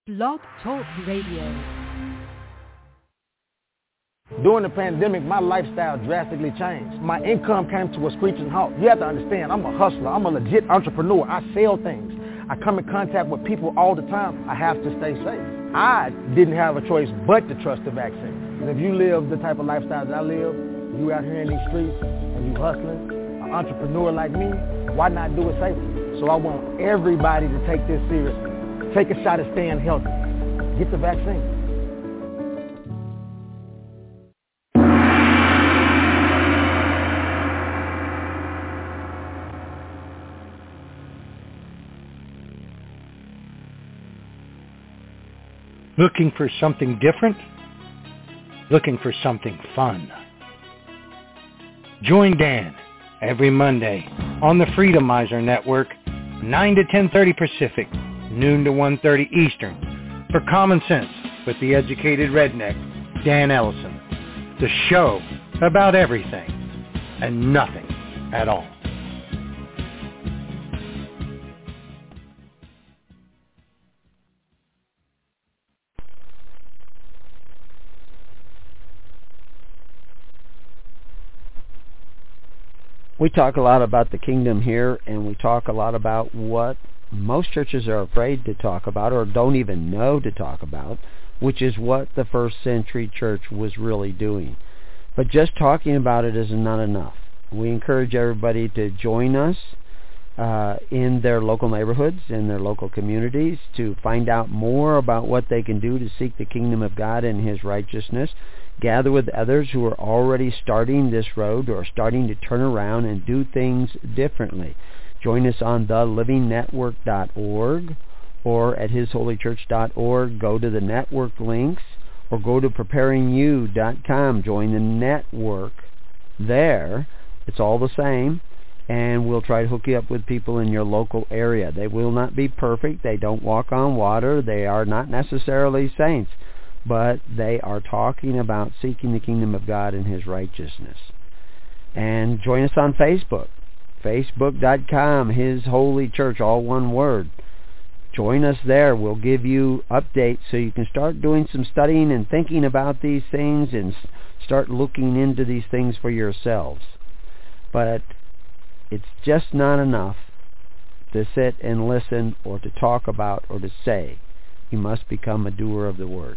Blog Talk Radio. During the pandemic, my lifestyle drastically changed. My income came to a screeching halt. You have to understand, I'm a hustler. I'm a legit entrepreneur. I sell things. I come in contact with people all the time. I have to stay safe. I didn't have a choice but to trust the vaccine. And if you live the type of lifestyle that I live, you out here in these streets and you hustling, an entrepreneur like me, why not do it safely? So I want everybody to take this seriously. Take a shot at staying healthy. Get the vaccine. Looking for something different? Looking for something fun? Join Dan every Monday on the Freedomizer Network, 9 to 10:30 Pacific, noon to 1:30 Eastern, for Common Sense with the educated redneck, Dan Ellison. The show about everything and nothing at all. We talk a lot about the kingdom here, and we talk a lot about what most churches are afraid to talk about or don't even know to talk about, which is what the first century church was really doing. But just talking about it is not enough. We encourage everybody to join us in their local neighborhoods, in their local communities, to find out more about what they can do to seek the kingdom of God and His righteousness. Gather with others who are already starting this road or starting to turn around and do things differently. Join us on thelivingnetwork.org or at hisholychurch.org. Go to the network links or go to preparingyou.com. Join the network there. It's all the same, and we'll try to hook you up with people in your local area. They will not be perfect. They don't walk on water. They are not necessarily saints, but they are talking about seeking the kingdom of God and His righteousness. And join us on Facebook, facebook.com, His Holy Church, all one word. Join us there. We'll give you updates so you can start doing some studying and thinking about these things and start looking into these things for yourselves. But it's just not enough to sit and listen or to talk about or to say. You must become a doer of the word.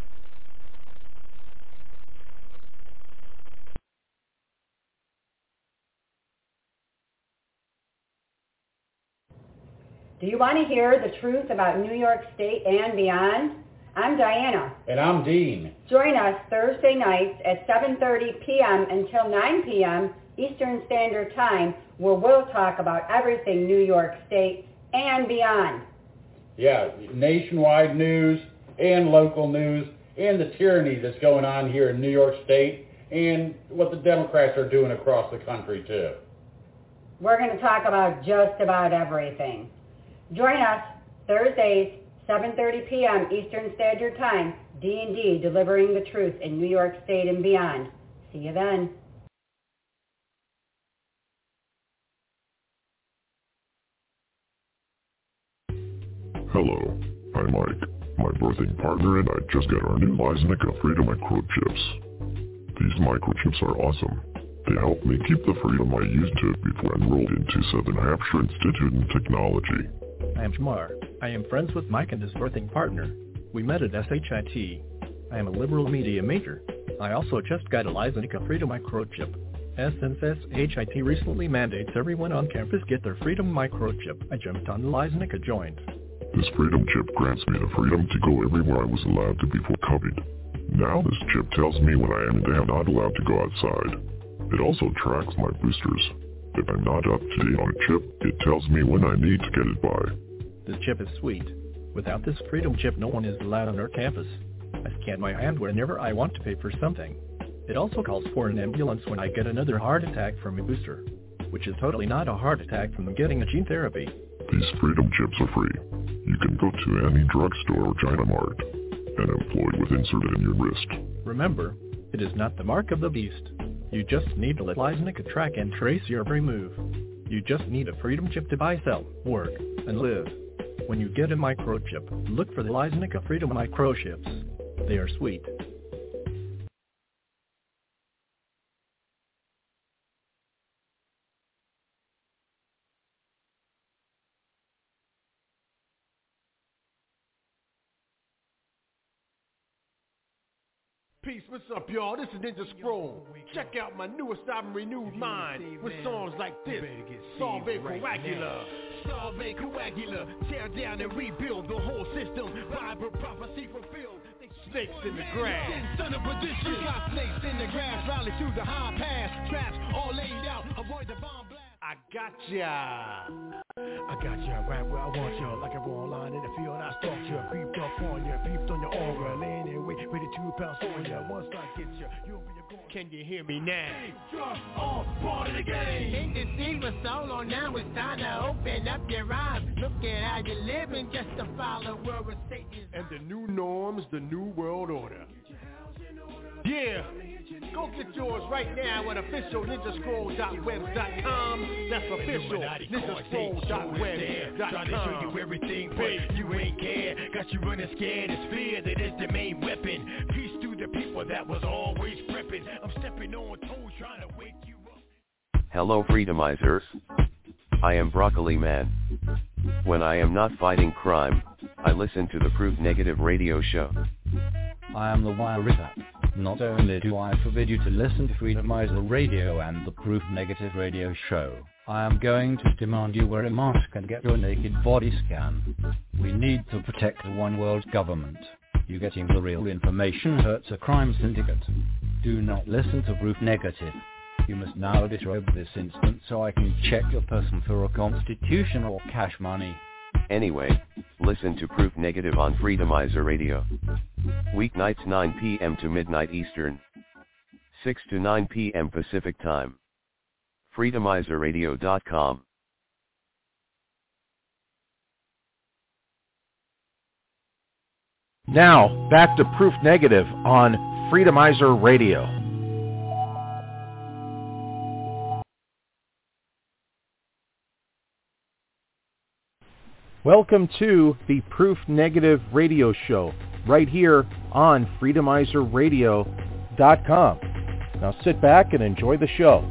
Do you want to hear the truth about New York State and beyond? I'm Diana. And I'm Dean. Join us Thursday nights at 7:30 p.m. until 9 p.m. Eastern Standard Time, where we'll talk about everything New York State and beyond. Yeah, nationwide news and local news and the tyranny that's going on here in New York State and what the Democrats are doing across the country, too. We're going to talk about just about everything. Join us Thursdays, 7:30 p.m. Eastern Standard Time, D&D, delivering the truth in New York State and beyond. See you then. Hello, I'm Mike, my birthing partner, and I just got our new Lysenica Freedom microchips. These microchips are awesome. They help me keep the freedom I used to before I enrolled into Southern Hampshire Institute in Technology. I am Jamar. I am friends with Mike and his birthing partner. We met at SHIT. I am a liberal media major. I also just got a Lysenica Freedom microchip. Since SHIT recently mandates everyone on campus get their Freedom microchip, I jumped on the Lysenica joint. This Freedom chip grants me the freedom to go everywhere I was allowed to before COVID. Now this chip tells me when I am and am not allowed to go outside. It also tracks my boosters. If I'm not up to date on a chip, it tells me when I need to get it by. This chip is sweet. Without this Freedom chip, no one is allowed on our campus. I scan my hand whenever I want to pay for something. It also calls for an ambulance when I get another heart attack from a booster, which is totally not a heart attack from getting a gene therapy. These Freedom chips are free. You can go to any drugstore or China Mart and employ with inserted in your wrist. Remember, it is not the mark of the beast. You just need to let Lysenica track and trace your every move. You just need a Freedom chip to buy, sell, work, and live. When you get a microchip, look for the Lysenica Freedom microchips. They are sweet. Peace, what's up, y'all? This is Ninja Scroll. Check out my newest album, Renewed Mind, with songs like this, Solve Coagula. Solve Coagula, tear down and rebuild the whole system. Bible prophecy fulfilled. Snakes in the grass. Son of perdition. We got snakes in the grass, rally through the high pass. Traps all laid out, avoid the bomb blast. I got ya right where I want you. Like a raw line in the field, I stalked you. Creeped up on you, peeped on your aura. Laying in wait, ready to pounce on you. Once I get you, you'll be a goal. Can you hear me now? Just all part of the game. Ain't the secret so long now, it's time to open up your eyes. Look at how you're living, just to follow where it's Satan's. And the new norms, the new world order. Yeah, go get yours right now at officialninjascroll.webs.com. That's official ninjascroll.webs.com. Trying to show you everything, but you ain't care. Got you running scared, it's fear that is the main weapon. Peace to the people that was always prepping. I'm stepping on toes trying to wake you up. Hello Freedomizers. I am Broccoli Man. When I am not fighting crime, I listen to the Proof Negative radio show. I am the Wirita. Not only do I forbid you to listen to Freedomizer Radio and the Proof Negative radio show, I am going to demand you wear a mask and get your naked body scanned. We need to protect the one world government. You getting the real information hurts a crime syndicate. Do not listen to Proof Negative. You must now disrobe this instant so I can check your person for a constitution or cash money. Anyway, listen to Proof Negative on Freedomizer Radio. Weeknights 9 p.m. to midnight Eastern. 6 to 9 p.m. Pacific Time. Freedomizerradio.com. Now, back to Proof Negative on Freedomizer Radio. Welcome to the Proof Negative radio show, right here on FreedomizerRadio.com. Now sit back and enjoy the show.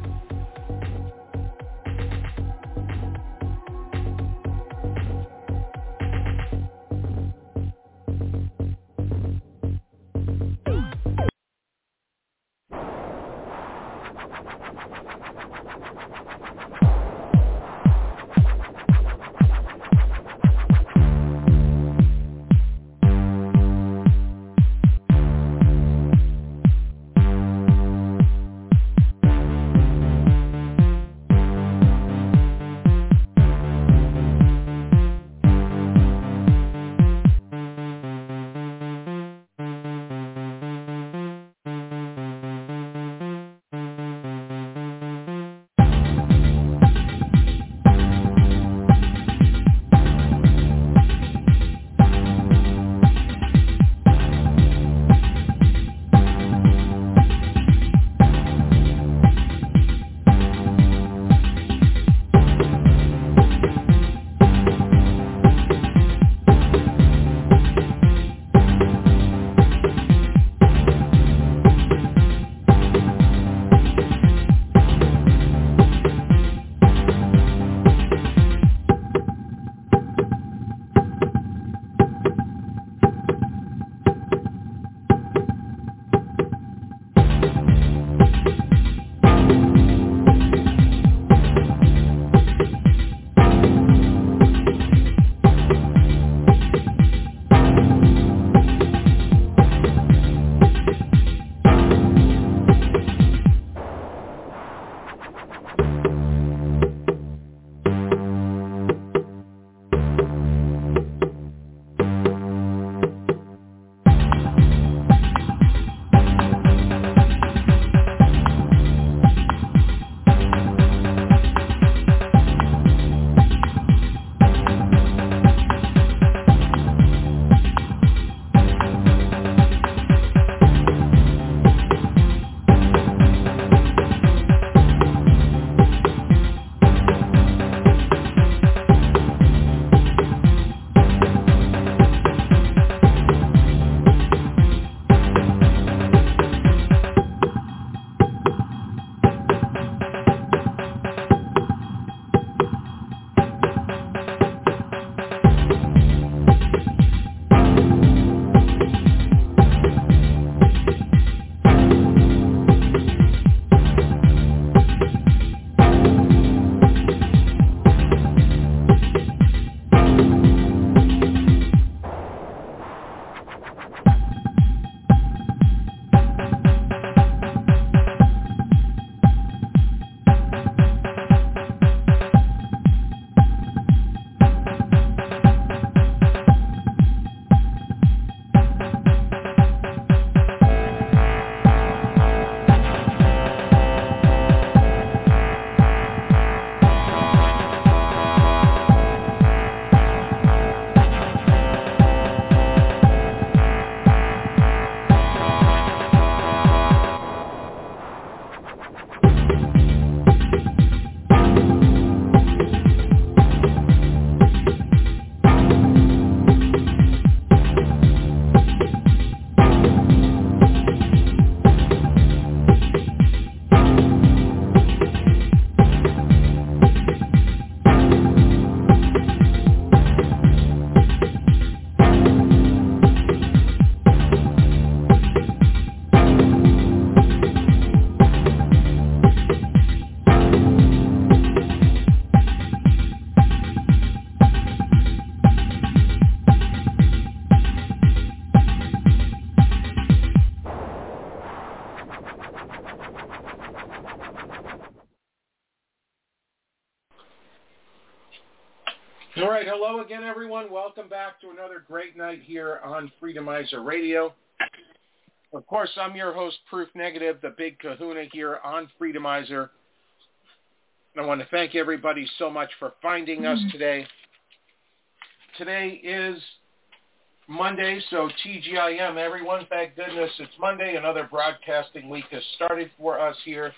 right, hello again, everyone. Welcome back to another great night here on Freedomizer Radio. Of course, I'm your host, Proof Negative, the big kahuna here on Freedomizer. I want to thank everybody so much for finding us today. Today is Monday, so TGIM, everyone. Thank goodness it's Monday. Another broadcasting week has started for us here.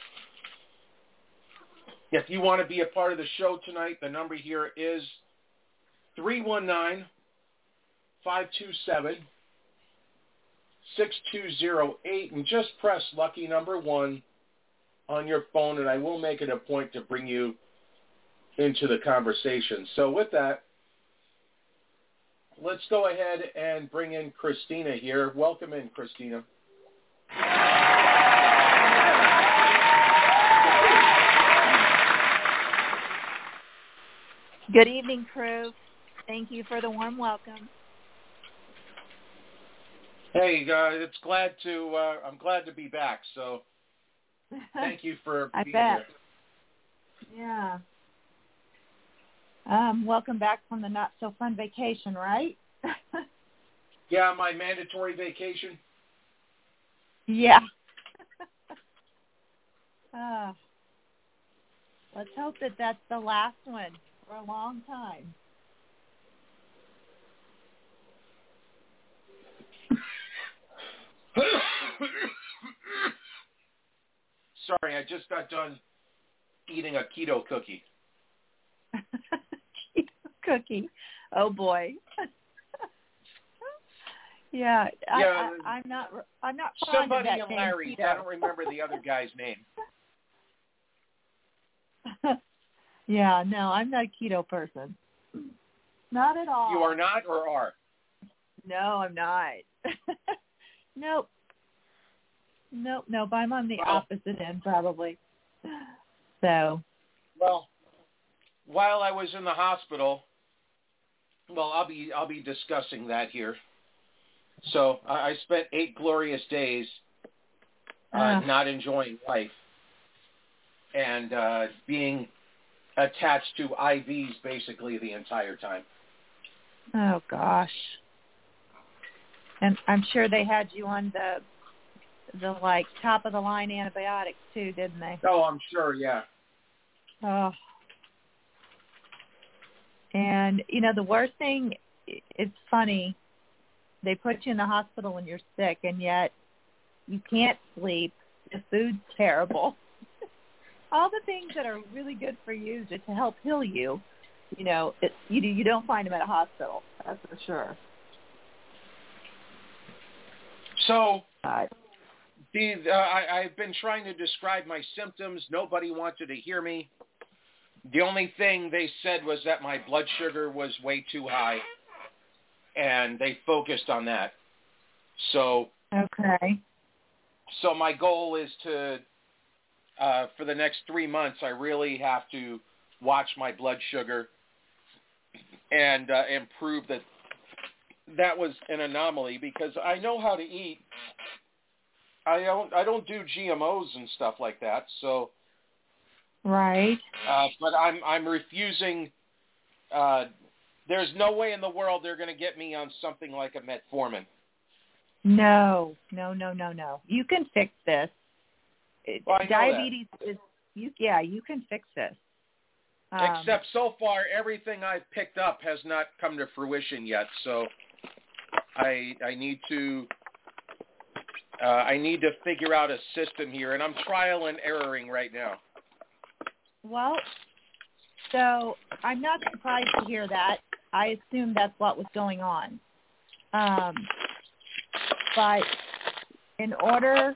If you want to be a part of the show tonight, the number here is 319-527-6208, and just press lucky number 1 on your phone, and I will make it a point to bring you into the conversation. So with that, let's go ahead and bring in Christina here. Welcome in, Christina. Good evening, Proof. Thank you for the warm welcome. Hey, it's I'm glad to be back. So, thank you for being here. Yeah. Welcome back from the not so fun vacation, right? Yeah, my mandatory vacation. Yeah. Let's hope that that's the last one for a long time. Sorry, I just got done eating a keto cookie. Keto cookie. Oh boy. Yeah, I'm not fond somebody of that in Larry's. I don't remember the other guy's name. Yeah, no, I'm not a keto person. Not at all. You are not, or are? No, I'm not. Nope. I'm on the opposite end, probably. So. Well, while I was in the hospital, I'll be discussing that here. So I spent 8 glorious days not enjoying life and being attached to IVs basically the entire time. Oh gosh. And I'm sure they had you on the like top of the line antibiotics too, didn't they? Oh, I'm sure, yeah. Oh. And the worst thing, it's funny, they put you in the hospital when you're sick, and yet you can't sleep. The food's terrible. All the things that are really good for you to help heal you, you don't find them at a hospital. That's for sure. So, I've been trying to describe my symptoms. Nobody wanted to hear me. The only thing they said was that my blood sugar was way too high, and they focused on that. So, okay. So my goal is to, for the next 3 months, I really have to watch my blood sugar and prove that was an anomaly, because I know how to eat. I don't do GMOs and stuff like that. So. Right. But I'm refusing. There's no way in the world they're going to get me on something like a metformin. No. You can fix this. Well, I know diabetes is you can fix this. Except so far, everything I've picked up has not come to fruition yet. So I need to figure out a system here, and I'm trial and erroring right now. Well, so I'm not surprised to hear that. I assume that's what was going on. But in order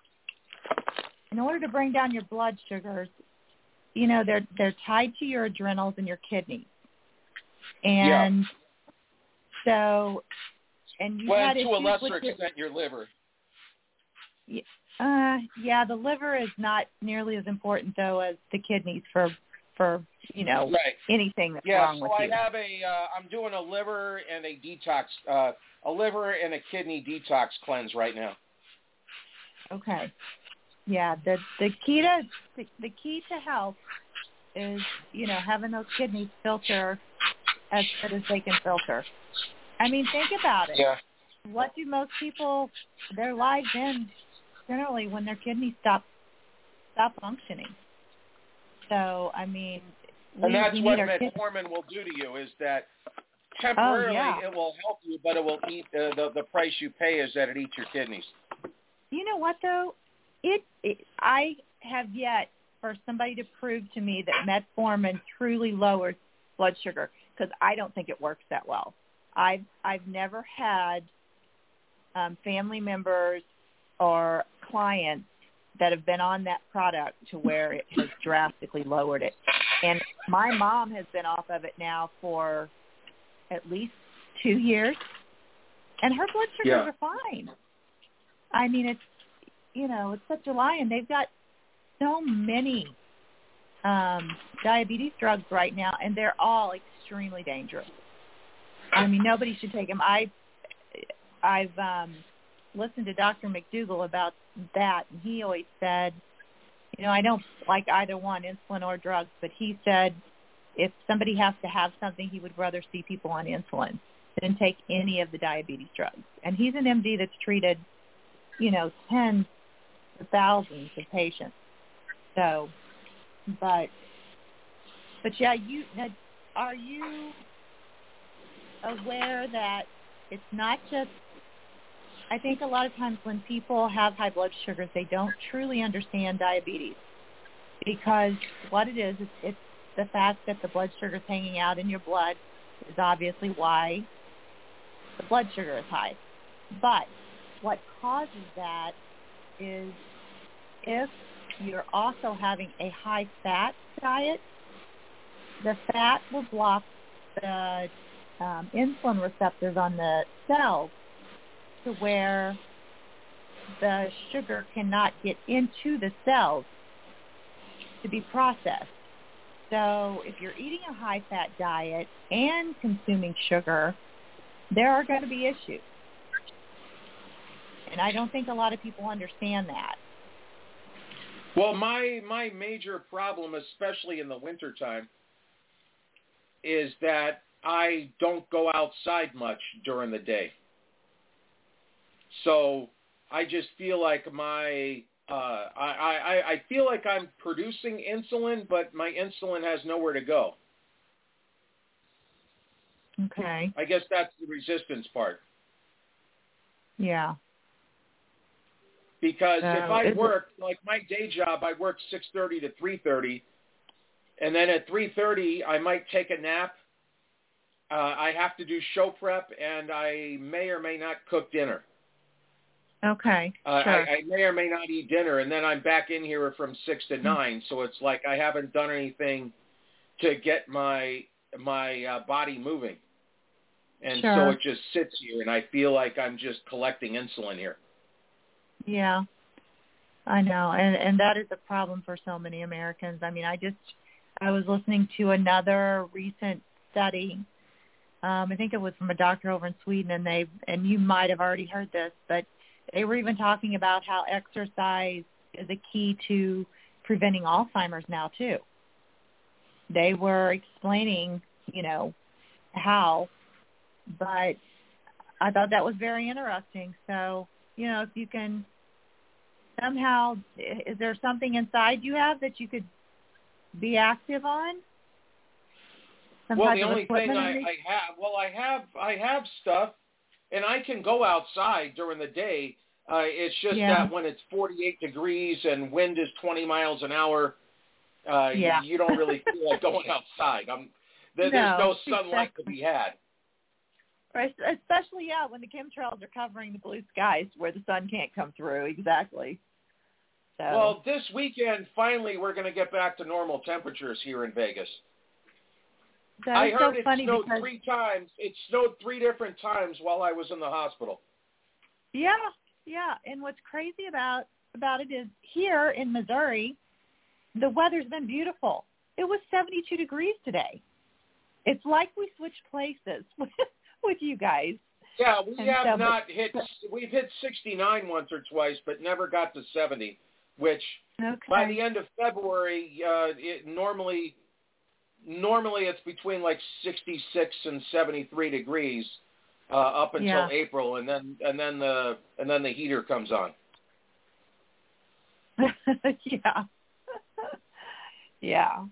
to bring down your blood sugars, they're tied to your adrenals and your kidneys. And so, and you had to a issues lesser with extent, your liver. Yeah, the liver is not nearly as important though as the kidneys for right. anything that's wrong with you. Yeah, so I'm doing a liver and a detox, a liver and a kidney detox cleanse right now. Okay. Yeah, the key to health is having those kidneys filter as good as they can filter. I mean, think about it. Yeah. What do most people, their lives end generally when their kidneys stop functioning? So, I mean, and that's what need metformin will do to you, is that temporarily it will help you, but it will eat the price you pay is that it eats your kidneys. You know what, though? I have yet for somebody to prove to me that metformin truly lowers blood sugar, because I don't think it works that well. I've never had family members or clients that have been on that product to where it has drastically lowered it. And my mom has been off of it now for at least 2 years, and her blood sugars are fine. I mean, it's, you know, it's such a lie, and they've got so many diabetes drugs right now, and they're all extremely dangerous. I mean, nobody should take them. I've listened to Dr. McDougall about that, and he always said, you know, I don't like either one, insulin or drugs, but he said if somebody has to have something, he would rather see people on insulin than take any of the diabetes drugs. And he's an MD that's treated, you know, tens of thousands of patients. So, but yeah, are you aware that it's not just, I think a lot of times when people have high blood sugars, they don't truly understand diabetes, because what it is, it's the fact that the blood sugar is hanging out in your blood is obviously why the blood sugar is high. But what causes that is if you're also having a high-fat diet, the fat will block the insulin receptors on the cells to where the sugar cannot get into the cells to be processed. So if you're eating a high-fat diet and consuming sugar, there are going to be issues. And I don't think a lot of people understand that. Well, my major problem, especially in the wintertime, is that I don't go outside much during the day. So I just feel like I feel like I'm producing insulin, but my insulin has nowhere to go. Okay. I guess that's the resistance part. Yeah. Because if I work, like my day job, I work 6:30 to 3:30, and then at 3:30 I might take a nap. I have to do show prep, and I may or may not cook dinner. Okay, sure. I may or may not eat dinner, and then I'm back in here from 6 to 9, so it's like I haven't done anything to get my body moving. And so it just sits here, and I feel like I'm just collecting insulin here. Yeah, I know, and that is a problem for so many Americans. I mean, I was listening to another recent study. I think it was from a doctor over in Sweden, and you might have already heard this, but they were even talking about how exercise is a key to preventing Alzheimer's now too. They were explaining, you know, how, but I thought that was very interesting. So, you know, if you can somehow, is there something inside you have that you could be active on? Well, the only thing I have stuff, and I can go outside during the day. It's just that when it's 48 degrees and wind is 20 miles an hour, you don't really feel like going outside. There's no sunlight to be had. Right, especially, when the chemtrails are covering the blue skies where the sun can't come through. Exactly. So. Well, this weekend, finally, we're going to get back to normal temperatures here in Vegas. I heard it snowed 3 times. It snowed 3 different times while I was in the hospital. Yeah. And what's crazy about it is here in Missouri, the weather's been beautiful. It was 72 degrees today. It's like we switched places with you guys. Yeah, we've hit 69 once or twice, but never got to 70, which by the end of February, it normally normally it's between like 66 and 73 degrees up until April, and then the heater comes on. Yeah. Yeah.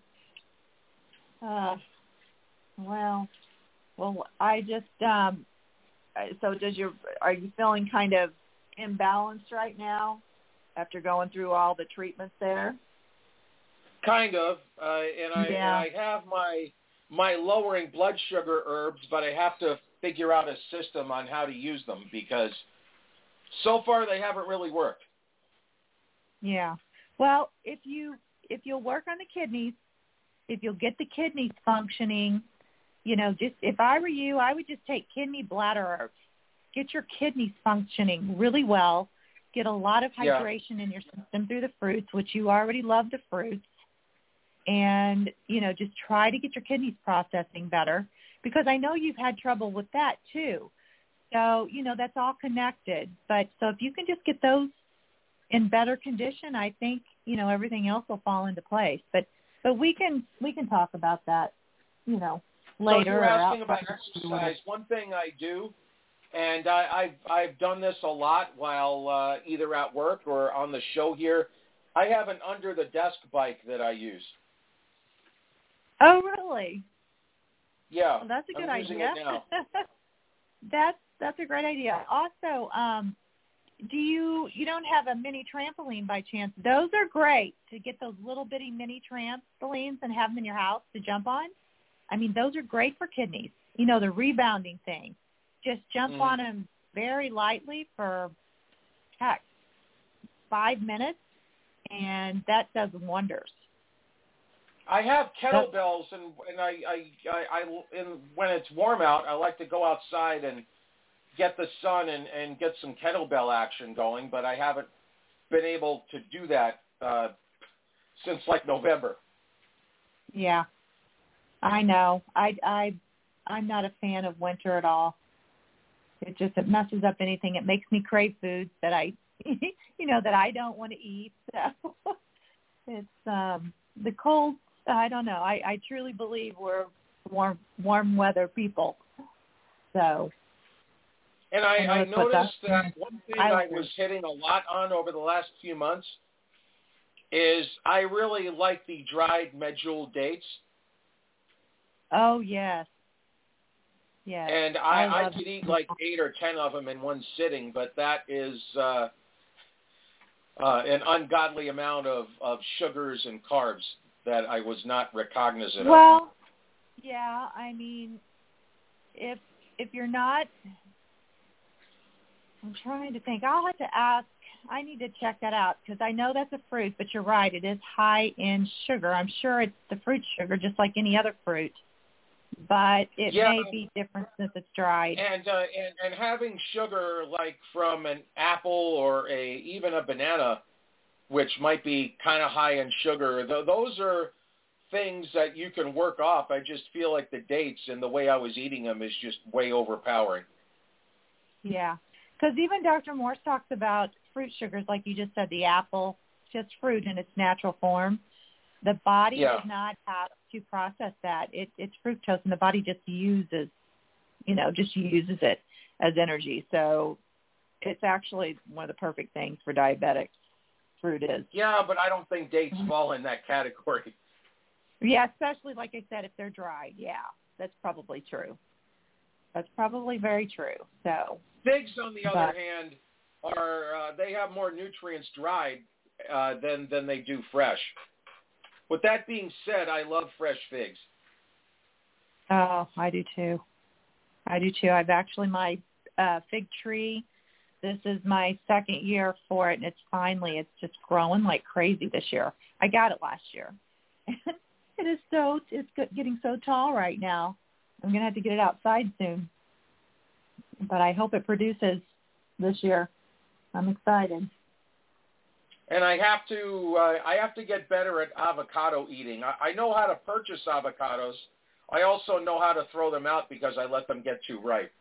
Well, I just so are you feeling kind of imbalanced right now after going through all the treatments there? Kind of, and I have my lowering blood sugar herbs, but I have to figure out a system on how to use them because so far they haven't really worked. Yeah. Well, if you'll work on the kidneys, if you'll get the kidneys functioning, just if I were you, I would just take kidney bladder herbs. Get your kidneys functioning really well. Get a lot of hydration in your system through the fruits, which you already love the fruits. And, just try to get your kidneys processing better because I know you've had trouble with that too. So, that's all connected. But so if you can just get those in better condition, I think, everything else will fall into place. But we can talk about that, later. So you're asking about exercise. One thing I do, and I've done this a lot while either at work or on the show here, I have an under-the-desk bike that I use. Oh, really? Yeah. Well, that's a good I'm using idea. It now. That's a great idea. Also, you don't have a mini trampoline by chance? Those are great to get those little bitty mini trampolines and have them in your house to jump on. I mean, those are great for kidneys. The rebounding thing. Just jump on them very lightly for 5 minutes, and that does wonders. I have kettlebells, and when it's warm out, I like to go outside and get the sun and get some kettlebell action going, but I haven't been able to do that since like November. Yeah, I know. I'm not a fan of winter at all. It messes up anything. It makes me crave foods that I don't want to eat. So it's the cold. I don't know. I truly believe we're warm weather people. So. And I noticed that one thing I was hitting a lot on over the last few months is I really like the dried medjool dates. Oh, yes. Yeah. And I could eat like 8 or 10 of them in one sitting, but that is an ungodly amount of sugars and carbs that I was not recognizant of. Well, yeah, I mean, if you're not, I'm trying to think. I'll have to ask. I need to check that out because I know that's a fruit, but you're right. It is high in sugar. I'm sure it's the fruit sugar just like any other fruit, but it may be different since it's dried. And having sugar like from an apple or even a banana, which might be kind of high in sugar, those are things that you can work off. I just feel like the dates and the way I was eating them is just way overpowering. Yeah, because even Dr. Morse talks about fruit sugars, like you just said, the apple, just fruit in its natural form. The body does not have to process that. It's fructose, and the body just uses it as energy. So it's actually one of the perfect things for diabetics. Fruit is. Yeah, but I don't think dates fall in that category. Yeah, especially, like I said, if they're dried. Yeah, that's probably true. That's probably very true. So figs, on the other hand, are they have more nutrients dried than they do fresh. With that being said, I love fresh figs. Oh, I do too. I've actually, my fig tree, this is my second year for it, and it's just growing like crazy this year. I got it last year. It's getting so tall right now. I'm going to have to get it outside soon. But I hope it produces this year. I'm excited. And I have to get better at avocado eating. I know how to purchase avocados. I also know how to throw them out because I let them get too ripe.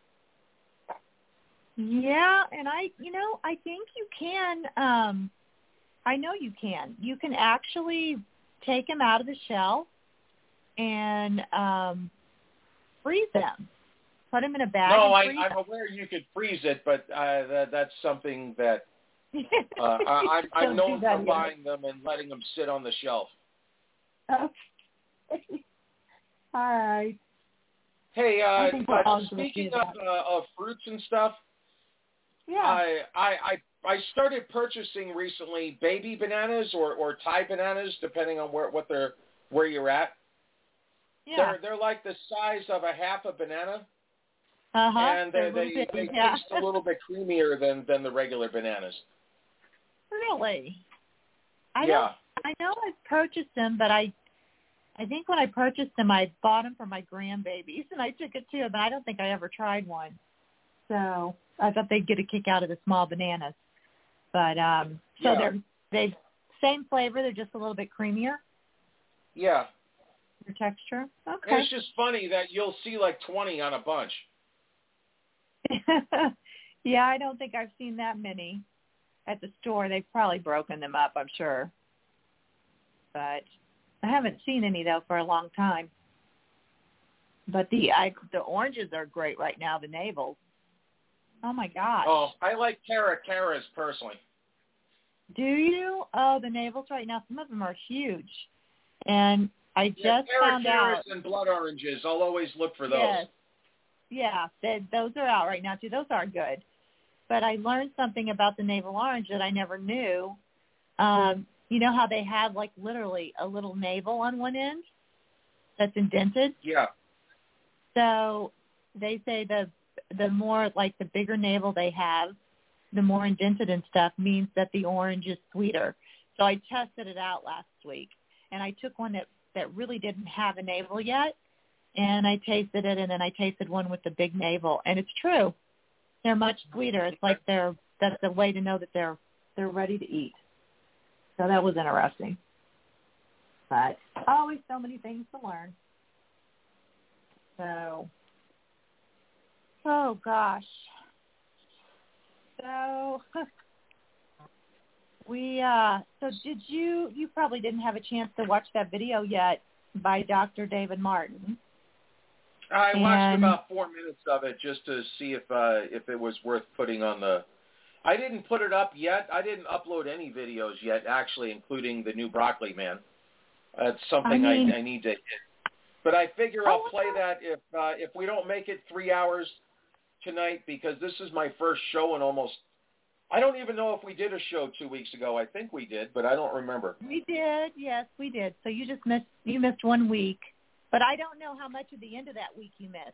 Yeah, and I think you can. I know you can. You can actually take them out of the shell and freeze them. Put them in a bag. No, and freeze I'm aware you could freeze it, but that's something that I'm known for buying them and letting them sit on the shelf. Okay. All right. Hey, speaking of fruits and stuff, yeah. I started purchasing recently baby bananas or Thai bananas, depending on where you're at. Yeah. They're like the size of a half a banana. And they taste a little bit creamier than the regular bananas. Really? I know I've purchased them, but I think when I purchased them, I bought them for my grandbabies, and I took it to them, but I don't think I ever tried one. So I thought they'd get a kick out of the small bananas. But they same flavor, they're just a little bit creamier. Yeah. Your texture. Okay. And it's just funny that you'll see like 20 on a bunch. Yeah, I don't think I've seen that many at the store. They've probably broken them up, I'm sure. But I haven't seen any, though, for a long time. But the oranges are great right now, the navels. Oh, my gosh. Oh, I like Caras personally. Do you? Oh, the navels right now, some of them are huge. And I just found out. And blood oranges. I'll always look for those. Yes. Yeah, those are out right now, too. Those are good. But I learned something about the navel orange that I never knew. You know how they have, like, literally a little navel on one end that's indented? Yeah. So they say the more, like, the bigger navel they have, the more indented and stuff means that the orange is sweeter. So I tested it out last week, and I took one that really didn't have a navel yet, and I tasted it, and then I tasted one with the big navel, and it's true. They're much sweeter. It's like that's a way to know that they're ready to eat. So that was interesting. But always so many things to learn. So, oh gosh. So so did you probably didn't have a chance to watch that video yet by Dr. David Martin. I watched about 4 minutes of it just to see if it was worth putting on the. I didn't put it up yet. I didn't upload any videos yet, actually, including the new Broccoli Man. That's something I need to hit. But I figure I'll play that if we don't make it 3 hours tonight, because this is my first show in almost. I don't even know if we did a show 2 weeks ago. I think we did, but I don't remember. We did. Yes, we did. So you just missed 1 week. But I don't know how much of the end of that week you missed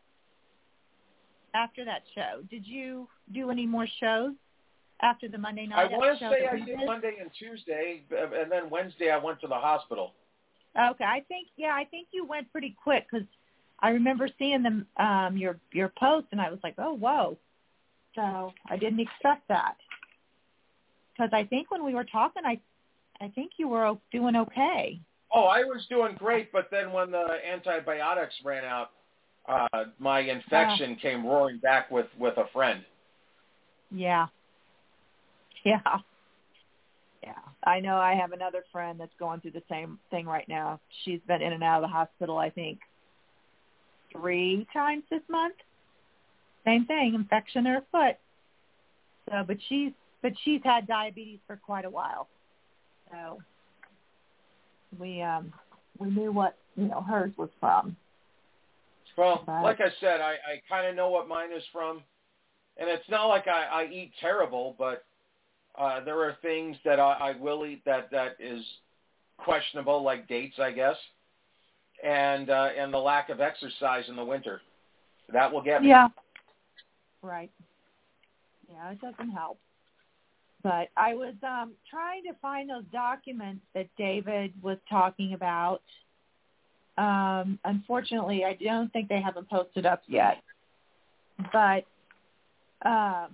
after that show. Did you do any more shows after the Monday night? I want to say I did Monday and Tuesday, and then Wednesday I went to the hospital. Okay, I think you went pretty quick, because I remember seeing them your post, and I was like, oh, whoa. So I didn't expect that, because I think when we were talking, I think you were doing okay. Oh, I was doing great, but then when the antibiotics ran out, my infection came roaring back with a friend. Yeah. Yeah. Yeah. I know I have another friend that's going through the same thing right now. She's been in and out of the hospital, I think, 3 times this month. Same thing, infection in her foot. So, but she's had diabetes for quite a while. So we knew what hers was from. Well, like I said, I kind of know what mine is from, and it's not like I eat terrible, but there are things that I will eat that is questionable, like dates, I guess, and the lack of exercise in the winter. That will get me. Yeah. Right. Yeah, it doesn't help. But I was trying to find those documents that David was talking about. Unfortunately, I don't think they haven't posted up yet. But I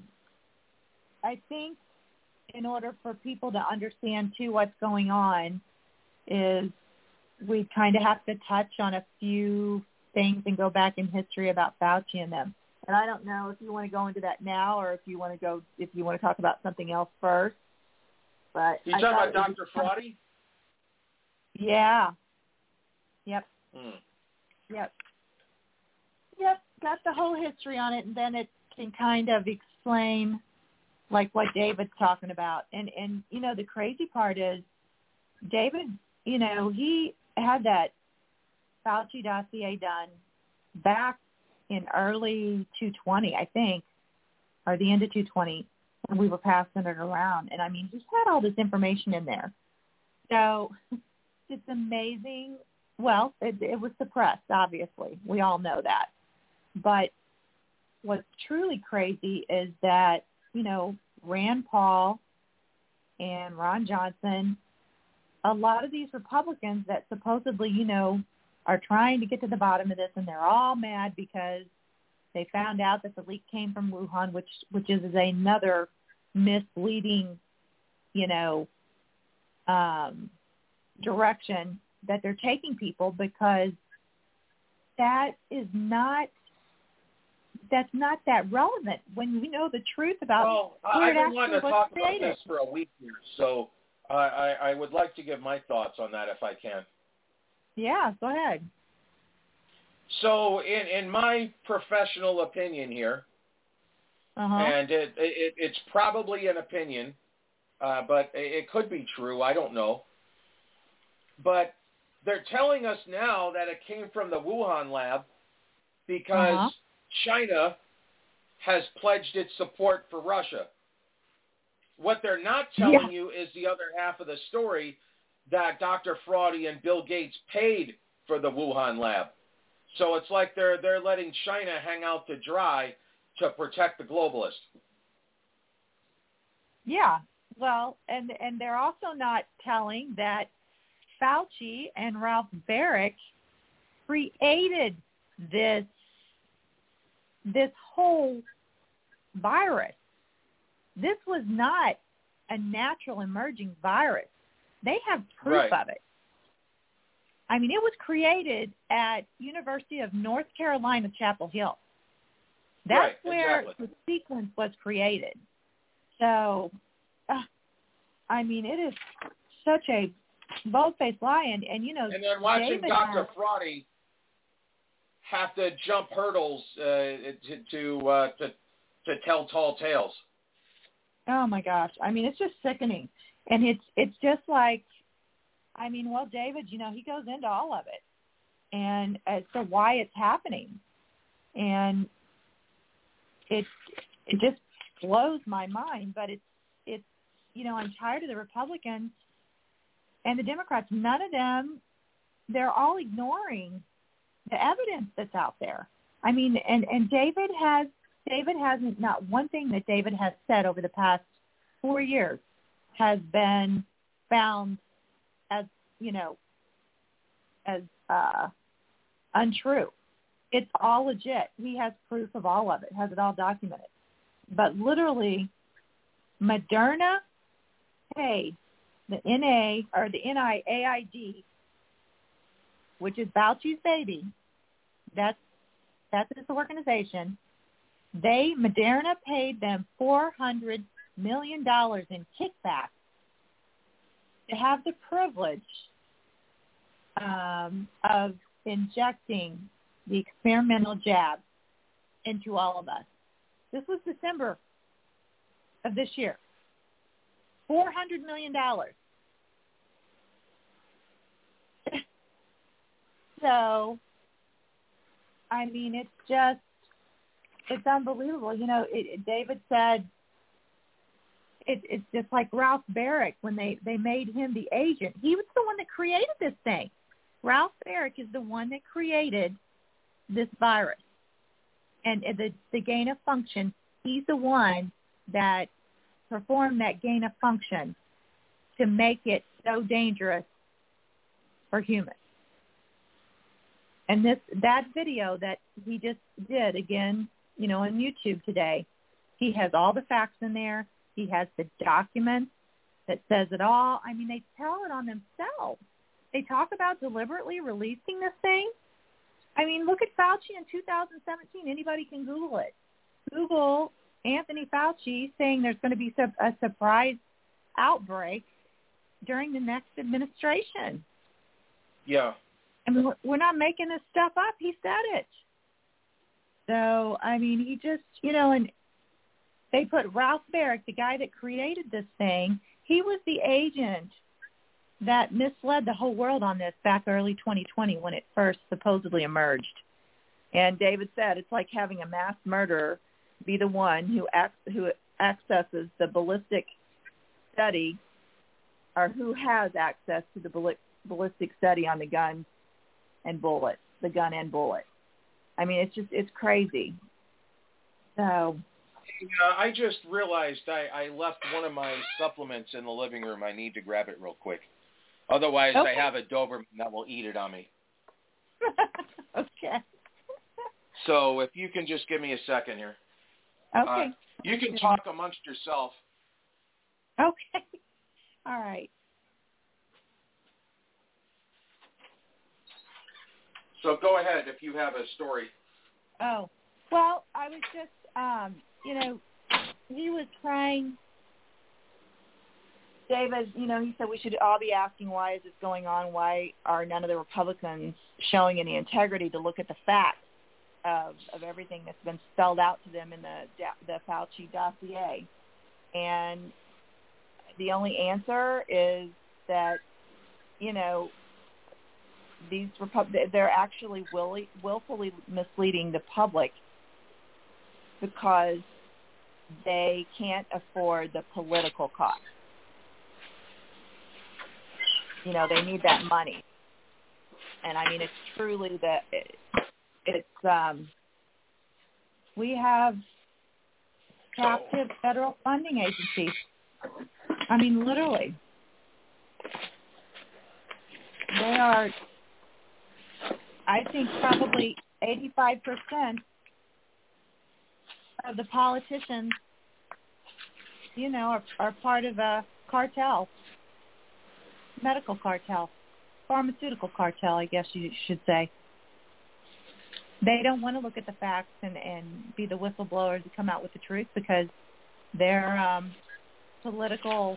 think in order for people to understand, too, what's going on is we kind of have to touch on a few things and go back in history about Fauci and them. And I don't know if you want to go into that now, or if you want to talk about something else first. But you talking about Dr. Fauci? Yeah. Yep. Yep. Got the whole history on it, and then it can kind of explain like what David's talking about. And the crazy part is David, he had that Fauci dossier done back in early 2020, I think, or the end of 2020, when we were passing it around. And, he's had all this information in there. So it's amazing. Well, it was suppressed, obviously. We all know that. But what's truly crazy is that, Rand Paul and Ron Johnson, a lot of these Republicans that supposedly, are trying to get to the bottom of this, and they're all mad because they found out that the leak came from Wuhan, which is another misleading, direction that they're taking people, because that's not that relevant when we know the truth about where it actually was created. I've been wanting to talk about this for a week here, so I would like to give my thoughts on that if I can. Yeah, go ahead. So in my professional opinion here, and it's probably an opinion, but it could be true, I don't know. But they're telling us now that it came from the Wuhan lab because China has pledged its support for Russia. What they're not telling you is the other half of the story, that Dr. Fauci and Bill Gates paid for the Wuhan lab. So it's like they're letting China hang out to dry to protect the globalists. Yeah, well, and they're also not telling that Fauci and Ralph Baric created this whole virus. This was not a natural emerging virus. They have proof of it. It was created at University of North Carolina, Chapel Hill. That's where the sequence was created. So, it is such a bold-faced lie. And then watching David Dr. Fauci have to jump hurdles to tell tall tales. Oh, my gosh. It's just sickening. And it's just like, David, he goes into all of it and as to why it's happening. And it just blows my mind. But it's I'm tired of the Republicans and the Democrats. None of them, they're all ignoring the evidence that's out there. And David hasn't, not one thing that David has said over the past 4 years has been found as untrue. It's all legit. He has proof of all of it, has it all documented. But literally, Moderna paid the NIAID, which is Fauci's baby. That's his organization. Moderna paid them $400 million in kickbacks to have the privilege of injecting the experimental jab into all of us. This was December of this year. $400 million. So, it's unbelievable. David said it's just like Ralph Baric when they made him the agent. He was the one that created this thing. Ralph Baric is the one that created this virus. And the gain of function, he's the one that performed that gain of function to make it so dangerous for humans. And that video that he just did, again, on YouTube today, he has all the facts in there. He has the documents that says it all. They tell it on themselves. They talk about deliberately releasing this thing. Look at Fauci in 2017. Anybody can Google it. Google Anthony Fauci saying there's going to be a surprise outbreak during the next administration. Yeah. I mean, we're not making this stuff up. He said it. So, I mean, he just, and they put Ralph Baric, the guy that created this thing, he was the agent that misled the whole world on this back early 2020 when it first supposedly emerged. And David said it's like having a mass murderer be the one who accesses the ballistic study, or who has access to the ballistic study on the gun and bullet. I mean, it's crazy. So I just realized I left one of my supplements in the living room. I need to grab it real quick. Otherwise, okay. I have a Doberman that will eat it on me. Okay. So if you can just give me a second here. Okay. You can talk amongst yourself. Okay. All right. So go ahead if you have a story. Oh, well, I was just, he was trying, David, he said we should all be asking why is this going on? Why are none of the Republicans showing any integrity to look at the facts of everything that's been spelled out to them in the Fauci dossier? And the only answer is that, they're actually willfully misleading the public because they can't afford the political cost. They need that money. And I mean, it's truly we have captive federal funding agencies. I mean, literally. They are, I think, probably 85% of the politicians, are part of a cartel, medical cartel, pharmaceutical cartel, I guess you should say. They don't want to look at the facts and be the whistleblowers and come out with the truth because their political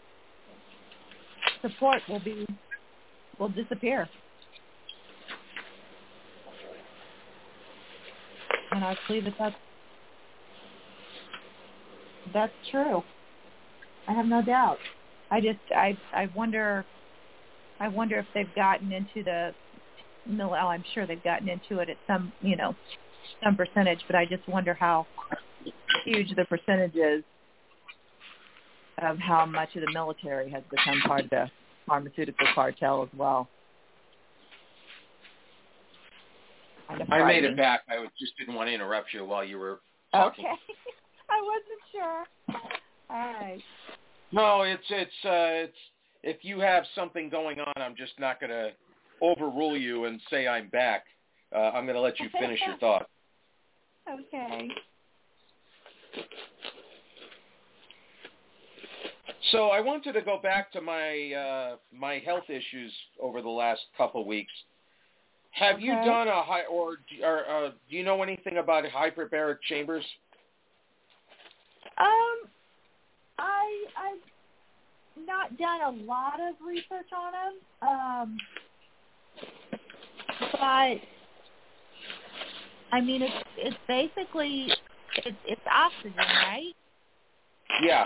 support will disappear. And I believe that's true. I have no doubt. I wonder if they've gotten into I'm sure they've gotten into it at some percentage, but I just wonder how huge the percentage is of how much of the military has become part of the pharmaceutical cartel as well. I made it back. I just didn't want to interrupt you while you were talking. Okay. I wasn't sure. All right. No, it's if you have something going on, I'm just not going to overrule you and say I'm back. I'm going to let you finish your thought. Okay. So I wanted to go back to my my health issues over the last couple of weeks. Have you done do you know anything about hyperbaric chambers? I've not done a lot of research on them, but I mean it's basically it's oxygen, right? Yeah.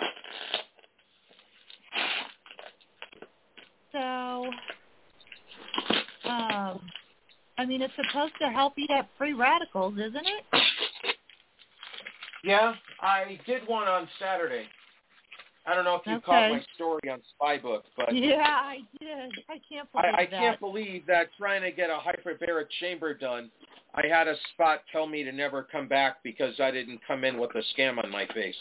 So, I mean, it's supposed to help eat up free radicals, isn't it? Yeah, I did one on Saturday. I don't know if you caught my story on Spybook, but yeah, I did. I can't believe I can't believe that trying to get a hyperbaric chamber done, I had a spot tell me to never come back because I didn't come in with a scam on my face.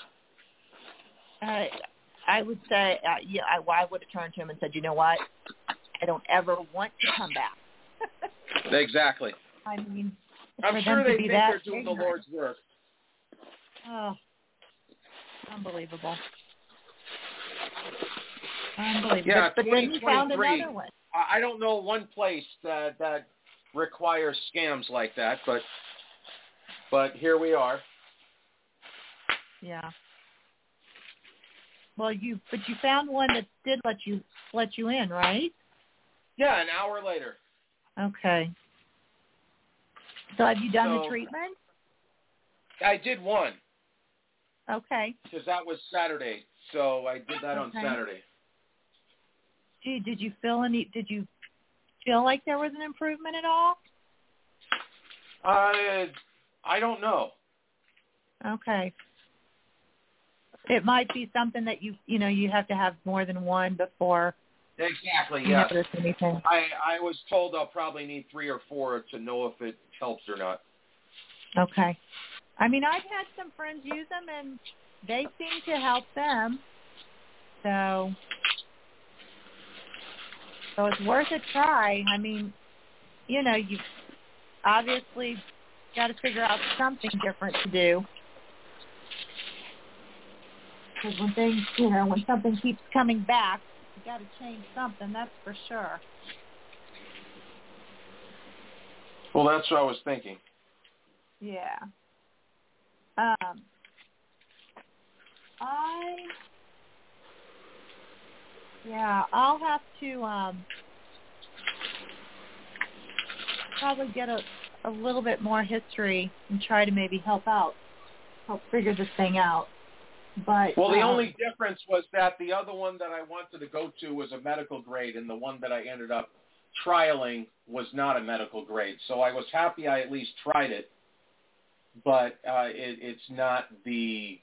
I would say, I would have turned to him and said, you know what? I don't ever want to come back. Exactly. I mean, I'm sure they think they're doing the Lord's work. Oh, unbelievable. Unbelievable. Yeah, but then you found another one. I don't know one place that requires scams like that, but here we are. Yeah. Well, you found one that did let you in, right? Yeah, an hour later. Okay. So have you done the treatment? I did one. Okay. Because that was Saturday, so I did that on Saturday. Gee, did you feel like there was an improvement at all? I don't know. Okay. It might be something that you have to have more than one before. Exactly, you yes. notice anything. I was told I'll probably need 3 or 4 to know if it helps or not. Okay. I mean, I've had some friends use them, and they seem to help them. So it's worth a try. I mean, you obviously got to figure out something different to do. Because when something keeps coming back, you got to change something. That's for sure. Well, that's what I was thinking. Yeah. I'll have to probably get a little bit more history and try to maybe help figure this thing out. But the only difference was that the other one that I wanted to go to was a medical grade, and the one that I ended up trialing was not a medical grade. So I was happy I at least tried it, but it's not the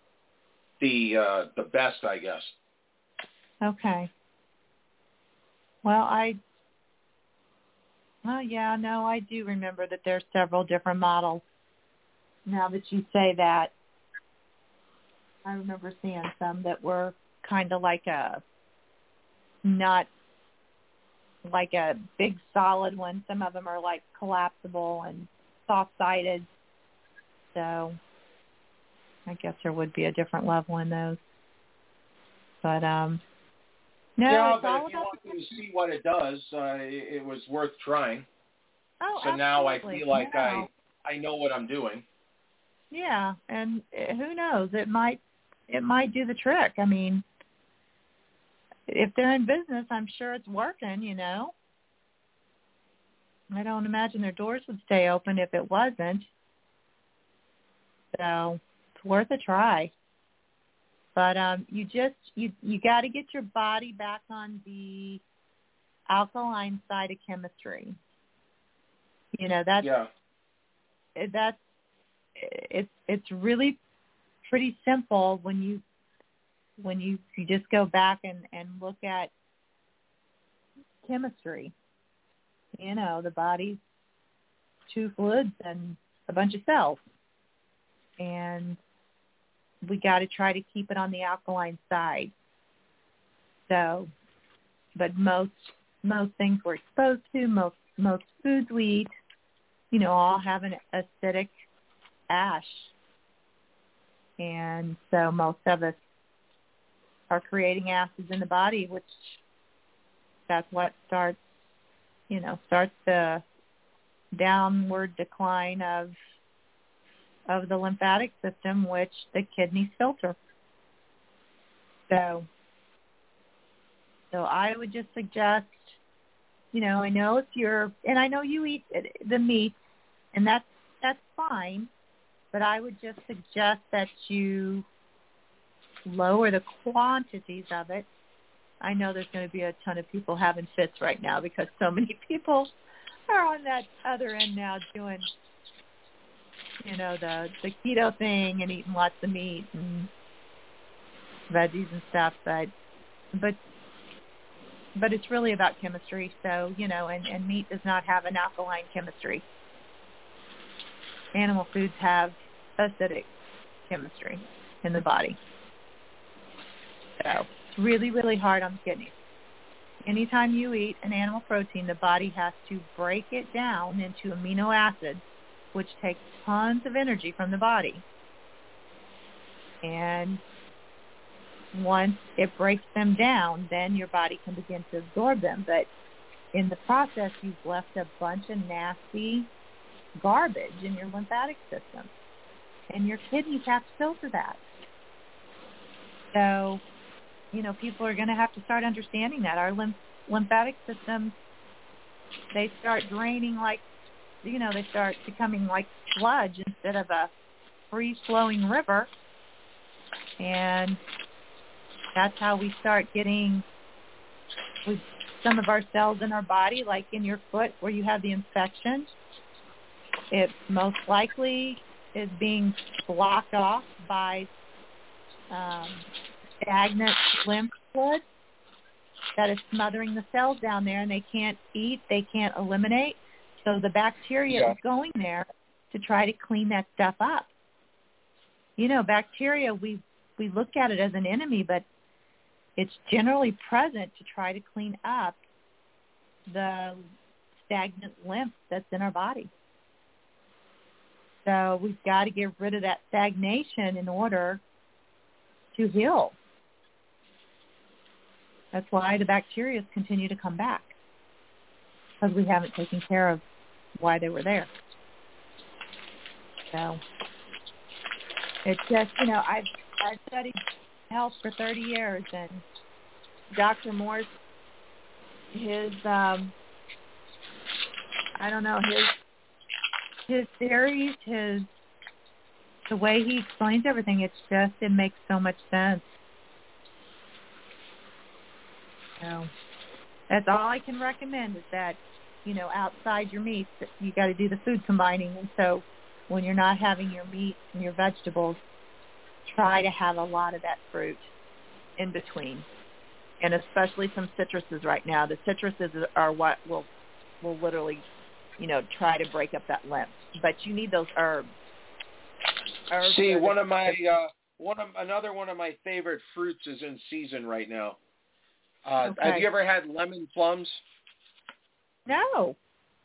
best, I guess. Okay. Well, I do remember that there's several different models. Now that you say that, I remember seeing some that were kind of not like a big solid one. Some of them are like collapsible and soft-sided. So I guess there would be a different level in those. But no, yeah, it's but all if you about want to see what it does, it was worth trying. Oh, so absolutely. Now I feel like no. I know what I'm doing. Yeah, and who knows? It might do the trick. I mean, if they're in business, I'm sure it's working, I don't imagine their doors would stay open if it wasn't. So it's worth a try. But you got to get your body back on the alkaline side of chemistry. It's really pretty simple when you just go back and look at chemistry. The body's 2 fluids and a bunch of cells. And we got to try to keep it on the alkaline side. So, but most things we're exposed to, most foods we eat, all have an acidic ash. And so most of us are creating acids in the body, which that's what starts the downward decline of the lymphatic system, which the kidneys filter. So I would just suggest, I know I know you eat the meat, and that's fine, but I would just suggest that you lower the quantities of it. I know there's going to be a ton of people having fits right now because so many people are on that other end now doing, the keto thing and eating lots of meat and veggies and stuff, but it's really about chemistry. So, and meat does not have an alkaline chemistry. Animal foods have acidic chemistry in the body. So it's really, really hard on the kidneys. Anytime you eat an animal protein, the body has to break it down into amino acids, which takes tons of energy from the body. And once it breaks them down, then your body can begin to absorb them. But in the process, you've left a bunch of nasty garbage in your lymphatic system. And your kidneys have to filter that. So, people are going to have to start understanding that. Our lymphatic system they start draining like, they start becoming like sludge instead of a free-flowing river. And that's how we start getting with some of our cells in our body, like in your foot where you have the infection. It most likely is being blocked off by stagnant lymph fluid that is smothering the cells down there, and they can't eat, they can't eliminate. So the bacteria is going there to try to clean that stuff up. Bacteria, we look at it as an enemy, but it's generally present to try to clean up the stagnant lymph that's in our body. So we've got to get rid of that stagnation in order to heal. That's why the bacteria continue to come back, because we haven't taken care of why they were there. So it's just, I've studied health for 30 years, and Dr. Morse, his theories, the way he explains everything, it makes so much sense. So that's all I can recommend is that, outside your meats, you got to do the food combining. And so when you're not having your meat and your vegetables, try to have a lot of that fruit in between. And especially some citruses right now. The citruses are what will literally, try to break up that lymph. But you need those herbs. See, another one of my favorite fruits is in season right now. Have you ever had lemon plums? No.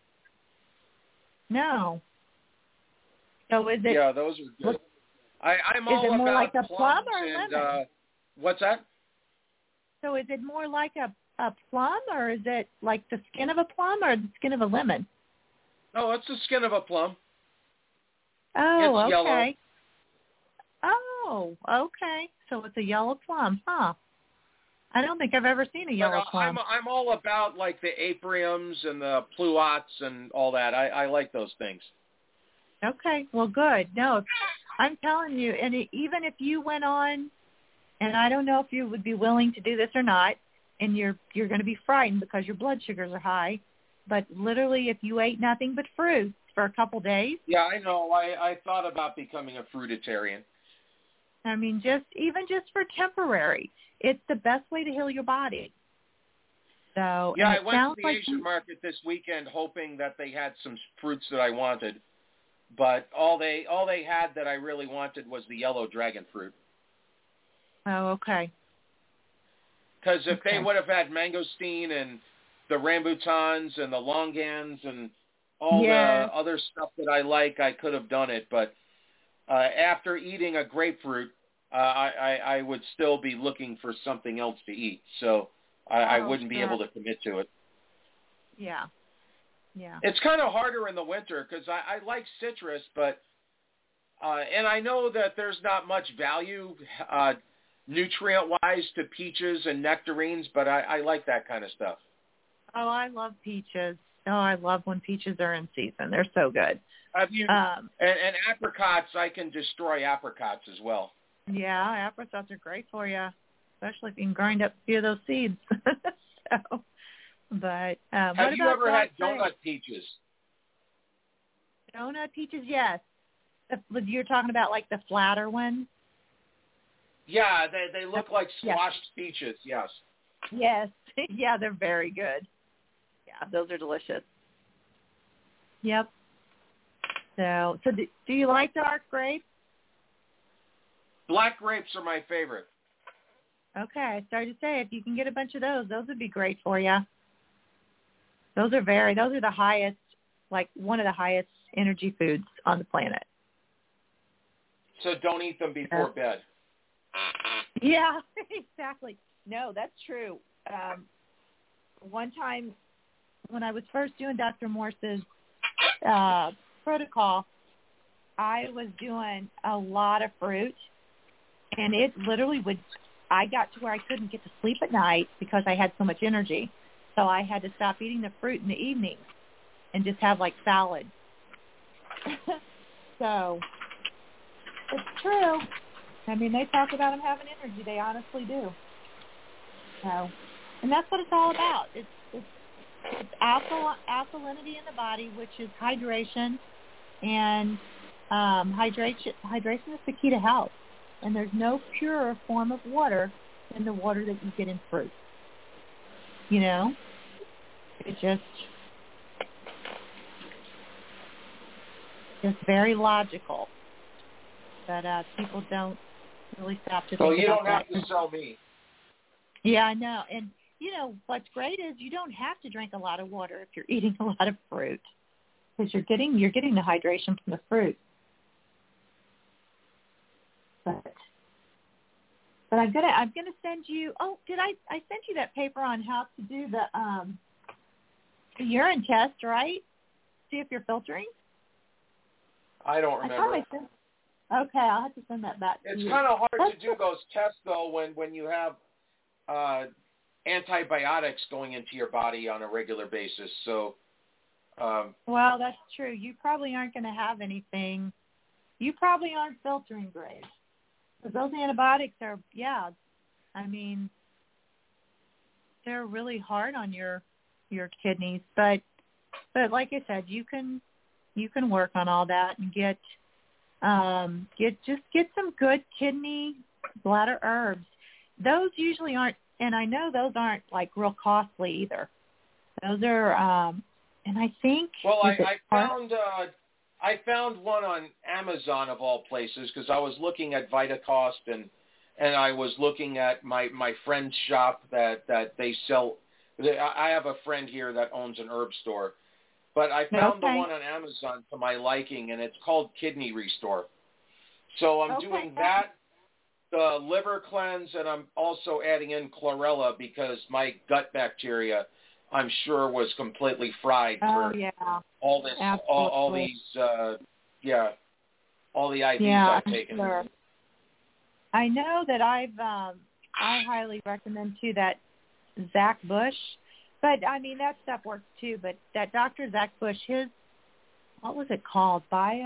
So is it? Yeah, those are good. I'm all about plums. Is it more like a plum or a lemon? What's that? So is it more like a plum, or is it like the skin of a plum or the skin of a lemon? No, it's the skin of a plum. Oh, it's okay. Yellow. Oh, okay. So it's a yellow plum, huh? I don't think I've ever seen a yellow plum. I'm all about like the apriums and the pluots and all that. I like those things. Okay, well, good. No, I'm telling you, and even if you went on, and I don't know if you would be willing to do this or not, and you're going to be frightened because your blood sugars are high, but literally if you ate nothing but fruit for a couple days. Yeah, I know. I thought about becoming a fruitarian. I mean, just for temporary. It's the best way to heal your body. So yeah, I went to the Asian market this weekend hoping that they had some fruits that I wanted, but all they had that I really wanted was the yellow dragon fruit. Oh, okay. Because if they would have had mangosteen and the rambutans and the longans and all the other stuff that I like, I could have done it. But after eating a grapefruit, I would still be looking for something else to eat. So I wouldn't be able to commit to it. Yeah. It's kind of harder in the winter because I like citrus, but and I know that there's not much value nutrient-wise to peaches and nectarines, but I like that kind of stuff. Oh, I love peaches. Oh, I love when peaches are in season. They're so good. Have you and apricots? I can destroy apricots as well. Yeah, apricots are great for you, especially if you can grind up a few of those seeds. So, but have you ever had donut peaches? Donut peaches, yes. You're talking about like the flatter ones? Yeah, they look like squashed peaches. Yes. Yes. Yeah, they're very good. Yeah, those are delicious. Yep. So do you like dark grapes? Black grapes are my favorite. Okay, I started to say if you can get a bunch of those would be great for you. Those are the highest, like one of the highest energy foods on the planet. So don't eat them before bed. Yeah, exactly. No, that's true. One time when I was first doing Dr. Morse's protocol, I was doing a lot of fruit, and it literally I got to where I couldn't get to sleep at night because I had so much energy. So I had to stop eating the fruit in the evening and just have like salad. So it's true. I mean, they talk about them having energy. They honestly do. So, and that's what it's all about. It's alkalinity in the body, which is hydration, and hydration is the key to health. And there's no purer form of water than the water that you get in fruit. You know, it's just very logical. But people don't really stop to think about that. Well, you don't have to sell me. Yeah, I know. And, you know, what's great is you don't have to drink a lot of water if you're eating a lot of fruit, because you're getting the hydration from the fruit. But I'm gonna send you. Oh, did I sent you that paper on how to do the urine test, right? See if you're filtering. I don't remember. Okay, I'll have to send that back to you. It's kind of hard to do those tests, though, when you have antibiotics going into your body on a regular basis. So, well, that's true. You probably aren't going to have anything. You probably aren't filtering great. Because those antibiotics are, I mean, they're really hard on your kidneys. But like I said, you can work on all that and get some good kidney bladder herbs. Those usually aren't, and I know those aren't like real costly either. Those are, and I think. Well, I found one on Amazon of all places, because I was looking at VitaCost and I was looking at my friend's shop that they sell. I have a friend here that owns an herb store. But I found the one on Amazon to my liking, and it's called Kidney Restore. So I'm doing that, the liver cleanse, and I'm also adding in chlorella because my gut bacteria, I'm sure, was completely fried for all this, all these, all the IVs I've taken. Sure. I know that I highly recommend too that Zach Bush. But, I mean, that stuff works too. But that Dr. Zach Bush, what was it called?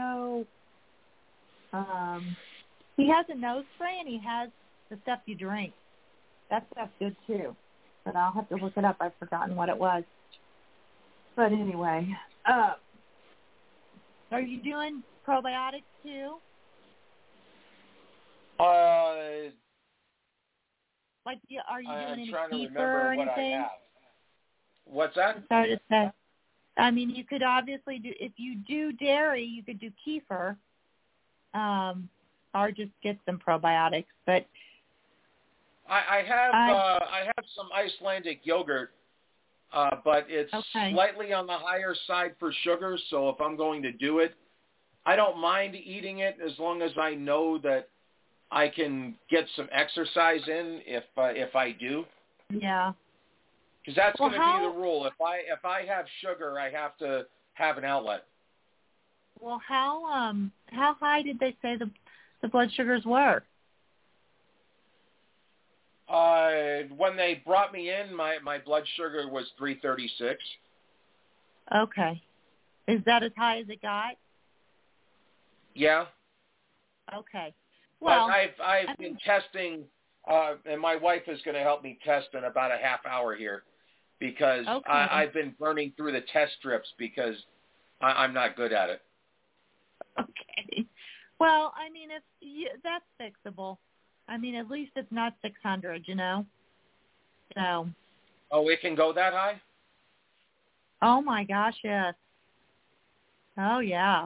He has a nose spray and he has the stuff you drink. That stuff's good too. But I'll have to look it up. I've forgotten what it was. But anyway, are you doing probiotics too? Are you doing any kefir or anything? What's that? I mean, you could obviously do, if you do dairy, you could do kefir, or just get some probiotics. But I have some Icelandic yogurt, but it's slightly on the higher side for sugar. So if I'm going to do it, I don't mind eating it as long as I know that I can get some exercise in if I do. Yeah. Because that's going to be the rule. If I have sugar, I have to have an outlet. Well, how high did they say the blood sugars were? When they brought me in, my blood sugar was 336. Okay. Is that as high as it got? Yeah. Okay. Well, but I've been testing, and my wife is going to help me test in about a half hour here, because I've been burning through the test strips because I'm not good at it. Okay. Well, I mean, that's fixable. I mean, at least it's not 600, you know? So. Oh, it can go that high? Oh, my gosh, yes. Oh, yeah.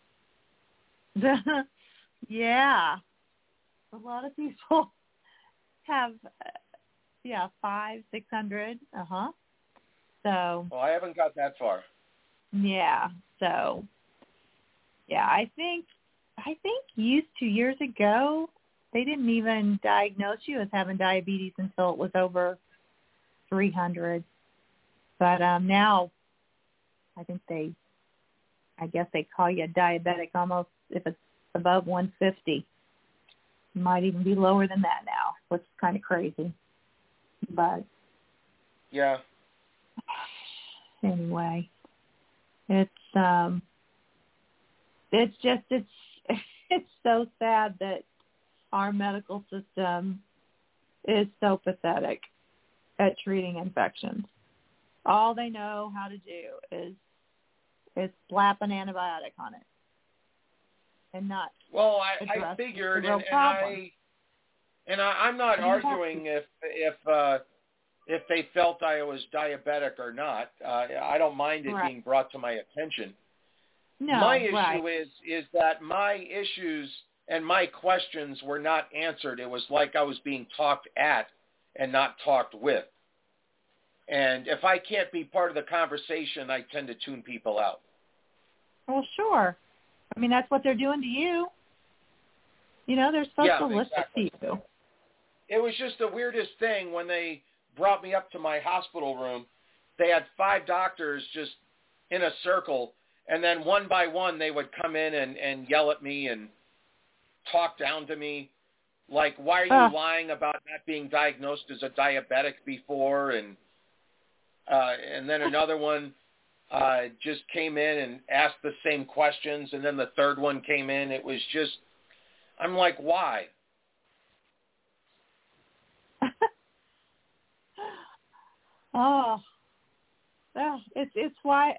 Yeah. A lot of people have, 500, 600. Uh-huh. So. Well, I haven't got that far. Yeah. So, yeah, I think used to years ago, they didn't even diagnose you as having diabetes until it was over 300. But now, I guess they call you a diabetic almost if it's above 150. It might even be lower than that now, which is kind of crazy. But yeah. anyway, it's so sad that our medical system is so pathetic at treating infections. All they know how to do is slap an antibiotic on it and not. Well, I figured, and I'm not arguing if they felt I was diabetic or not. I don't mind it being brought to my attention. No, my issue is that my issues and my questions were not answered. It was like I was being talked at and not talked with. And if I can't be part of the conversation, I tend to tune people out. Well, sure. I mean, that's what they're doing to you. You know, they're supposed to listen to you. It was just the weirdest thing when they brought me up to my hospital room. They had 5 doctors just in a circle, and then one by one they would come in and yell at me and talk down to me. Like, why are you lying about not being diagnosed as a diabetic before? And then another one just came in and asked the same questions, and then the third one came in. It was just, I'm like, why? It's why.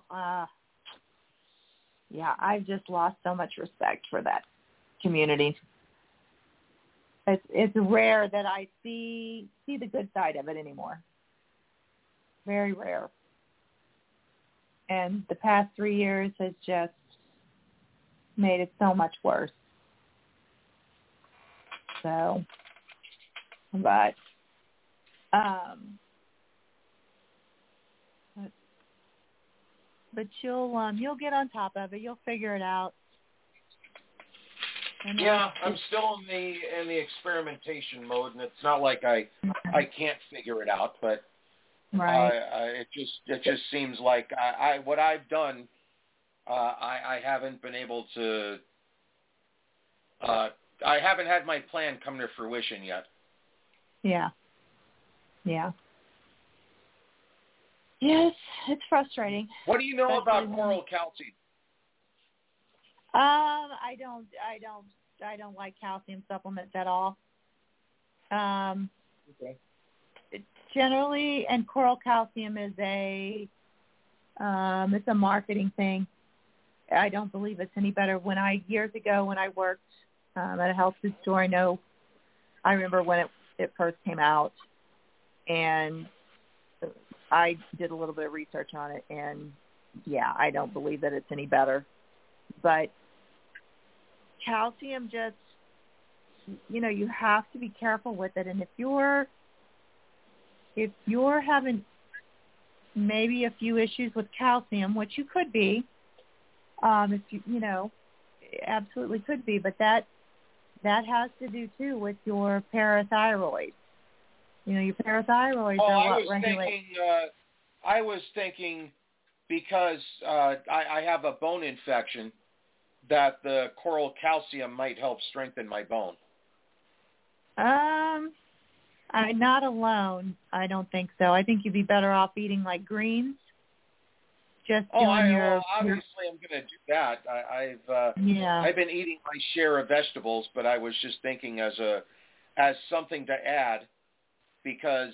Yeah, I've just lost so much respect for that community. It's rare that I see the good side of it anymore. Very rare. And the past 3 years has just made it so much worse. So, but you'll get on top of it. You'll figure it out. And yeah, I'm still in the experimentation mode, and it's not like I can't figure it out, but it just seems like what I've done, I haven't been able to. I haven't had my plan come to fruition yet. Yeah. Yeah. Yes, it's frustrating. What do you know about coral calcium? I don't like calcium supplements at all. Okay. Generally, and coral calcium is it's a marketing thing. I don't believe it's any better. Years ago when I worked at a health food store, I remember when it first came out, and I did a little bit of research on it, and yeah, I don't believe that it's any better. But calcium just, you have to be careful with it. And if you're having maybe a few issues with calcium, which you could be, if you absolutely could be, but that has to do too with your parathyroid. Your parathyroid are what regulate. I was thinking because I have a bone infection that the coral calcium might help strengthen my bone. I'm not alone. I don't think so. I think you'd be better off eating like greens. Just obviously I'm going to do that. I've been eating my share of vegetables, but I was just thinking as something to add because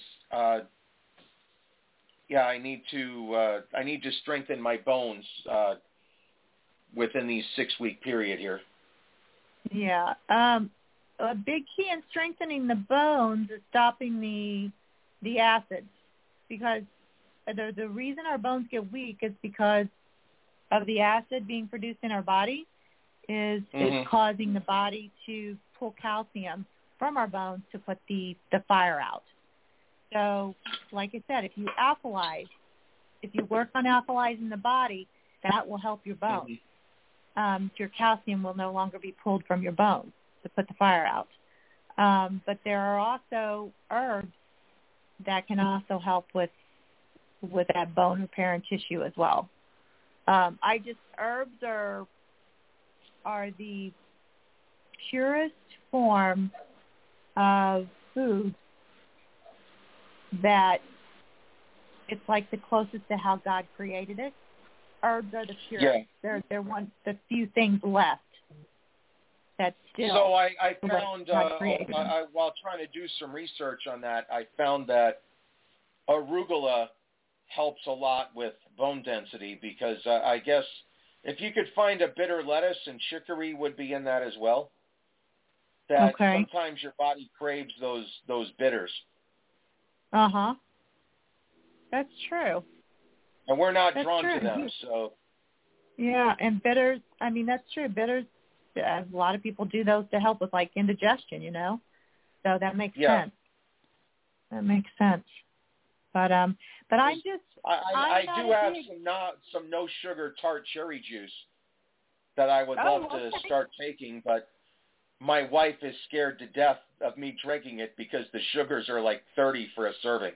I need to strengthen my bones within the 6-week period here. Yeah. A big key in strengthening the bones is stopping the acids, because the reason our bones get weak is because of the acid being produced in our body is causing the body to pull calcium from our bones to put the fire out. So, like I said, if you work on alkalizing the body, that will help your bones. Your calcium will no longer be pulled from your bones to put the fire out. But there are also herbs that can also help with that bone repair and tissue as well. Herbs are the purest form of food that it's like the closest to how God created it. Herbs are the purest. Yeah. They're the few things left that still. So I found I while trying to do some research on that, I found that arugula helps a lot with bone density because I guess if you could find a bitter lettuce, and chicory would be in that as well. That sometimes your body craves those bitters. Uh-huh. That's true. And we're not drawn to them, so. Yeah, and bitters, I mean, that's true. Bitters, a lot of people do those to help with, like, indigestion, So that makes sense. That makes sense. But I do have some no sugar tart cherry juice that I would love to start taking, but my wife is scared to death of me drinking it because the sugars are like 30 for a serving.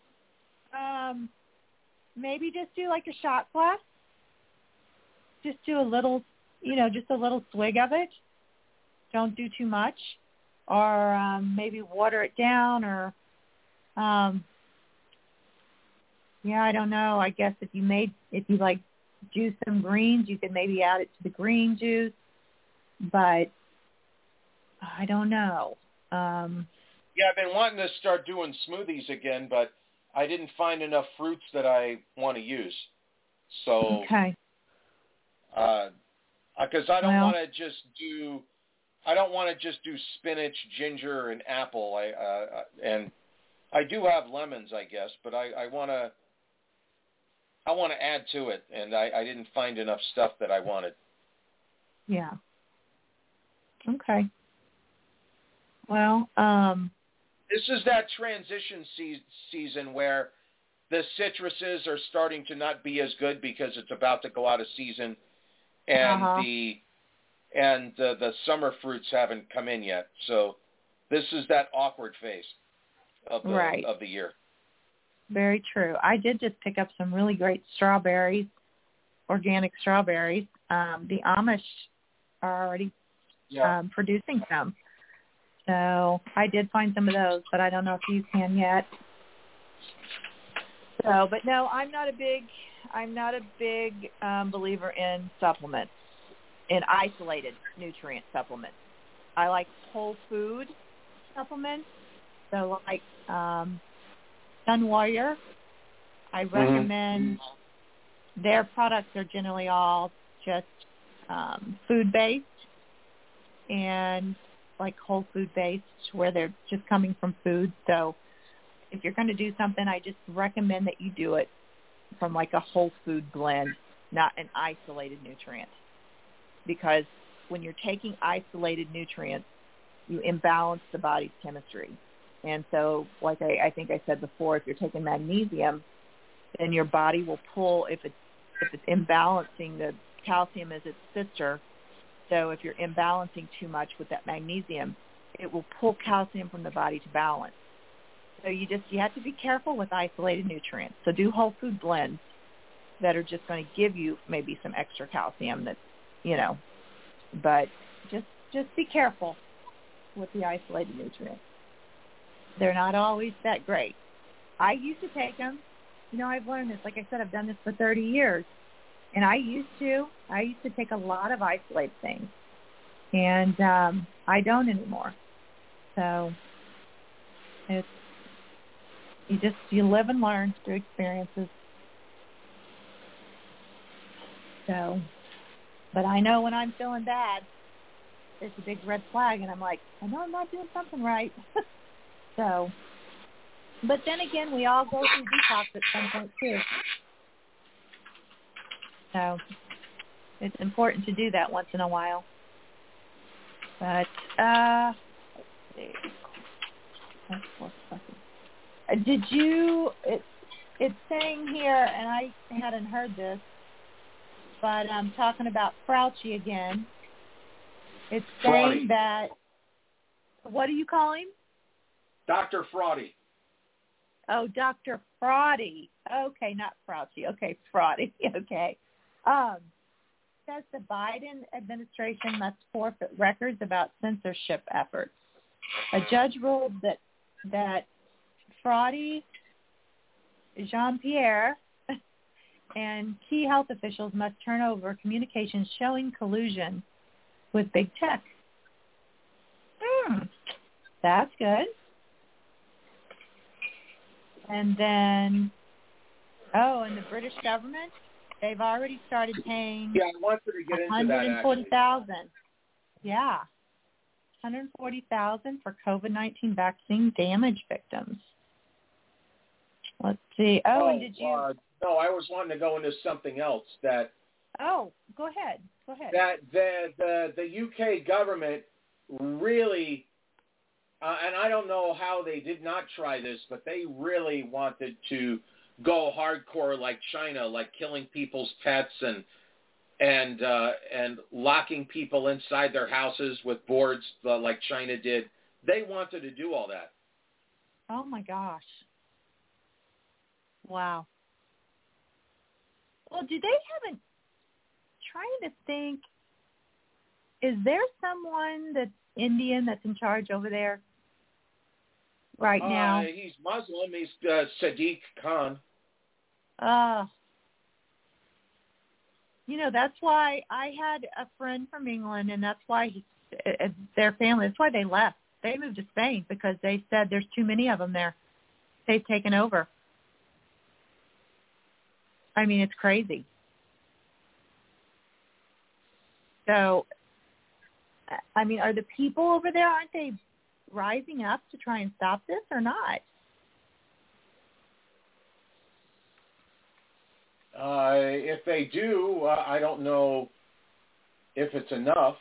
Maybe just do like a shot glass. Just do a little, just a little swig of it. Don't do too much, or maybe water it down, or I don't know. I guess if you like juice some greens, you could maybe add it to the green juice, but I don't know. Yeah, I've been wanting to start doing smoothies again, but I didn't find enough fruits that I want to use. So, because I don't want to just do spinach, ginger, and apple. And I do have lemons, I guess, but I want to add to it, and I didn't find enough stuff that I wanted. Yeah. Okay. Well, this is that transition season where the citruses are starting to not be as good because it's about to go out of season, and the summer fruits haven't come in yet. So this is that awkward phase of the year. Very true. I did just pick up some really great strawberries, organic strawberries. The Amish are already producing some. So I did find some of those, but I don't know if you can yet. So, but no, I'm not a big believer in supplements, in isolated nutrient supplements. I like whole food supplements. So like Sun Warrior, I recommend their products are generally all just food-based and like whole food-based where they're just coming from food. So if you're going to do something, I just recommend that you do it from like a whole food blend, not an isolated nutrient. Because when you're taking isolated nutrients, you imbalance the body's chemistry. And so, like I think I said before, if you're taking magnesium, then your body will pull, if it's imbalancing, the calcium is its sister. So if you're imbalancing too much with that magnesium, it will pull calcium from the body to balance. So you have to be careful with isolated nutrients. So do whole food blends that are just going to give you maybe some extra calcium that, but just be careful with the isolated nutrients. They're not always that great. I used to take them. I've learned this. Like I said, I've done this for 30 years. And I used to take a lot of isolated things. And I don't anymore. So you live and learn through experiences. So, but I know when I'm feeling bad, there's a big red flag, and I'm like, I know I'm not doing something right. So, but then again, we all go through detox at some point too. So it's important to do that once in a while. But let's see. Did you? It's saying here, and I hadn't heard this, but I'm talking about Fauci again. It's saying that. What do you call him? Dr. Fraudy. Oh, Dr. Fraudy. Okay, not Fauci. Okay, Fraudy. Okay. Says the Biden administration must forfeit records about censorship efforts. A judge ruled that Fraudy Jean-Pierre and key health officials must turn over communications showing collusion with big tech. That's good. And then, and the British government, they've already started paying. Yeah, I wanted to get into that. $140,000. Yeah, $140,000 for COVID-19 vaccine damage victims. Let's see. And did you? No, I was wanting to go into something else. That. Oh, go ahead. That the UK government really, and I don't know how they did not try this, but they really wanted to go hardcore like China, like killing people's pets and locking people inside their houses with boards like China did. They wanted to do all that. Oh my gosh. Wow. Well, do they have trying to think, is there someone that's Indian that's in charge over there right now? He's Muslim. He's Sadiq Khan. That's why I had a friend from England, and that's why their family, that's why they left. They moved to Spain because they said there's too many of them there. They've taken over. I mean, it's crazy. So, I mean, are the people over there, aren't they rising up to try and stop this or not? If they do, I don't know if it's enough.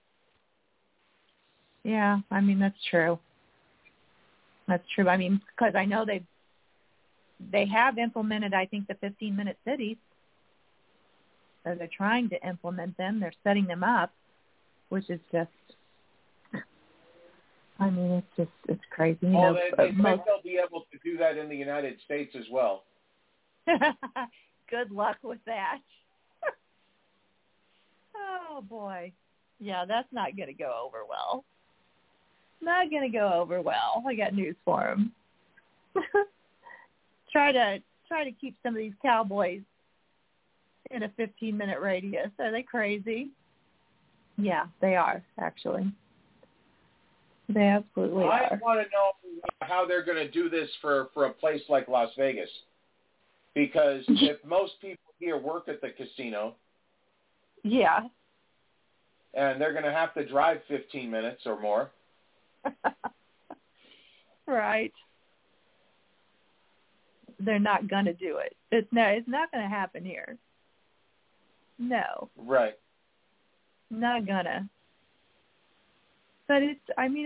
Yeah, I mean, that's true. That's true. I mean, because I know they have implemented, I think, the 15-minute cities. So they're trying to implement them. They're setting them up, which is just, I mean, it's crazy. They think they'll be able to do that in the United States as well. Good luck with that. Oh, boy. Yeah, that's not going to go over well. Not going to go over well. I got news for them. Try to keep some of these cowboys in a 15-minute radius. Are they crazy? Yeah, they are, actually. They absolutely are. I want to know how they're going to do this for a place like Las Vegas. Because if most people here work at the casino. Yeah. And they're going to have to drive 15 minutes or more. Right. They're not going to do it. It's not going to happen here. No. Right. Not gonna. But it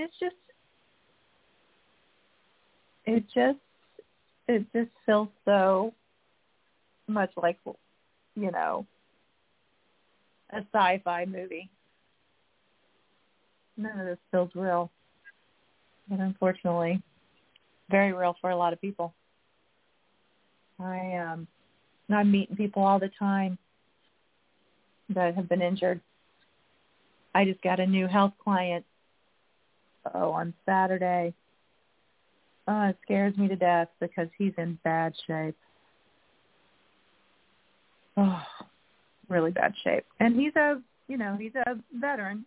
just feels so much like, a sci-fi movie. None of this feels real. But unfortunately, very real for a lot of people. I'm meeting people all the time that have been injured. I just got a new health client on Saturday. It scares me to death because he's in bad shape. Oh, really bad shape. And he's a veteran.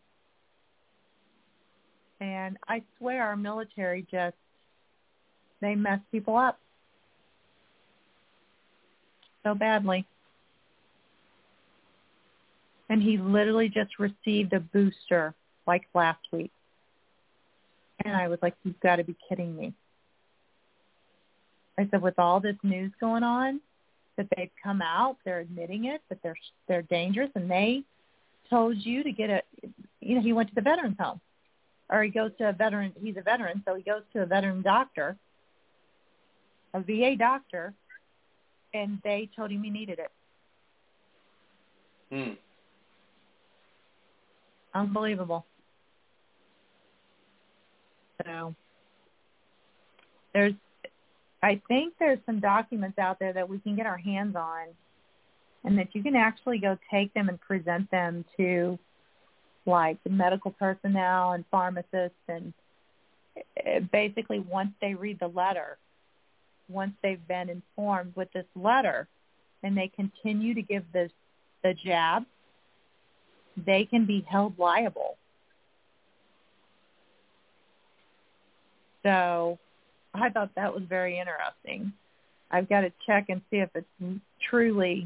And I swear our military they mess people up so badly. And he literally just received a booster like last week. And I was like, you've got to be kidding me. I said, with all this news going on, that they've come out, they're admitting it, that they're dangerous, and they told you to get he went to the veterans home. Or he goes to he's a veteran, so he goes to a veteran doctor, a VA doctor, and they told him he needed it. Unbelievable. So I think there's some documents out there that we can get our hands on, and that you can actually go take them and present them to, like, the medical personnel and pharmacists, and basically once they read the letter, once they've been informed with this letter and they continue to give the jab, they can be held liable. So I thought that was very interesting. I've got to check and see if it's truly,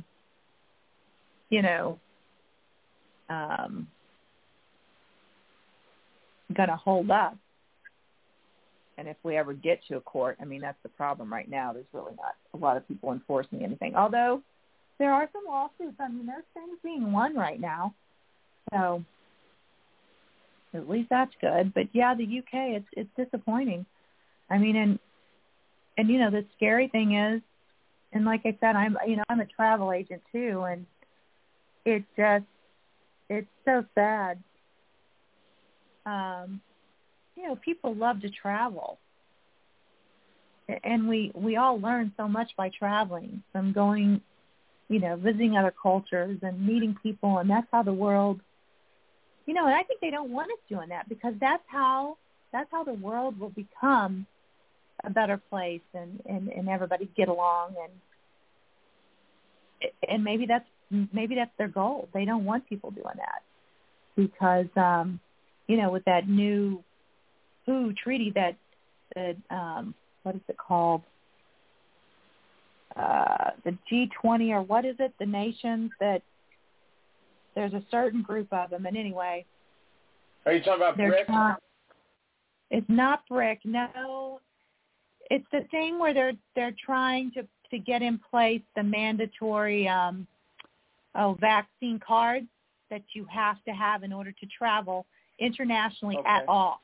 going to hold up. And if we ever get to a court, I mean, that's the problem right now. There's really not a lot of people enforcing anything. Although there are some lawsuits. I mean, there's things being won right now. So at least that's good. But yeah, the UK, it's disappointing. I mean, and the scary thing is, and like I said, I'm a travel agent too, and it's so sad. People love to travel, and we all learn so much by traveling, from going, visiting other cultures and meeting people, and that's how the world, and I think they don't want us doing that, because that's how the world will become a better place, and everybody get along, and maybe that's their goal. They don't want people doing that, because with that new treaty that what is it called? The G20, or what is it? The nations that there's a certain group of them, and anyway. Are you talking about BRIC? It's not BRIC. No, it's the thing where they're trying to get in place the mandatory vaccine cards that you have to have in order to travel internationally at all.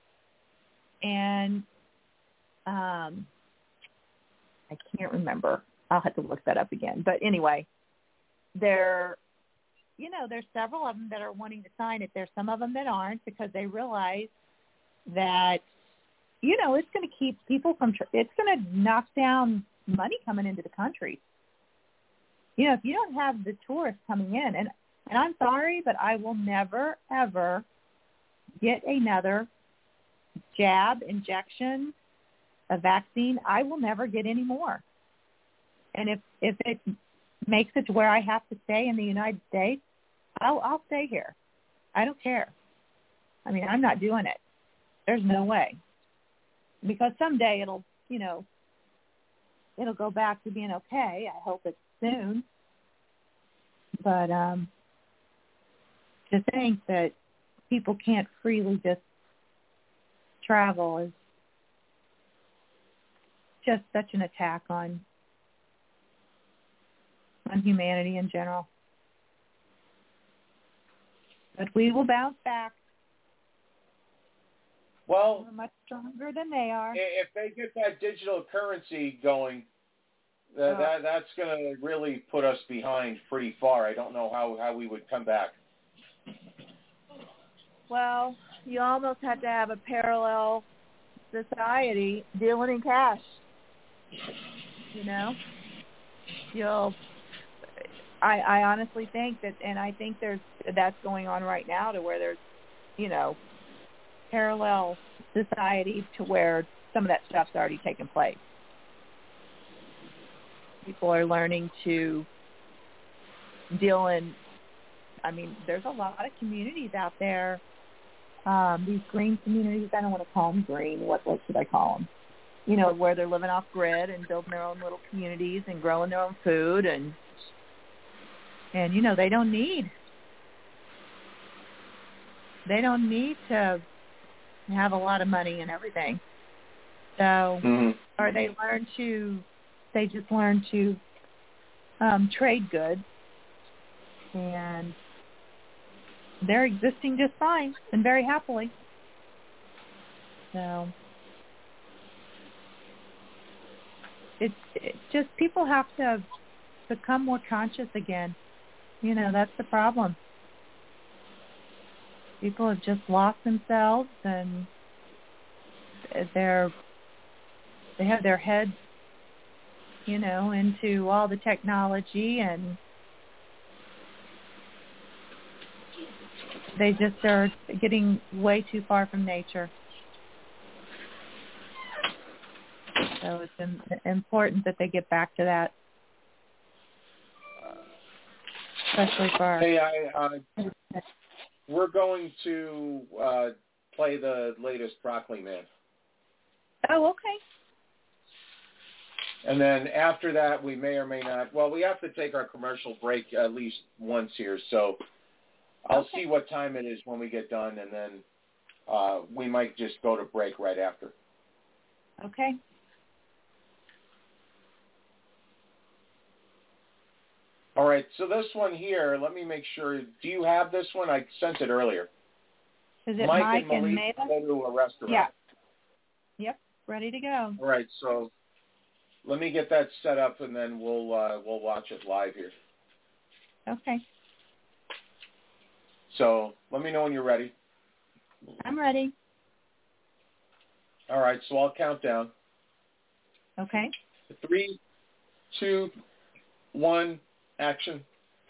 And I can't remember. I'll have to look that up again. But anyway, there's several of them that are wanting to sign it. There's some of them that aren't, because they realize that, it's going to keep people from, it's going to knock down money coming into the country. If you don't have the tourists coming in, and I'm sorry, but I will never, ever get another jab, injection, a vaccine. I will never get any more. And if it makes it to where I have to stay in the United States, I'll stay here. I don't care. I mean, I'm not doing it. There's no way. Because someday it'll go back to being okay. I hope it's soon. But to think that people can't freely just travel is just such an attack on humanity in general. But we will bounce back. Well, we're much stronger than they are. If they get that digital currency going, that's going to really put us behind pretty far. I don't know how we would come back. Well, you almost have to have a parallel society dealing in cash. I honestly think that, and I think that's going on right now, to where there's, parallel society to where some of that stuff's already taken place. People are learning to deal in, there's a lot of communities out there, these green communities. I don't want to call them green. What should I call them? Where they're living off grid and building their own little communities and growing their own food, and they don't need to have a lot of money and everything. So, or they just learn to trade goods, and they're existing just fine and very happily. So it's just, people have to become more conscious again. That's the problem. People have just lost themselves, and they have their heads, into all the technology, and they just are getting way too far from nature. So it's important that they get back to that, especially for our... Hey, we're going to play the latest Broccoli Man. Oh, okay. And then after that, we may or may not. Well, we have to take our commercial break at least once here, so I'll see what time it is when we get done, and then we might just go to break right after. Okay. All right, so this one here, let me make sure. Do you have this one? I sent it earlier. Is it Mike and Malik Mabel? go to a restaurant. Yeah. Yep, ready to go. All right, so let me get that set up, and then we'll watch it live here. Okay. So let me know when you're ready. I'm ready. All right, so I'll count down. Okay. 3, 2, 1, action.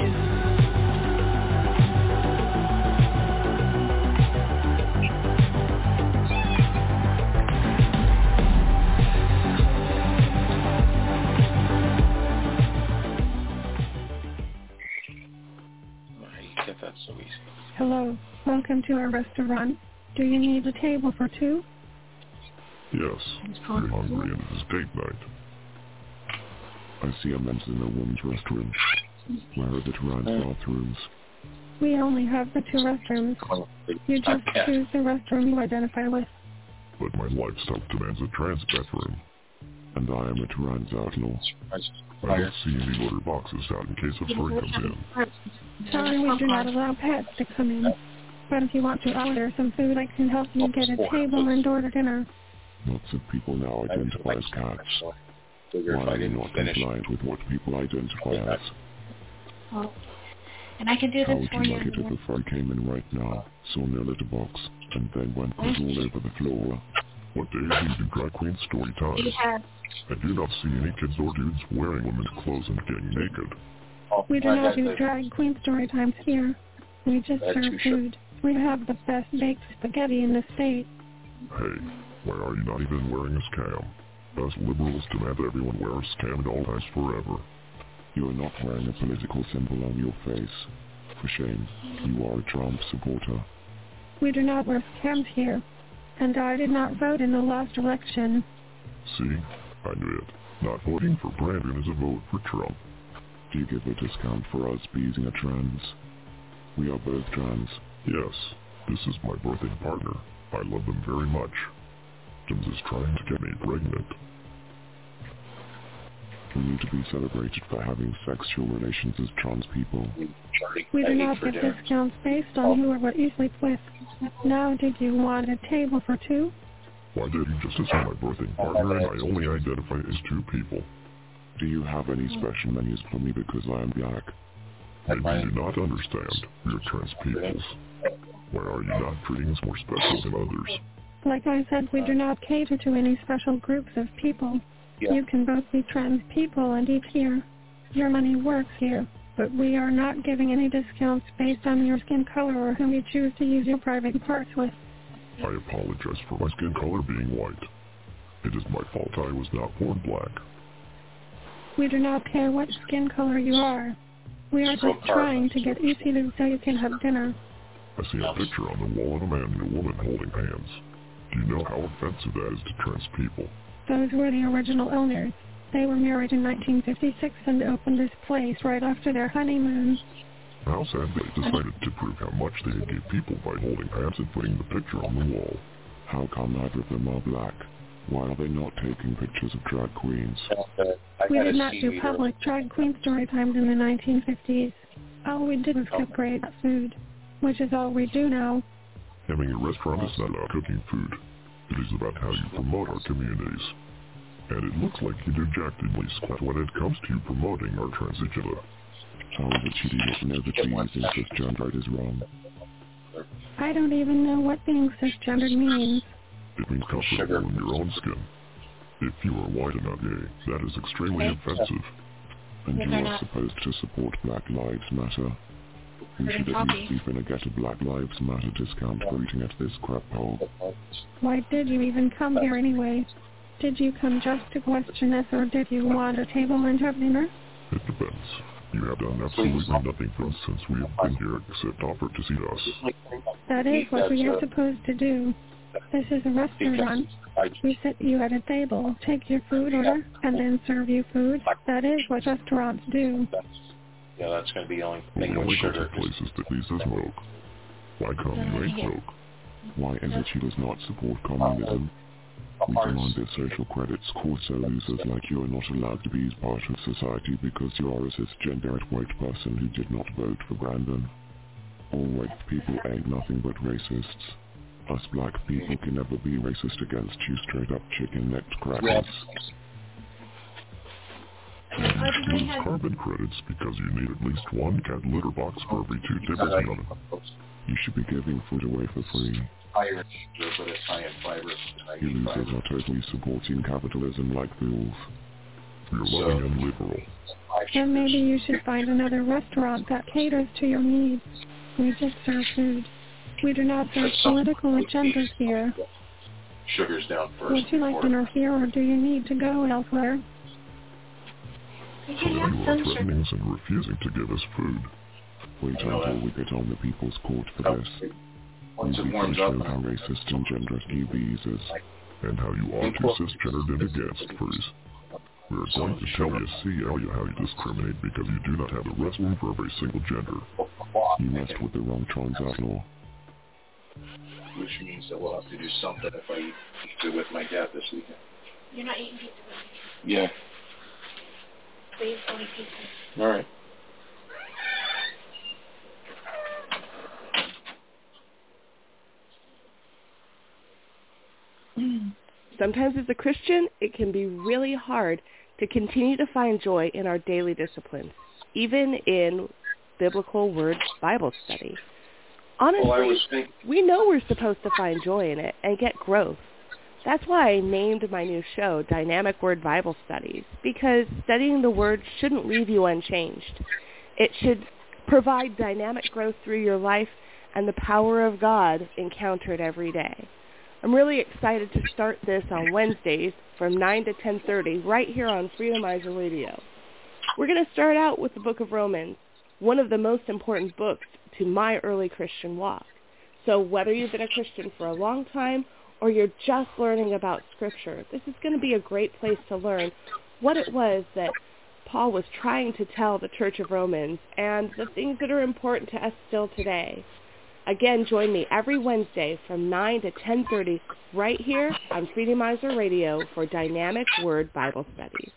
That's so easy. Hello, welcome to our restaurant. Do you need a table for two? Yes, you're hungry and it is date night. I see a men's and a women's restroom. Where are the trans bathrooms? We only have the two restrooms. You just choose the restroom you identify with. But my lifestyle demands a trans bathroom. And I am a trans outlaw. I don't see any order boxes out in case a furry comes in. Sorry, we do not allow pets to come in. But if you want to order some food, I can help you get a table and order dinner. Lots of people now identify as cats. Why are you not compliant with what people identify as? Oh. And I can do this for How would you. you like it if a furry came in right now, saw me a litter box, and then went all over the floor? What day is it in drag queen story time? I do not see any kids or dudes wearing women's clothes and getting naked. We do not do drag queen story times here. We just serve food. We have the best baked spaghetti in the state. Hey, why are you not even wearing a scam? Us liberals demand that everyone wear a scam at all times forever. You are not wearing a political symbol on your face. For shame, you are a Trump supporter. We do not wear scams here. And I did not vote in the last election. See? I knew it. Not voting for Brandon is a vote for Trump. Do you give a discount for us being a trans? We are both trans. Yes, this is my birthing partner. I love them very much. James is trying to get me pregnant. We need to be celebrated for having sexual relations as trans people. We do not give discounts based on who or what you sleep with. Now, did you want a table for two? Why did you just assume my birthing partner and I only identify as two people? Do you have any special menus for me because I am black? Maybe you do not understand. We are trans peoples. Why are you not treating us more special than others? Like I said, we do not cater to any special groups of people. Yeah. You can both be trans people and eat here. Your money works here, but we are not giving any discounts based on your skin color or whom you choose to use your private parts with. I apologize for my skin color being white. It is my fault I was not born black. We do not care what skin color you are. We are just trying to get you seated so you can have dinner. I see a picture on the wall of a man and a woman holding hands. Do you know how offensive that is to trans people? Those were the original owners. They were married in 1956 and opened this place right after their honeymoon. How sad they decided to prove how much they gave people by holding hands and putting the picture on the wall. How come neither of them are black? Why are they not taking pictures of drag queens? We did not do public drag queen story times in the 1950s. All we did was cook great food, which is all we do now. Having a restaurant is not about cooking food. It is about how you promote our communities. And it looks like you do jack diddly squat when it comes to you promoting our trans agenda. How is it you do not know that being cisgendered is wrong? I don't even know what being cisgendered means. It means comfortable in your own skin. If you are white and not gay, that is extremely offensive. And you are supposed to support Black Lives Matter. You should at least even get a Black Lives Matter discount for eating at this crap hole. Why did you even come here anyway? Did you come just to question us, or did you want a table and have dinner? It depends. You have done absolutely nothing for us since we have been here except offered to see us. That is what we are supposed to do. This is a restaurant. We sit you at a table, take your food order, and then serve you food. That is what restaurants do. Yeah, that's going to be the only thing We with only go sugar. to places that please us smoke. Why come you ain't smoke? Why is it she does not support communism? We demand their social credits. Corso losers like you are not allowed to be part of society because you are a cisgender white person who did not vote for Brandon. All white people ain't nothing but racists. Us black people can never be racist against you straight up chicken-necked crackers. You lose carbon credits because you need at least one cat litter box for every 2 tablespoons. You should be giving food away for free. Higher sugar, but it's high in fiber. You losers are totally supporting capitalism like fools. You're loving and liberal. Then maybe you should find another restaurant that caters to your needs. We just serve food. We do not serve political agendas here. Sugar's down first. Would you like dinner here, or do you need to go elsewhere? So you are threatening us and refusing to give us food. Wait until we get on the People's Court for this. We'll be going to show how racist and genderless EVs is. And how you are too cisgendered and against furries. We are going to tell you how you discriminate because you do not have a restroom for every single gender. You messed with the wrong transact law. Which means that we'll have to do something if I eat pizza with my dad this weekend. You're not eating pizza with me. Yeah. Please, only pizza. All right. Sometimes as a Christian, it can be really hard to continue to find joy in our daily disciplines, even in biblical word Bible study. Honestly, we know we're supposed to find joy in it and get growth. That's why I named my new show Dynamic Word Bible Studies, because studying the Word shouldn't leave you unchanged. It should provide dynamic growth through your life and the power of God encountered every day. I'm really excited to start this on Wednesdays from 9 to 10:30 right here on Freedomizer Radio. We're going to start out with the book of Romans, one of the most important books to my early Christian walk. So whether you've been a Christian for a long time or you're just learning about Scripture, this is going to be a great place to learn what it was that Paul was trying to tell the Church of Romans and the things that are important to us still today. Again, join me every Wednesday from 9 to 10:30 right here on Freedomizer Radio for Dynamic Word Bible Studies.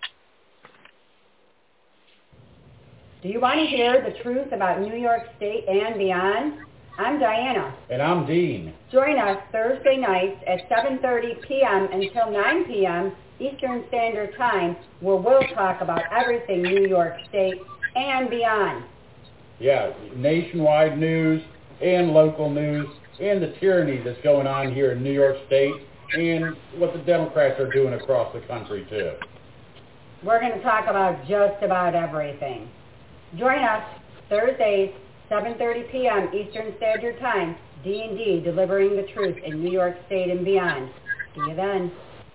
Do you want to hear the truth about New York State and beyond? I'm Diana. And I'm Dean. Join us Thursday nights at 7:30 p.m. until 9 p.m. Eastern Standard Time, where we'll talk about everything New York State and beyond. Yeah, nationwide news and local news and the tyranny that's going on here in New York State and what the Democrats are doing across the country, too. We're going to talk about just about everything. Join us Thursdays, 7:30 p.m. Eastern Standard Time, D&D, delivering the truth in New York State and beyond. See you then.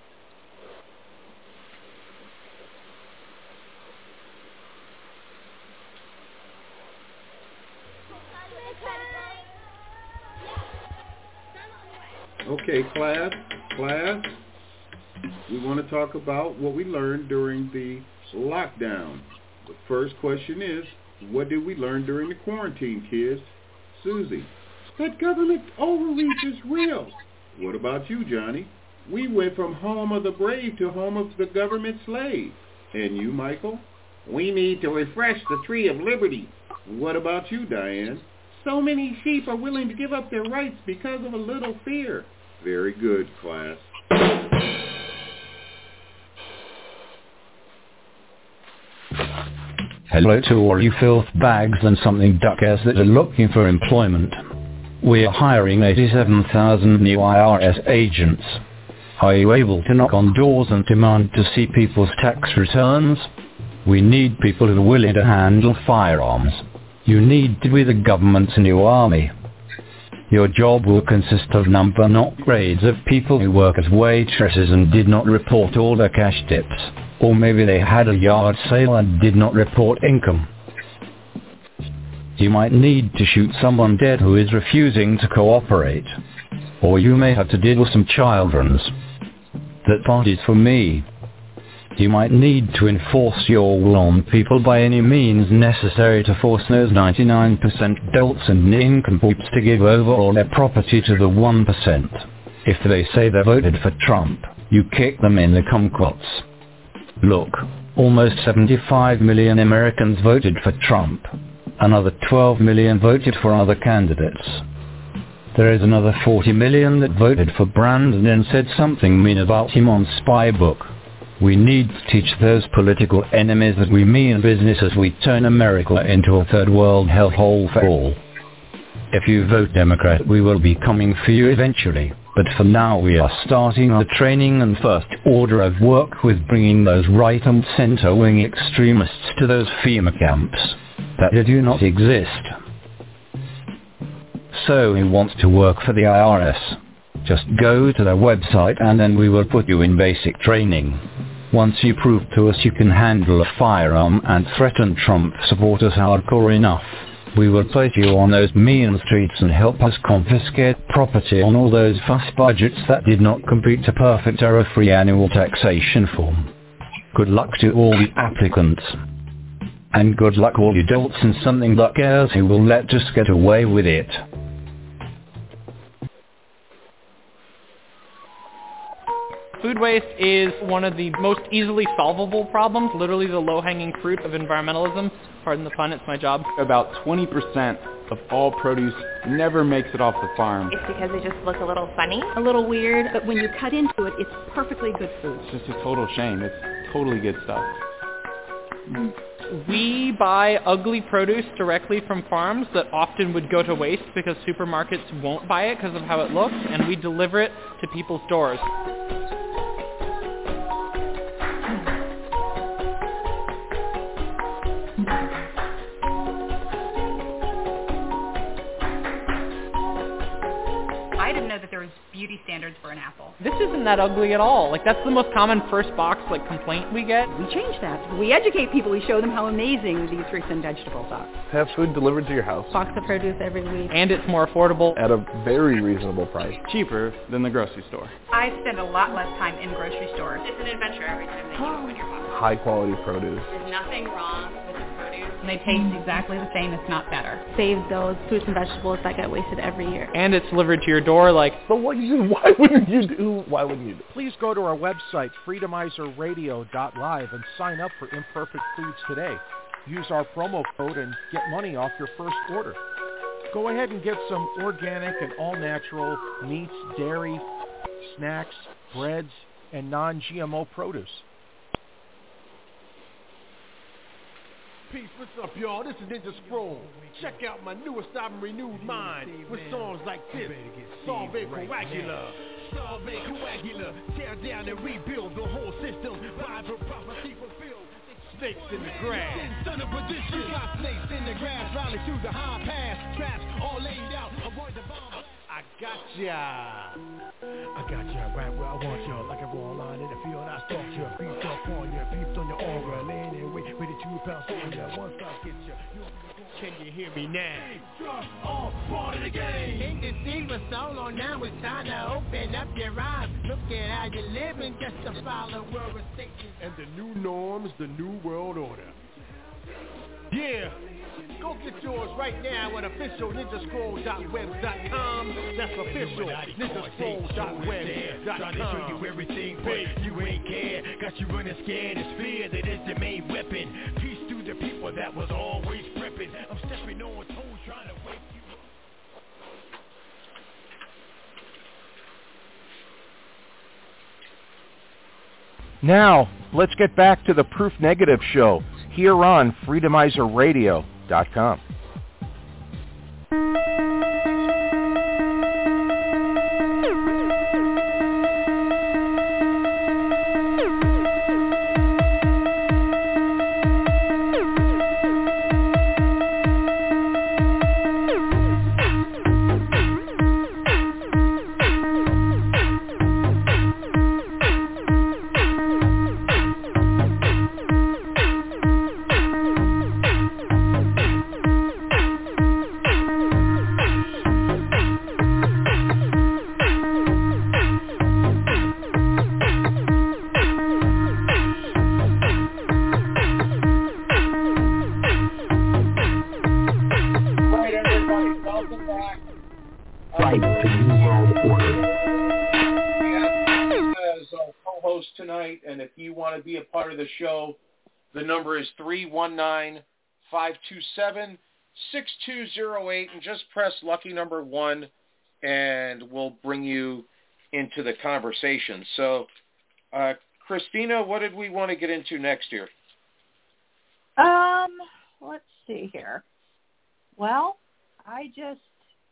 Okay, class, we want to talk about what we learned during the lockdown. The first question is, what did we learn during the quarantine, kids? Susie, that government overreach is real. What about you, Johnny? We went from home of the brave to home of the government slave. And you, Michael? We need to refresh the tree of liberty. What about you, Diane? So many sheep are willing to give up their rights because of a little fear. Very good, class. Hello to all you filth bags and something duckers that are looking for employment. We're hiring 87,000 new IRS agents. Are you able to knock on doors and demand to see people's tax returns? We need people who are willing to handle firearms. You need to be the government's new army. Your job will consist of number not grades of people who work as waitresses and did not report all their cash tips. Or maybe they had a yard sale and did not report income. You might need to shoot someone dead who is refusing to cooperate. Or you may have to deal with some children's. That part is for me. You might need to enforce your will on people by any means necessary to force those 99% dolts and nincompoops to give over all their property to the 1%. If they say they voted for Trump, you kick them in the kumquats. Look, almost 75 million Americans voted for Trump. Another 12 million voted for other candidates. There is another 40 million that voted for Brandon and said something mean about him on Spybook. We need to teach those political enemies that we mean business as we turn America into a third world hellhole for all. If you vote Democrat, we will be coming for you eventually. But for now we are starting our training and first order of work with bringing those right and center wing extremists to those FEMA camps that do not exist. So who wants to work for the IRS? Just go to their website and then we will put you in basic training. Once you prove to us you can handle a firearm and threaten Trump supporters hardcore enough, we will place you on those mean streets and help us confiscate property on all those fuss budgets that did not complete a perfect error-free annual taxation form. Good luck to all the applicants. And good luck all you adults and something like girls who will let us get away with it. Food waste is one of the most easily solvable problems, literally the low-hanging fruit of environmentalism. Pardon the pun, it's my job. About 20% of all produce never makes it off the farm. It's because they just look a little funny, a little weird, but when you cut into it, it's perfectly good food. It's just a total shame. It's totally good stuff. We buy ugly produce directly from farms that often would go to waste because supermarkets won't buy it because of how it looks, and we deliver it to people's doors. I didn't know that there was beauty standards for an apple. This isn't that ugly at all. Like, that's the most common first box, like, complaint we get. We change that. We educate people. We show them how amazing these fruits and vegetables are. Have food delivered to your house. Box of produce every week. And it's more affordable. At a very reasonable price. Cheaper than the grocery store. I spend a lot less time in grocery stores. It's an adventure every time that you open your box. High quality produce. There's nothing wrong with the produce. And they taste exactly the same, if not better. Save those fruits and vegetables that get wasted every year. And it's delivered to your door, like... But why wouldn't you do? Please go to our website, freedomizerradio.live, and sign up for Imperfect Foods today. Use our promo code and get money off your first order. Go ahead and get some organic and all-natural meats, dairy, snacks, breads, and non-GMO produce. Peace, what's up, y'all? This is Ninja Scroll. Check out my newest album, Renewed Mind, with songs like this, Solve Coagula. Solve Coagula, tear down and rebuild the whole system. Bible prophecy fulfilled. Snakes in the grass. Son of perdition. Got snakes in the grass, rally through the high pass. Traps all laid out. Avoid the bomb. I got ya right where I want ya. Like a raw line in the field, I stalked ya. Beat up on ya, peeped on your aura. Laying in wait, ready 2 pounds on ya. Once I get ya, can you hear me now? All part of the game. Ain't the scene for so long, now it's time to open up your eyes. Look at how you're living, just to follow world restrictions. And the new norms, the new world order. Yeah. Go get yours right now at officialninjascroll.webs.com. That's official ninjascroll.webs.com. Trying to show you everything, but you ain't care. Got you running scared, it's fear that is the main weapon. Peace to the people that was always prepping. I'm stepping on toes trying to wake you up. Now, let's get back to the Proof Negative Show here on freedomizerradio.com. vital to New World Order. As our co-host tonight, and if you want to be a part of the show, the number is 319-527-6208, and just press lucky number 1, and we'll bring you into the conversation. So, Christina, what did we want to get into next here? Let's see here. Well, I just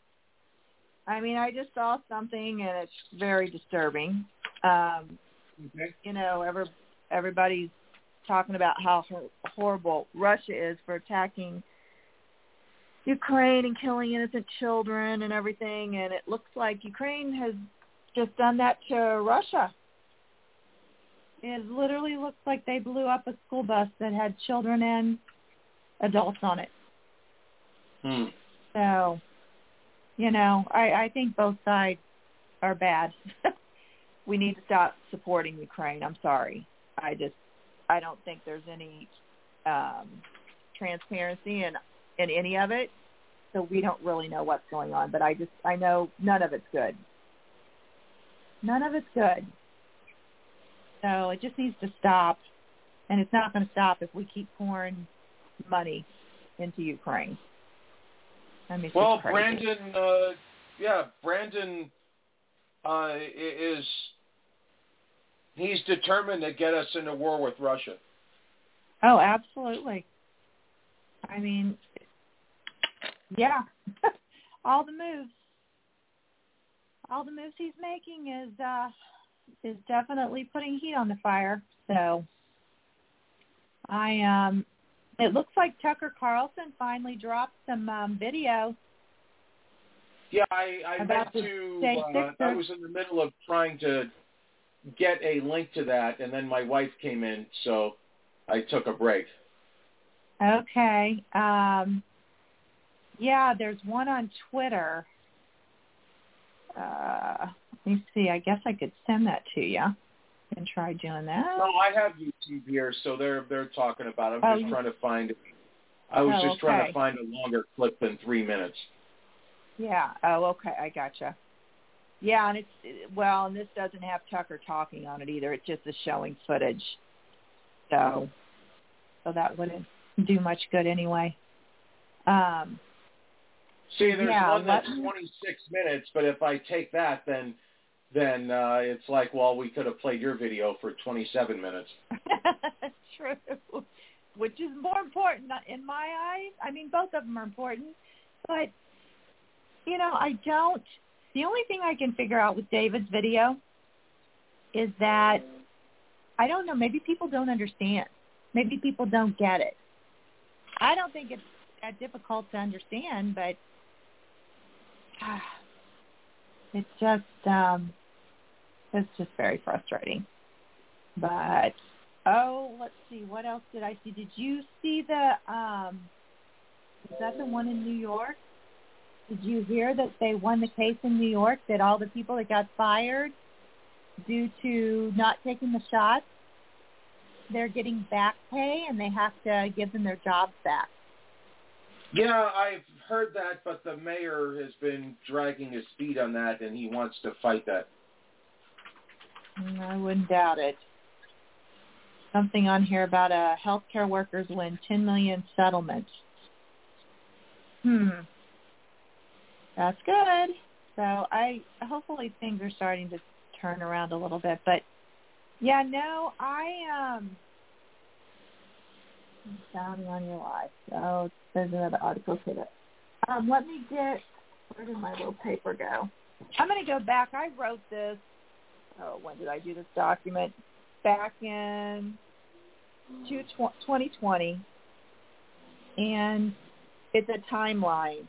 saw something, and it's very disturbing. Okay. You know, everybody's talking about how horrible Russia is for attacking Ukraine and killing innocent children and everything, and it looks like Ukraine has just done that to Russia. It literally looks like they blew up a school bus that had children and adults on it. So, you know, I think both sides are bad. We need to stop supporting Ukraine. I'm sorry. I don't think there's any transparency in any of it, so we don't really know what's going on. But I know none of it's good. None of it's good. So it just needs to stop, and it's not going to stop if we keep pouring money into Ukraine. I mean, well, Brandon, Brandon he's determined to get us into war with Russia. Oh, absolutely. I mean, yeah, all the moves he's making is definitely putting heat on the fire. So it looks like Tucker Carlson finally dropped some video. Yeah, I meant to. I was in the middle of trying to get a link to that, and then my wife came in, so I took a break. Okay. Yeah, there's one on Twitter. Let me see. I guess I could send that to you and try doing that. No, I have YouTube here, so they're talking about it. I'm just trying to find it. I was just trying to find a longer clip than 3 minutes. Yeah. Oh, okay. I gotcha. Yeah, and and this doesn't have Tucker talking on it either. It's just the showing footage. So that wouldn't do much good anyway. See, there's one that's 26 minutes, but if I take that, then it's like, well, we could have played your video for 27 minutes. True. Which is more important in my eyes. I mean, both of them are important. But, you know, the only thing I can figure out with David's video is that, I don't know, maybe people don't understand. Maybe people don't get it. I don't think it's that difficult to understand, but it's just very frustrating. But let's see, what else did I see? Did you see is that the one in New York? Did you hear that they won the case in New York, that all the people that got fired due to not taking the shots, they're getting back pay and they have to give them their jobs back? Yeah, I've heard that, but the mayor has been dragging his feet on that, and he wants to fight that. I wouldn't doubt it. Something on here about healthcare workers win $10 million settlement. That's good. So hopefully things are starting to turn around a little bit. But yeah, no, Sounding on your life. So there's another article to it. Let me get, where did my little paper go? I'm going to go back. I wrote this, when did I do this document? Back in 2020. And it's a timeline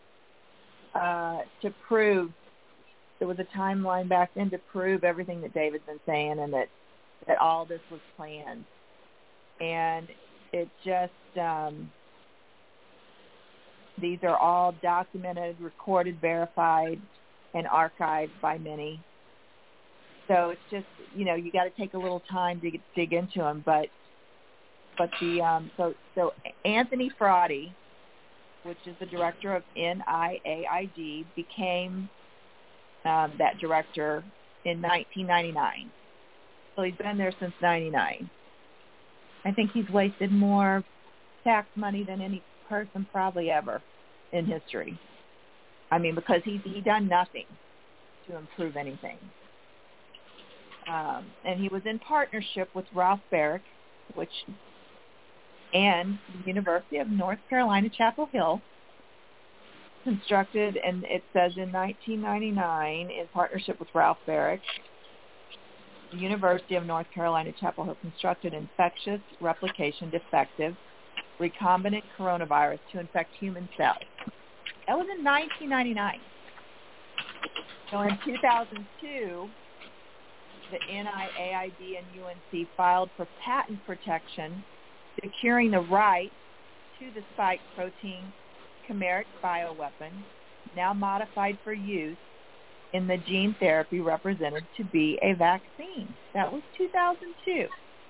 to prove, there was a timeline back then to prove everything that David's been saying, and that all this was planned. And it just, these are all documented, recorded, verified, and archived by many. So it's just, you got to take a little time to dig into them. But so Anthony Fraude, which is the director of NIAID, became that director in 1999. So he's been there since 99. I think he's wasted more tax money than any person probably ever in history. I mean, because he done nothing to improve anything. And he was in partnership with Ralph Baric, and the University of North Carolina, Chapel Hill, constructed, and it says in 1999, in partnership with Ralph Baric, the University of North Carolina, Chapel Hill constructed infectious replication defective recombinant coronavirus to infect human cells. That was in 1999. So in 2002, the NIAID and UNC filed for patent protection, securing the right to the spike protein chimeric bioweapon, now modified for use in the gene therapy represented to be a vaccine. That was 2002.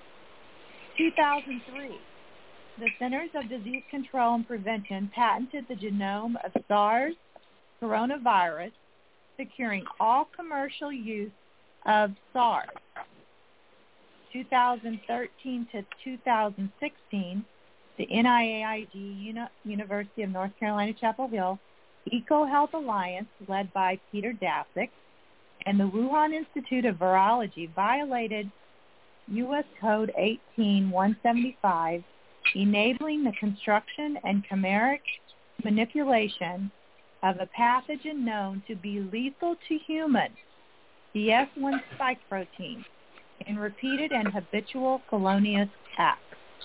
2003, the Centers of Disease Control and Prevention patented the genome of SARS coronavirus, securing all commercial use of SARS. 2013 to 2016, the NIAID, University of North Carolina, Chapel Hill, EcoHealth Alliance, led by Peter Daszak, and the Wuhan Institute of Virology violated U.S. Code 18175, enabling the construction and chimeric manipulation of a pathogen known to be lethal to humans, the S1 spike protein, in repeated and habitual felonious acts.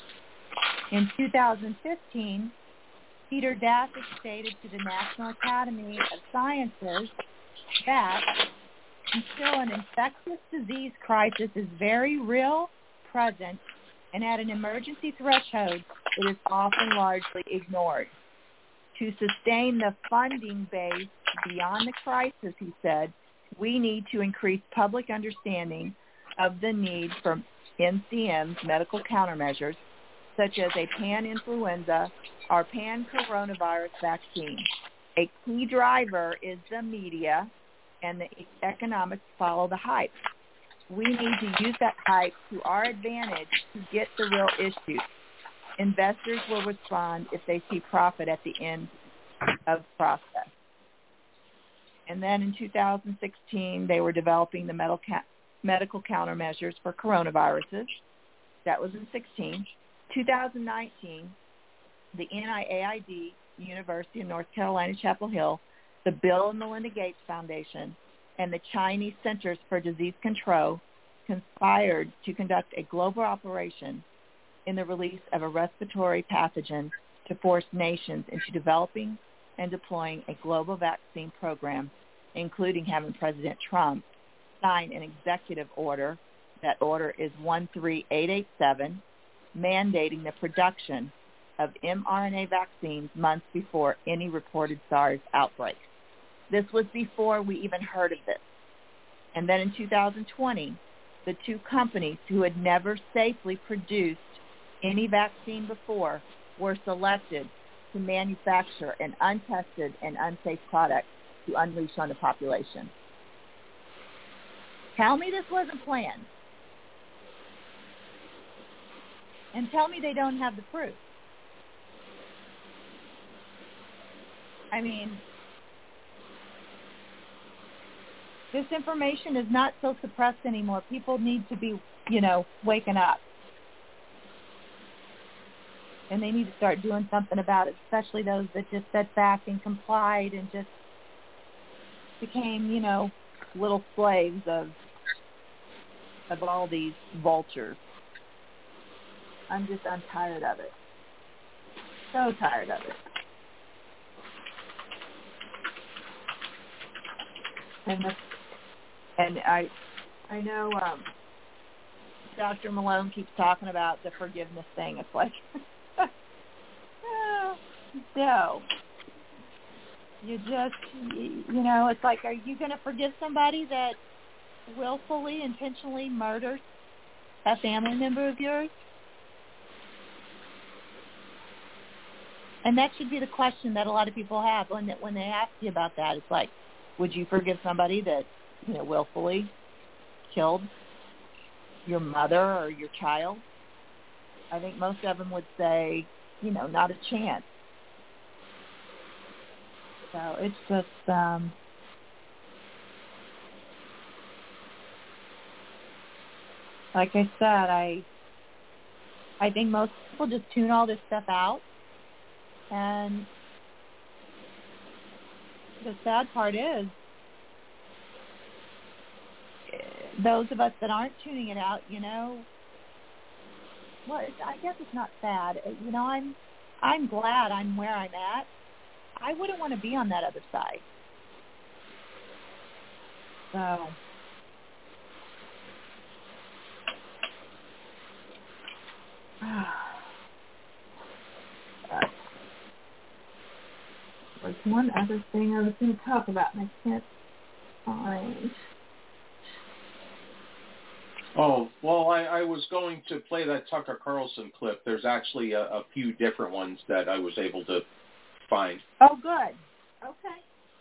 In 2015, Peter Daszak stated to the National Academy of Sciences that until an infectious disease crisis is very real, present, and at an emergency threshold, it is often largely ignored. To sustain the funding base beyond the crisis, he said, we need to increase public understanding of the need for NCM's medical countermeasures, such as a pan-influenza or pan-coronavirus vaccine. A key driver is the media, and the economics follow the hype. We need to use that hype to our advantage to get the real issue. Investors will respond if they see profit at the end of the process. And then in 2016, they were developing the medical countermeasures for coronaviruses. That was in 16. 2019, the NIAID, University of North Carolina, Chapel Hill, the Bill and Melinda Gates Foundation, and the Chinese Centers for Disease Control conspired to conduct a global operation in the release of a respiratory pathogen to force nations into developing and deploying a global vaccine program, including having President Trump sign an executive order. That order is 13887, mandating the production of mRNA vaccines months before any reported SARS outbreak. This was before we even heard of this. And then in 2020, the two companies who had never safely produced any vaccine before were selected to manufacture an untested and unsafe product to unleash on the population. Tell me this wasn't planned. And tell me they don't have the proof. I mean, this information is not so suppressed anymore. People need to be, waking up. And they need to start doing something about it, especially those that just sat back and complied and just became, little slaves of all these vultures. I'm tired of it. So tired of it. And I know Dr. Malone keeps talking about the forgiveness thing. It's like, no. You just, it's like, are you going to forgive somebody that willfully, intentionally murders a family member of yours? And that should be the question that a lot of people have when they ask you about that. It's like, Would you forgive somebody that, willfully killed your mother or your child? I think most of them would say, not a chance. So it's just, like I said, I think most people just tune all this stuff out. And the sad part is, those of us that aren't tuning it out, well, I guess it's not sad. I'm glad I'm where I'm at. I wouldn't want to be on that other side. So, there's one other thing I was going to talk about, and I can't find. Oh, well, I was going to play that Tucker Carlson clip. There's actually a few different ones that I was able to find. Oh, good. Okay.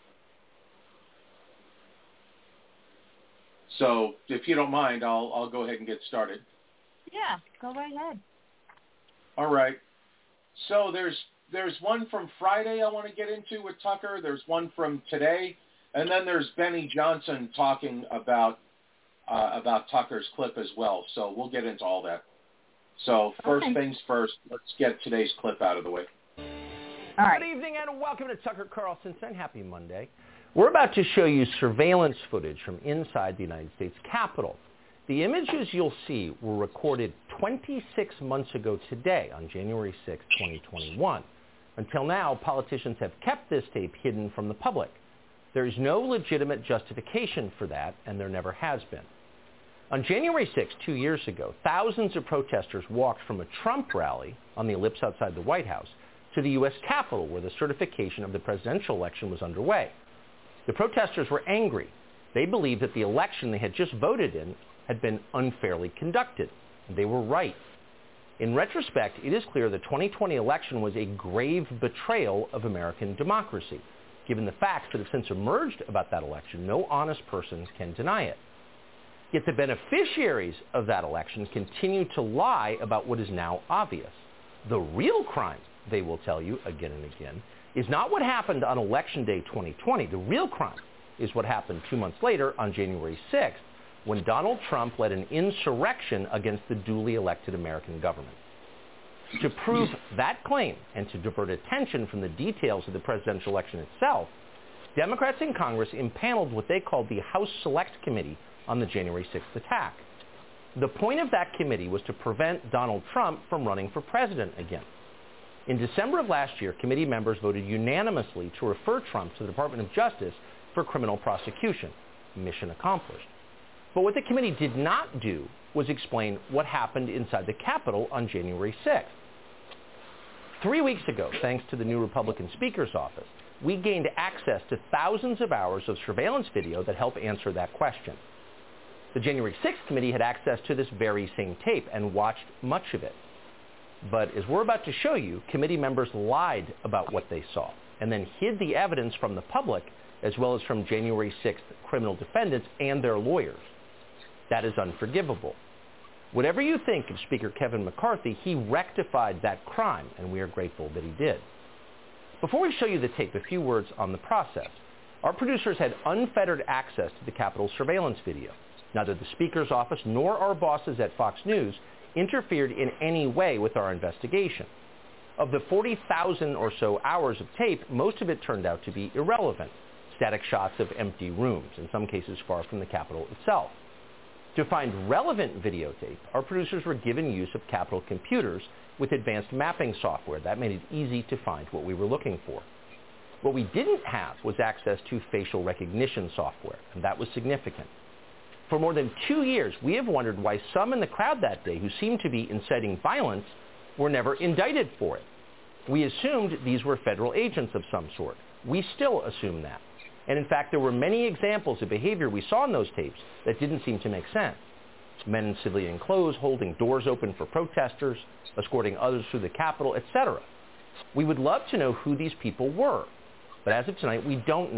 So, if you don't mind, I'll go ahead and get started. Yeah, go right ahead. All right. So there's one from Friday I want to get into with Tucker. There's one from today, and then there's Benny Johnson talking about Tucker's clip as well. So we'll get into all that. So first things first, let's get today's clip out of the way. All right. Good evening and welcome to Tucker Carlson and happy Monday. We're about to show you surveillance footage from inside the United States Capitol. The images you'll see were recorded 26 months ago today on January 6, 2021. Until now, politicians have kept this tape hidden from the public. There is no legitimate justification for that, and there never has been. On January 6, 2 years ago, thousands of protesters walked from a Trump rally on the ellipse outside the White House to the U.S. Capitol, where the certification of the presidential election was underway. The protesters were angry. They believed that the election they had just voted in had been unfairly conducted. They were right. In retrospect, it is clear the 2020 election was a grave betrayal of American democracy. Given the facts that have since emerged about that election, no honest person can deny it. Yet the beneficiaries of that election continue to lie about what is now obvious. The real crime, they will tell you again and again, is not what happened on Election Day 2020. The real crime is what happened 2 months later on January 6th, when Donald Trump led an insurrection against the duly elected American government. To prove that claim and to divert attention from the details of the presidential election itself, Democrats in Congress impaneled what they called the House Select Committee on the January 6th attack. The point of that committee was to prevent Donald Trump from running for president again. In December of last year, committee members voted unanimously to refer Trump to the Department of Justice for criminal prosecution. Mission accomplished. But what the committee did not do was explain what happened inside the Capitol on January 6th. 3 weeks ago, thanks to the new Republican Speaker's office, we gained access to thousands of hours of surveillance video that help answer that question. The January 6th committee had access to this very same tape and watched much of it. But as we're about to show you, committee members lied about what they saw and then hid the evidence from the public as well as from January 6th criminal defendants and their lawyers. That is unforgivable. Whatever you think of Speaker Kevin McCarthy, he rectified that crime, and we are grateful that he did. Before we show you the tape, a few words on the process. Our producers had unfettered access to the Capitol surveillance video. Neither the Speaker's office nor our bosses at Fox News interfered in any way with our investigation. Of the 40,000 or so hours of tape, most of it turned out to be irrelevant. Static shots of empty rooms, in some cases far from the Capitol itself. To find relevant videotape, our producers were given use of Capitol computers with advanced mapping software. That made it easy to find what we were looking for. What we didn't have was access to facial recognition software, and that was significant. For more than 2 years, we have wondered why some in the crowd that day who seemed to be inciting violence were never indicted for it. We assumed these were federal agents of some sort. We still assume that. And in fact, there were many examples of behavior we saw in those tapes that didn't seem to make sense. Men in civilian clothes holding doors open for protesters, escorting others through the Capitol, etc. We would love to know who these people were, but as of tonight, we don't know.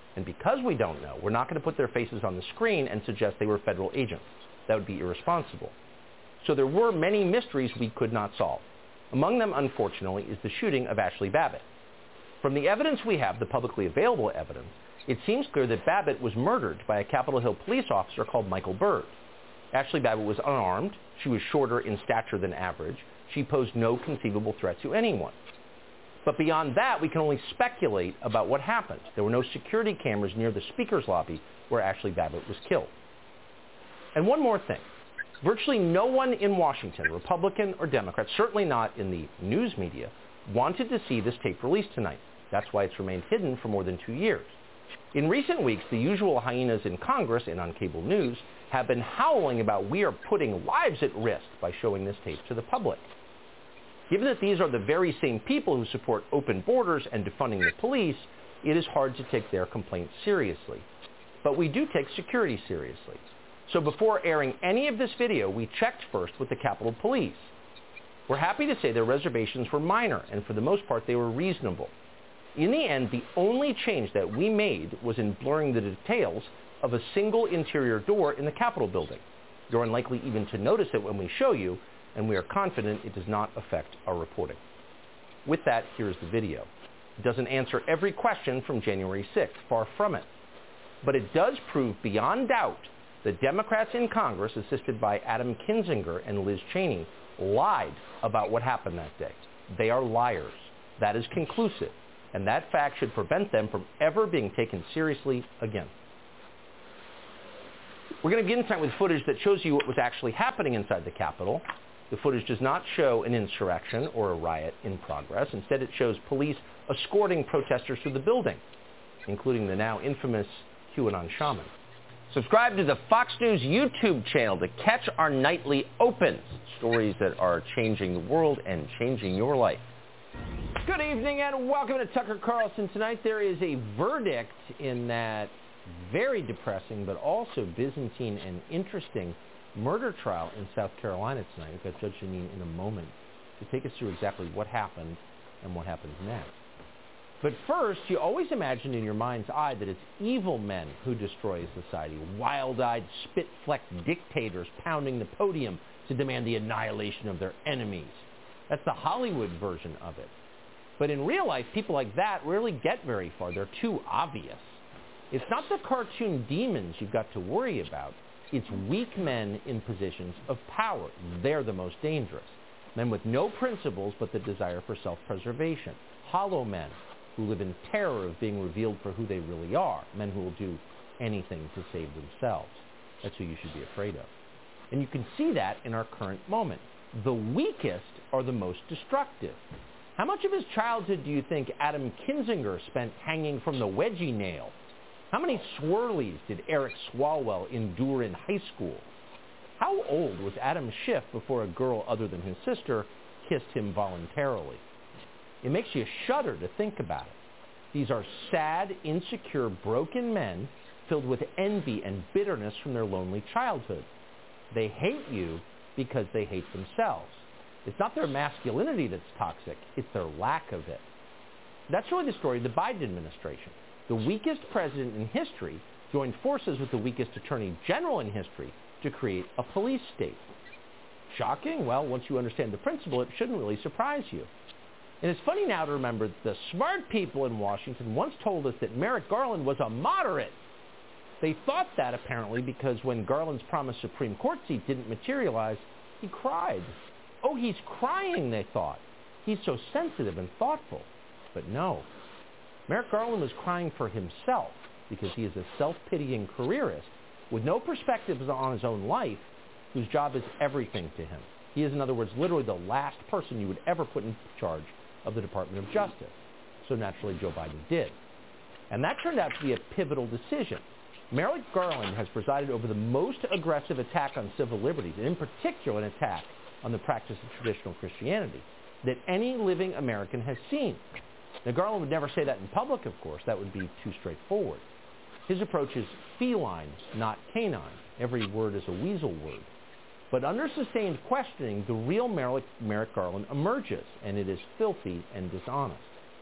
And because we don't know, we're not going to put their faces on the screen and suggest they were federal agents. That would be irresponsible. So there were many mysteries we could not solve. Among them, unfortunately, is the shooting of Ashley Babbitt. From the evidence we have, the publicly available evidence, it seems clear that Babbitt was murdered by a Capitol Hill police officer called Michael Byrd. Ashley Babbitt was unarmed. She was shorter in stature than average. She posed no conceivable threat to anyone. But beyond that, we can only speculate about what happened. There were no security cameras near the speaker's lobby where Ashley Babbitt was killed. And one more thing. Virtually no one in Washington, Republican or Democrat, certainly not in the news media, wanted to see this tape released tonight. That's why it's remained hidden for more than 2 years. In recent weeks, the usual hyenas in Congress and on cable news have been howling about we are putting lives at risk by showing this tape to the public. Given that these are the very same people who support open borders and defunding the police, it is hard to take their complaints seriously. But we do take security seriously. So before airing any of this video, we checked first with the Capitol Police. We're happy to say their reservations were minor, and for the most part, they were reasonable. In the end, the only change that we made was in blurring the details of a single interior door in the Capitol building. You're unlikely even to notice it when we show you, and we are confident it does not affect our reporting. With that, here's the video. It doesn't answer every question from January 6th, far from it. But it does prove beyond doubt that Democrats in Congress, assisted by Adam Kinzinger and Liz Cheney, lied about what happened that day. They are liars. That is conclusive, and that fact should prevent them from ever being taken seriously again. We're going to begin tonight with footage that shows you what was actually happening inside the Capitol. The footage does not show an insurrection or a riot in progress. Instead, it shows police escorting protesters through the building, including the now infamous QAnon shaman. Subscribe to the Fox News YouTube channel to catch our nightly opens, stories that are changing the world and changing your life. Good evening and welcome to Tucker Carlson Tonight. There is a verdict in that very depressing but also Byzantine and interesting murder trial in South Carolina tonight. We've got Judge Janine in a moment to take us through exactly what happened and what happens next. But first, you always imagine in your mind's eye that it's evil men who destroy society, wild-eyed, spit-flecked dictators pounding the podium to demand the annihilation of their enemies. That's the Hollywood version of it. But in real life, people like that rarely get very far. They're too obvious. It's not the cartoon demons you've got to worry about. It's weak men in positions of power. They're the most dangerous. Men with no principles but the desire for self-preservation. Hollow men who live in terror of being revealed for who they really are. Men who will do anything to save themselves. That's who you should be afraid of. And you can see that in our current moment. The weakest are the most destructive. How much of his childhood do you think Adam Kinzinger spent hanging from the wedgie nail? How many swirlies did Eric Swalwell endure in high school? How old was Adam Schiff before a girl other than his sister kissed him voluntarily? It makes you shudder to think about it. These are sad, insecure, broken men filled with envy and bitterness from their lonely childhood. They hate you because they hate themselves. It's not their masculinity that's toxic, it's their lack of it. That's really the story of the Biden administration. The weakest president in history joined forces with the weakest attorney general in history to create a police state. Shocking? Well, once you understand the principle, it shouldn't really surprise you. And it's funny now to remember that the smart people in Washington once told us that Merrick Garland was a moderate. They thought that apparently because when Garland's promised Supreme Court seat didn't materialize, he cried. Oh, he's crying, they thought. He's so sensitive and thoughtful. But no. Merrick Garland was crying for himself because he is a self-pitying careerist with no perspectives on his own life, whose job is everything to him. He is, in other words, literally the last person you would ever put in charge of the Department of Justice. So naturally, Joe Biden did. And that turned out to be a pivotal decision. Merrick Garland has presided over the most aggressive attack on civil liberties, and in particular an attack on the practice of traditional Christianity, that any living American has seen. Now, Garland would never say that in public, of course. That would be too straightforward. His approach is feline, not canine. Every word is a weasel word. But under sustained questioning, the real Merrick Garland emerges, and it is filthy and dishonest.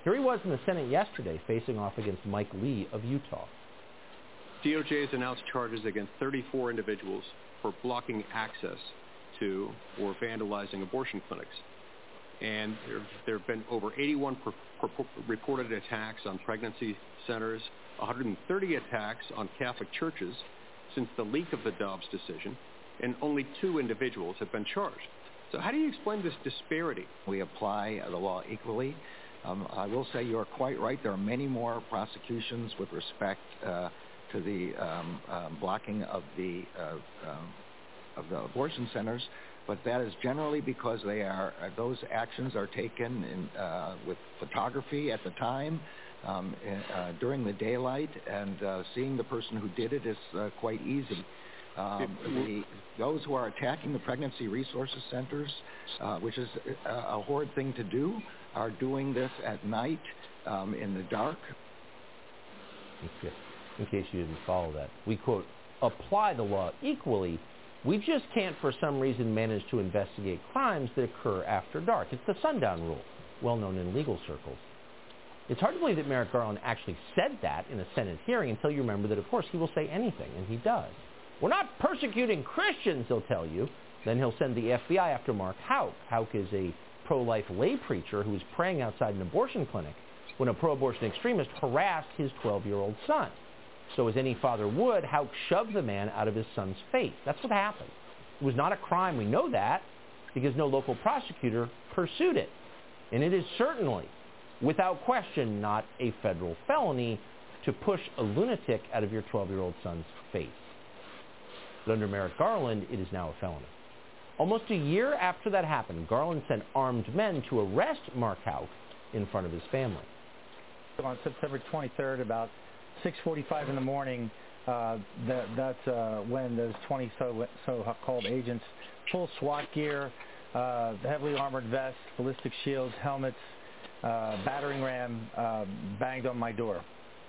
Here he was in the Senate yesterday facing off against Mike Lee of Utah. DOJ has announced charges against 34 individuals for blocking access to or vandalizing abortion clinics. And there have been over 81 reported attacks on pregnancy centers, 130 attacks on Catholic churches since the leak of the Dobbs decision, and only 2 individuals have been charged. So how do you explain this disparity? We apply the law equally. I will say you're quite right. There are many more prosecutions with respect to the blocking of the abortion centers, but that is generally because those actions are taken with photography at the time, during the daylight, and seeing the person who did it is quite easy. Those who are attacking the pregnancy resources centers, which is a horrid thing to do, are doing this at night in the dark. In case you didn't follow that, we, quote, apply the law equally. We just can't for some reason manage to investigate crimes that occur after dark. It's the sundown rule, well known in legal circles. It's hard to believe that Merrick Garland actually said that in a Senate hearing until you remember that, of course, he will say anything, and he does. We're not persecuting Christians, he'll tell you. Then he'll send the FBI after Mark Houck. Houck is a pro-life lay preacher who was praying outside an abortion clinic when a pro-abortion extremist harassed his 12-year-old son. So as any father would, Houck shoved the man out of his son's face. That's what happened. It was not a crime. We know that because no local prosecutor pursued it. And it is certainly, without question, not a federal felony to push a lunatic out of your 12-year-old son's face. But under Merrick Garland, it is now a felony. Almost a year after that happened, Garland sent armed men to arrest Mark Houck in front of his family. On September 23rd, about 6:45 in the morning, that's when those 20 so-called agents, full SWAT gear, heavily armored vests, ballistic shields, helmets, battering ram, banged on my door.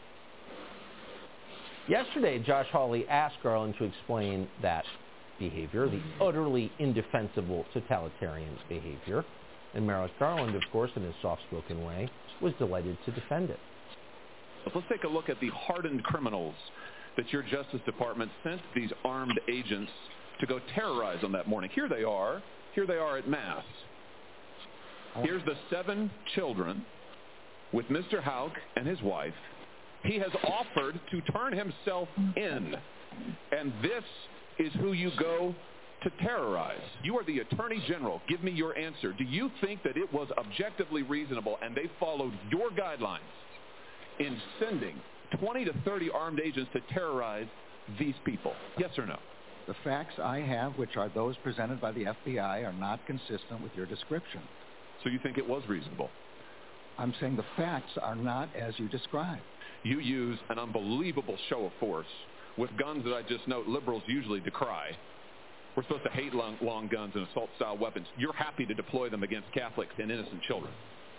Yesterday, Josh Hawley asked Garland to explain that behavior, the utterly indefensible totalitarian behavior. And Merrick Garland, of course, in his soft-spoken way, was delighted to defend it. Let's take a look at the hardened criminals that your Justice Department sent these armed agents to go terrorize on that morning. Here they are at Mass. Here's the 7 children with Mr. Houck and his wife. He has offered to turn himself in, and this is who you go to terrorize. You are the Attorney General. Give me your answer. Do you think that it was objectively reasonable and they followed your guidelines in sending 20 to 30 armed agents to terrorize these people? Yes or no? The facts I have, which are those presented by the FBI, are not consistent with your description. So you think it was reasonable? I'm saying the facts are not as you describe. You use an unbelievable show of force with guns that I just note liberals usually decry. We're supposed to hate long guns and assault-style weapons. You're happy to deploy them against Catholics and innocent children.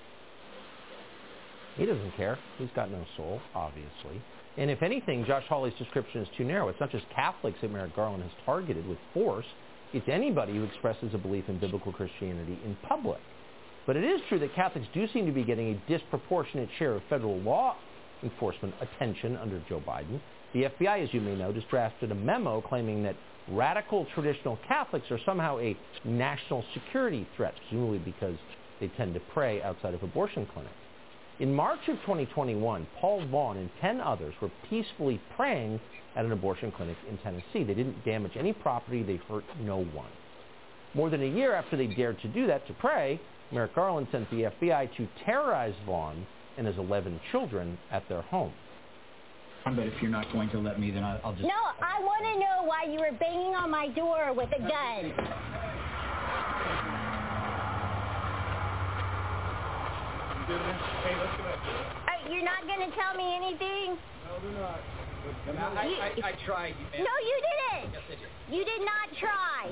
He doesn't care. He's got no soul, obviously. And if anything, Josh Hawley's description is too narrow. It's not just Catholics that Merrick Garland has targeted with force. It's anybody who expresses a belief in biblical Christianity in public. But it is true that Catholics do seem to be getting a disproportionate share of federal law enforcement attention under Joe Biden. The FBI, as you may know, just drafted a memo claiming that radical traditional Catholics are somehow a national security threat, presumably because they tend to pray outside of abortion clinics. In March of 2021, Paul Vaughn and 10 others were peacefully praying at an abortion clinic in Tennessee. They didn't damage any property. They hurt no one. More than a year after they dared to do that, to pray, Merrick Garland sent the FBI to terrorize Vaughn and his 11 children at their home. But if you're not going to let me, then I'll just... No, I want to know why you were banging on my door with a gun. You're not going to tell me anything? No, we're not. I tried. No, you didn't. Yes, I did. You did not try.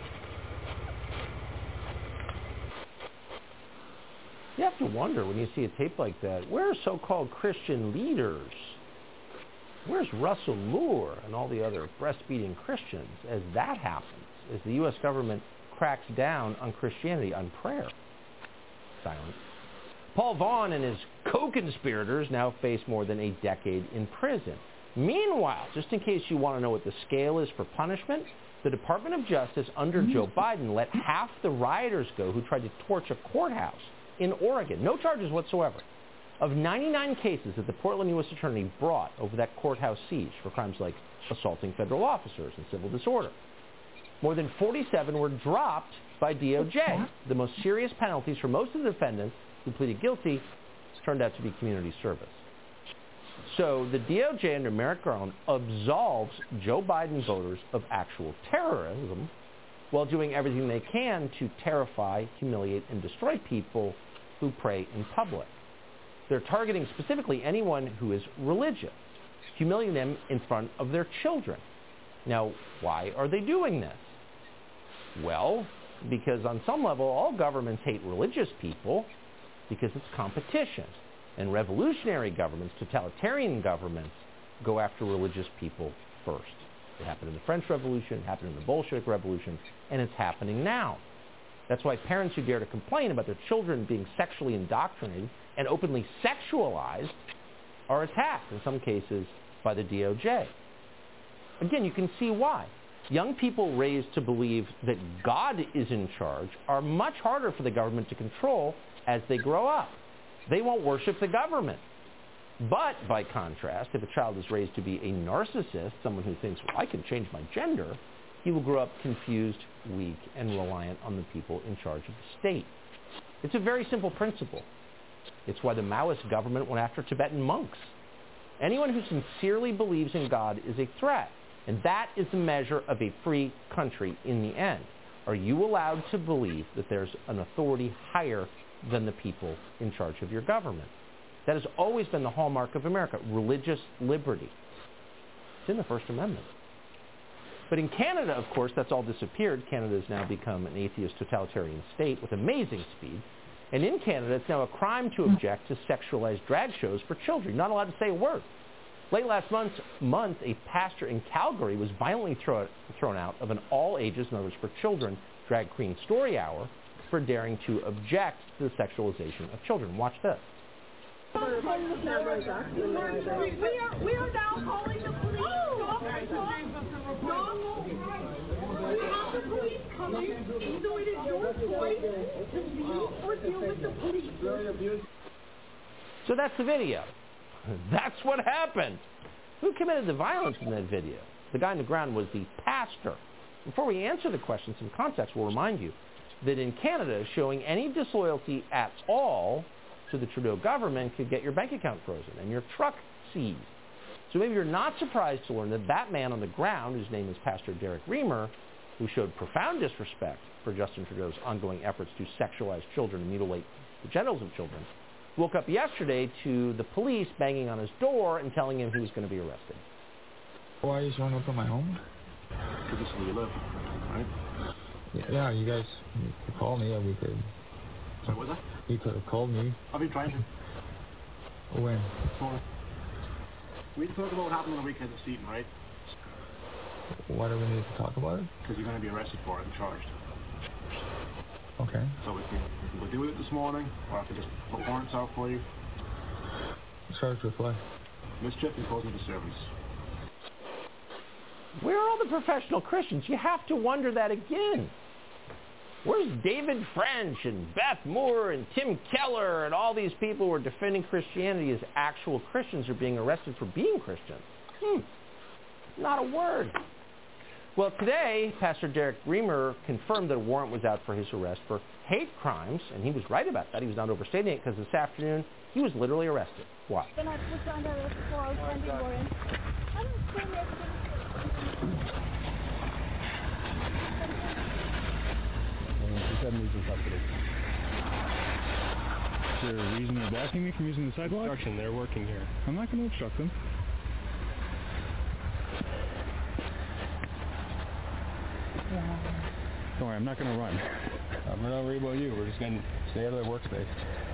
You have to wonder when you see a tape like that, where are so-called Christian leaders? Where's Russell Moore and all the other breastfeeding Christians as that happens, as the U.S. government cracks down on Christianity, on prayer? Silence. Paul Vaughn and his co-conspirators now face more than a decade in prison. Meanwhile, just in case you want to know what the scale is for punishment, the Department of Justice under Joe Biden let half the rioters go who tried to torch a courthouse in Oregon. No charges whatsoever. Of 99 cases that the Portland U.S. Attorney brought over that courthouse siege for crimes like assaulting federal officers and civil disorder, more than 47 were dropped by DOJ. The most serious penalties for most of the defendants who pleaded guilty turned out to be community service. So the DOJ under Merrick Garland absolves Joe Biden voters of actual terrorism while doing everything they can to terrify, humiliate, and destroy people who pray in public. They're targeting specifically anyone who is religious, humiliating them in front of their children. Now, why are they doing this? Well, because on some level, all governments hate religious people because it's competition. And revolutionary governments, totalitarian governments, go after religious people first. It happened in the French Revolution, it happened in the Bolshevik Revolution, and it's happening now. That's why parents who dare to complain about their children being sexually indoctrinated and openly sexualized are attacked, in some cases, by the DOJ. Again, you can see why. Young people raised to believe that God is in charge are much harder for the government to control as they grow up. They won't worship the government. But, by contrast, if a child is raised to be a narcissist, someone who thinks, well, I can change my gender, he will grow up confused, weak, and reliant on the people in charge of the state. It's a very simple principle. It's why the Maoist government went after Tibetan monks. Anyone who sincerely believes in God is a threat, and that is the measure of a free country in the end. Are you allowed to believe that there's an authority higher than the people in charge of your government? That has always been the hallmark of America, religious liberty. It's in the First Amendment. But in Canada, of course, that's all disappeared. Canada has now become an atheist totalitarian state with amazing speed. And in Canada, it's now a crime to object to sexualized drag shows for children. You're not allowed to say a word. Late last month, a pastor in Calgary was violently thrown out of an all-ages, in other words, for children, drag queen story hour for daring to object to the sexualization of children. Watch this. We are now calling the police. We have the police coming, so it is your choice to leave or deal with the police. So that's the video. That's what happened. Who committed the violence in that video? The guy on the ground was the pastor. Before we answer the question, some context will remind you that in Canada, showing any disloyalty at all to the Trudeau government could get your bank account frozen and your truck seized. So maybe you're not surprised to learn that that man on the ground, whose name is Pastor Derek Reamer, who showed profound disrespect for Justin Trudeau's ongoing efforts to sexualize children and mutilate the genitals of children, woke up yesterday to the police banging on his door and telling him he was going to be arrested. Why are you showing up at my home? Because this is where you live, right? Yeah, you guys could call me, or we could... Sorry, what was that? You could have called me. I've been trying to. When? Sorry. We talked about what happened on the weekend at Seaton, right? Why do we need to talk about it? Because you're going to be arrested for it and charged. Okay. So we can do it this morning, or I can just put warrants out for you. Charged with what? Mischief and causing disturbance. Where are all the professional Christians? You have to wonder that again. Where's David French and Beth Moore and Tim Keller and all these people who are defending Christianity as actual Christians are being arrested for being Christians? Not a word. Well, today, Pastor Derek Reamer confirmed that a warrant was out for his arrest for hate crimes, and he was right about that. He was not overstating it, because this afternoon, he was literally arrested. Why? Then I put you under arrest for outstanding warrant. I don't think Is there a reason they're blocking me from using the sidewalk? Obstruction, they're working here. I'm not going to obstruct them. Don't worry, I'm not going to run. I'm not worried about you. We're just going to stay out of their workspace.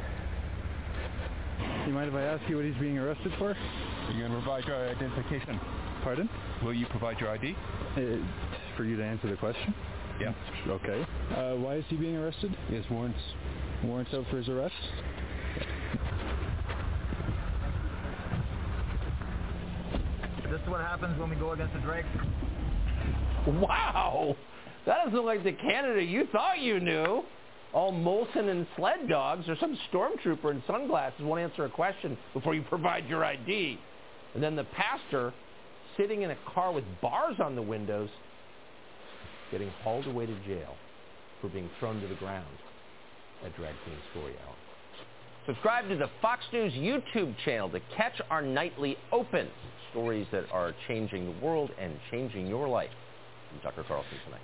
You mind if I ask you what he's being arrested for? Are you going to provide your identification? Pardon? Will you provide your ID? For you to answer the question? Yeah. Okay. Why is he being arrested? He has warrants. Warrants out for his arrest? what happens when we go against the Dregs? Wow! That doesn't look like the candidate you thought you knew. All Molson and sled dogs or some stormtrooper in sunglasses won't answer a question before you provide your ID. And then the pastor sitting in a car with bars on the windows getting hauled away to jail for being thrown to the ground at Drag King Story Hour. Subscribe to the Fox News YouTube channel to catch our nightly opens, stories that are changing the world and changing your life. I'm Tucker Carlson tonight.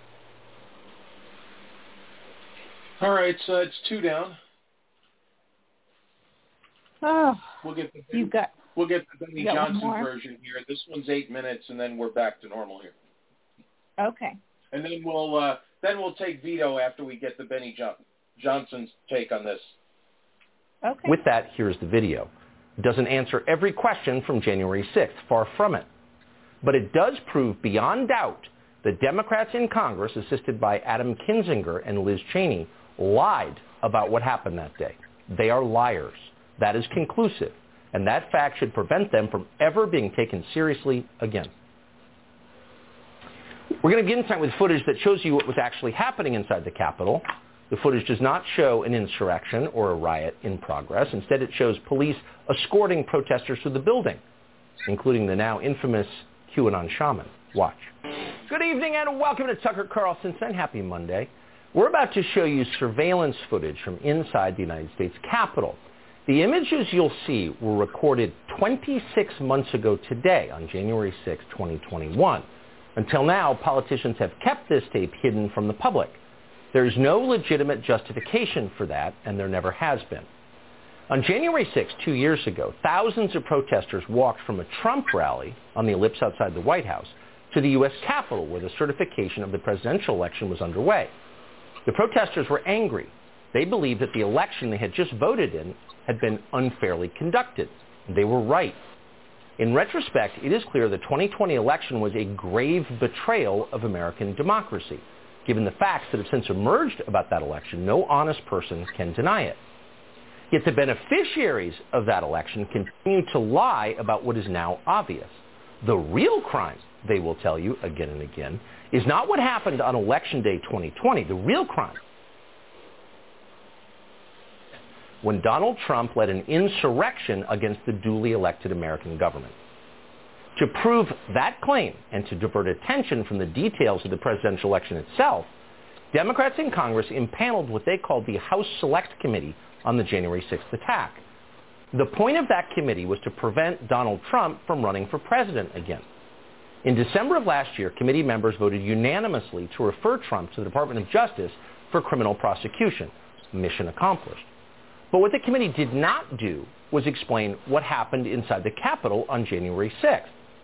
All right, so it's 2 down. Oh, We'll get the Benny got one Johnson more? version here. This one's 8 minutes, and then we're back to normal here. Okay. And then we'll take Vito after we get the Benny Johnson's take on this. Okay. With that, here's the video. It doesn't answer every question from January 6th, far from it. But it does prove beyond doubt that Democrats in Congress, assisted by Adam Kinzinger and Liz Cheney, lied about what happened that day. They are liars. That is conclusive. And that fact should prevent them from ever being taken seriously again. We're going to begin tonight with footage that shows you what was actually happening inside the Capitol. The footage does not show an insurrection or a riot in progress. Instead, it shows police escorting protesters through the building, including the now infamous QAnon shaman. Watch. Good evening and welcome to Tucker Carlson and happy Monday. We're about to show you surveillance footage from inside the United States Capitol. The images you'll see were recorded 26 months ago today on January 6, 2021. Until now, politicians have kept this tape hidden from the public. There's no legitimate justification for that, and there never has been. On January 6, 2 years ago, thousands of protesters walked from a Trump rally on the ellipse outside the White House to the U.S. Capitol, where the certification of the presidential election was underway. The protesters were angry. They believed that the election they had just voted in had been unfairly conducted. They were right. In retrospect, it is clear the 2020 election was a grave betrayal of American democracy. Given the facts that have since emerged about that election, no honest person can deny it. Yet the beneficiaries of that election continue to lie about what is now obvious. The real crime, they will tell you again and again, is not what happened on Election Day 2020. The real crime, when Donald Trump led an insurrection against the duly elected American government. To prove that claim and to divert attention from the details of the presidential election itself, Democrats in Congress impaneled what they called the House Select Committee on the January 6th attack. The point of that committee was to prevent Donald Trump from running for president again. In December of last year, committee members voted unanimously to refer Trump to the Department of Justice for criminal prosecution. Mission accomplished. But what the committee did not do was explain what happened inside the Capitol on January 6th.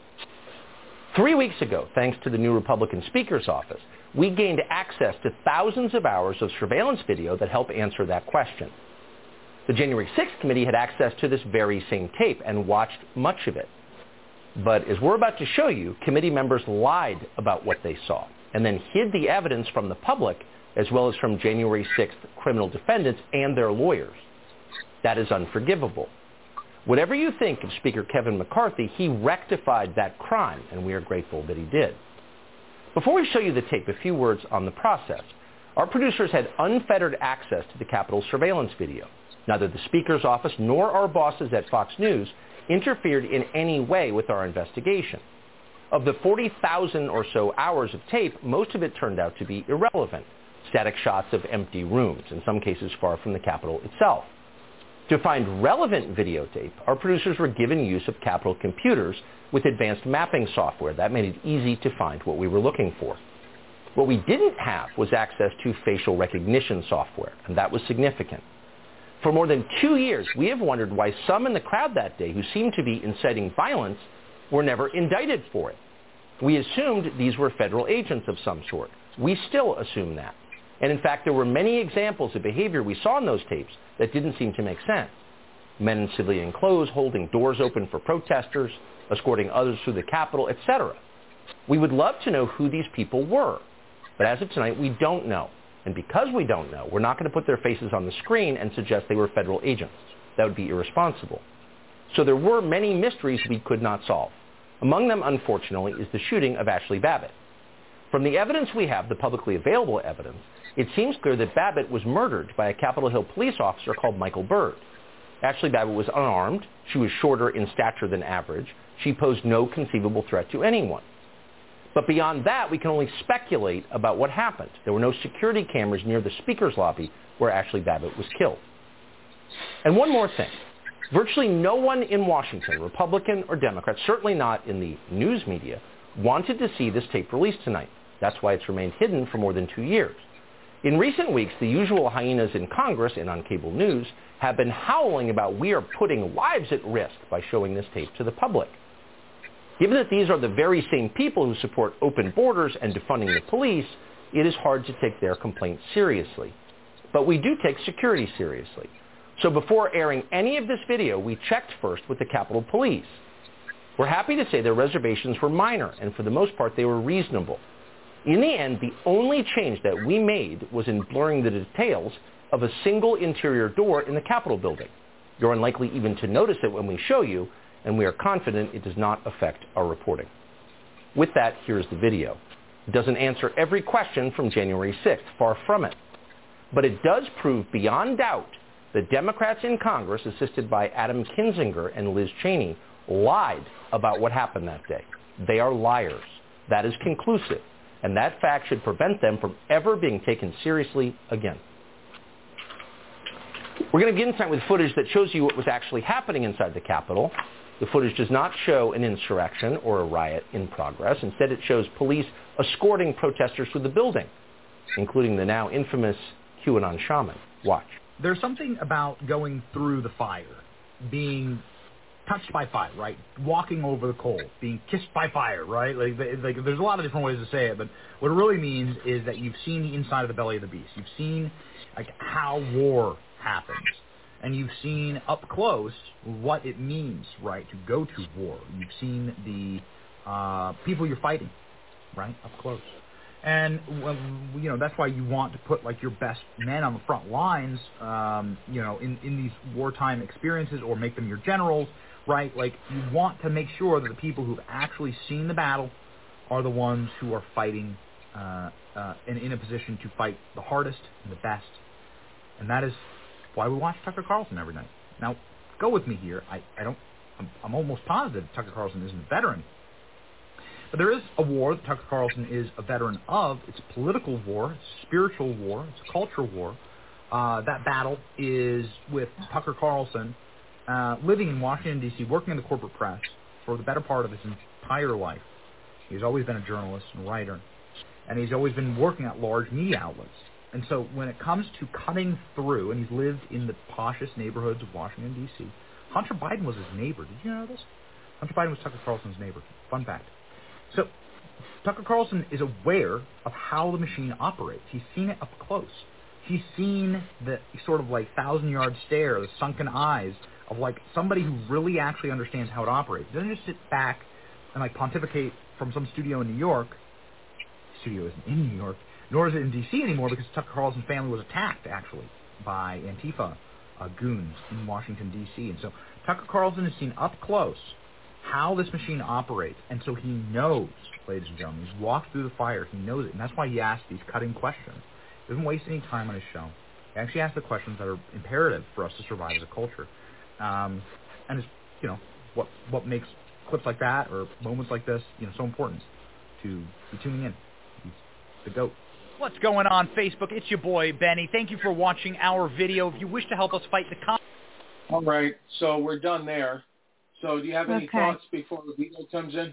3 weeks ago, thanks to the new Republican Speaker's office, we gained access to thousands of hours of surveillance video that help answer that question. The January 6th committee had access to this very same tape and watched much of it. But as we're about to show you, committee members lied about what they saw and then hid the evidence from the public as well as from January 6th criminal defendants and their lawyers. That is unforgivable. Whatever you think of Speaker Kevin McCarthy, he rectified that crime, and we are grateful that he did. Before we show you the tape, a few words on the process. Our producers had unfettered access to the Capitol surveillance video. Neither the Speaker's office nor our bosses at Fox News interfered in any way with our investigation. Of the 40,000 or so hours of tape, most of it turned out to be irrelevant. Static shots of empty rooms, in some cases far from the Capitol itself. To find relevant videotape, our producers were given use of Capitol computers with advanced mapping software. That made it easy to find what we were looking for. What we didn't have was access to facial recognition software, and that was significant. For more than 2 years, we have wondered why some in the crowd that day who seemed to be inciting violence were never indicted for it. We assumed these were federal agents of some sort. We still assume that. And in fact, there were many examples of behavior we saw in those tapes that didn't seem to make sense. Men in civilian clothes holding doors open for protesters, escorting others through the Capitol, etc. We would love to know who these people were. But as of tonight, we don't know. And because we don't know, we're not going to put their faces on the screen and suggest they were federal agents. That would be irresponsible. So there were many mysteries we could not solve. Among them, unfortunately, is the shooting of Ashley Babbitt. From the evidence we have, the publicly available evidence, it seems clear that Babbitt was murdered by a Capitol Hill police officer called Michael Byrd. Ashley Babbitt was unarmed. She was shorter in stature than average. She posed no conceivable threat to anyone. But beyond that, we can only speculate about what happened. There were no security cameras near the speaker's lobby where Ashley Babbitt was killed. And one more thing. Virtually no one in Washington, Republican or Democrat, certainly not in the news media, wanted to see this tape released tonight. That's why it's remained hidden for more than 2 years. In recent weeks, the usual hyenas in Congress and on cable news have been howling about we are putting lives at risk by showing this tape to the public. Given that these are the very same people who support open borders and defunding the police, it is hard to take their complaints seriously. But we do take security seriously. So before airing any of this video, we checked first with the Capitol Police. We're happy to say their reservations were minor, and for the most part, they were reasonable. In the end, the only change that we made was in blurring the details of a single interior door in the Capitol building. You're unlikely even to notice it when we show you, and we are confident it does not affect our reporting. With that, here's the video. It doesn't answer every question from January 6th, far from it. But it does prove beyond doubt that Democrats in Congress, assisted by Adam Kinzinger and Liz Cheney, lied about what happened that day. They are liars. That is conclusive. And that fact should prevent them from ever being taken seriously again. We're going to begin tonight with footage that shows you what was actually happening inside the Capitol. The footage does not show an insurrection or a riot in progress. Instead, it shows police escorting protesters through the building, including the now infamous QAnon shaman. Watch. There's something about going through the fire, being touched by fire, right? Walking over the coal, being kissed by fire, right? Like there's a lot of different ways to say it, but what it really means is that you've seen the inside of the belly of the beast. You've seen like how war happens, and you've seen up close what it means, right, to go to war. You've seen the people you're fighting, right, up close. And, you know, that's why you want to put, like, your best men on the front lines, you know, in these wartime experiences, or make them your generals, right? Like, you want to make sure that the people who've actually seen the battle are the ones who are fighting and in a position to fight the hardest and the best. And that is why we watch Tucker Carlson every night. Now, go with me here. I'm almost positive Tucker Carlson isn't a veteran. But there is a war that Tucker Carlson is a veteran of. It's a political war. It's a spiritual war. It's a cultural war. That battle is with Tucker Carlson living in Washington, D.C., working in the corporate press for the better part of his entire life. He's always been a journalist and writer, and he's always been working at large media outlets. And so when it comes to cutting through, and he's lived in the poshest neighborhoods of Washington, D.C., Hunter Biden was his neighbor. Did you know this? Hunter Biden was Tucker Carlson's neighbor. Fun fact. So Tucker Carlson is aware of how the machine operates. He's seen it up close. He's seen the sort of like 1,000-yard stare, the sunken eyes of like somebody who really actually understands how it operates. He doesn't just sit back and like pontificate from some studio in New York. The studio isn't in New York, nor is it in D.C. anymore, because Tucker Carlson's family was attacked actually by Antifa goons in Washington, D.C. And so Tucker Carlson has seen up close how this machine operates, and so he knows, ladies and gentlemen, he's walked through the fire, he knows it, and that's why he asks these cutting questions. He doesn't waste any time on his show. He actually asks the questions that are imperative for us to survive as a culture. And it's, you know, what makes clips like that or moments like this, you know, so important to be tuning in. He's the GOAT. What's going on, Facebook? It's your boy, Benny. Thank you for watching our video. If you wish to help us fight the All right, so we're done there. So do you have any thoughts before the video comes in?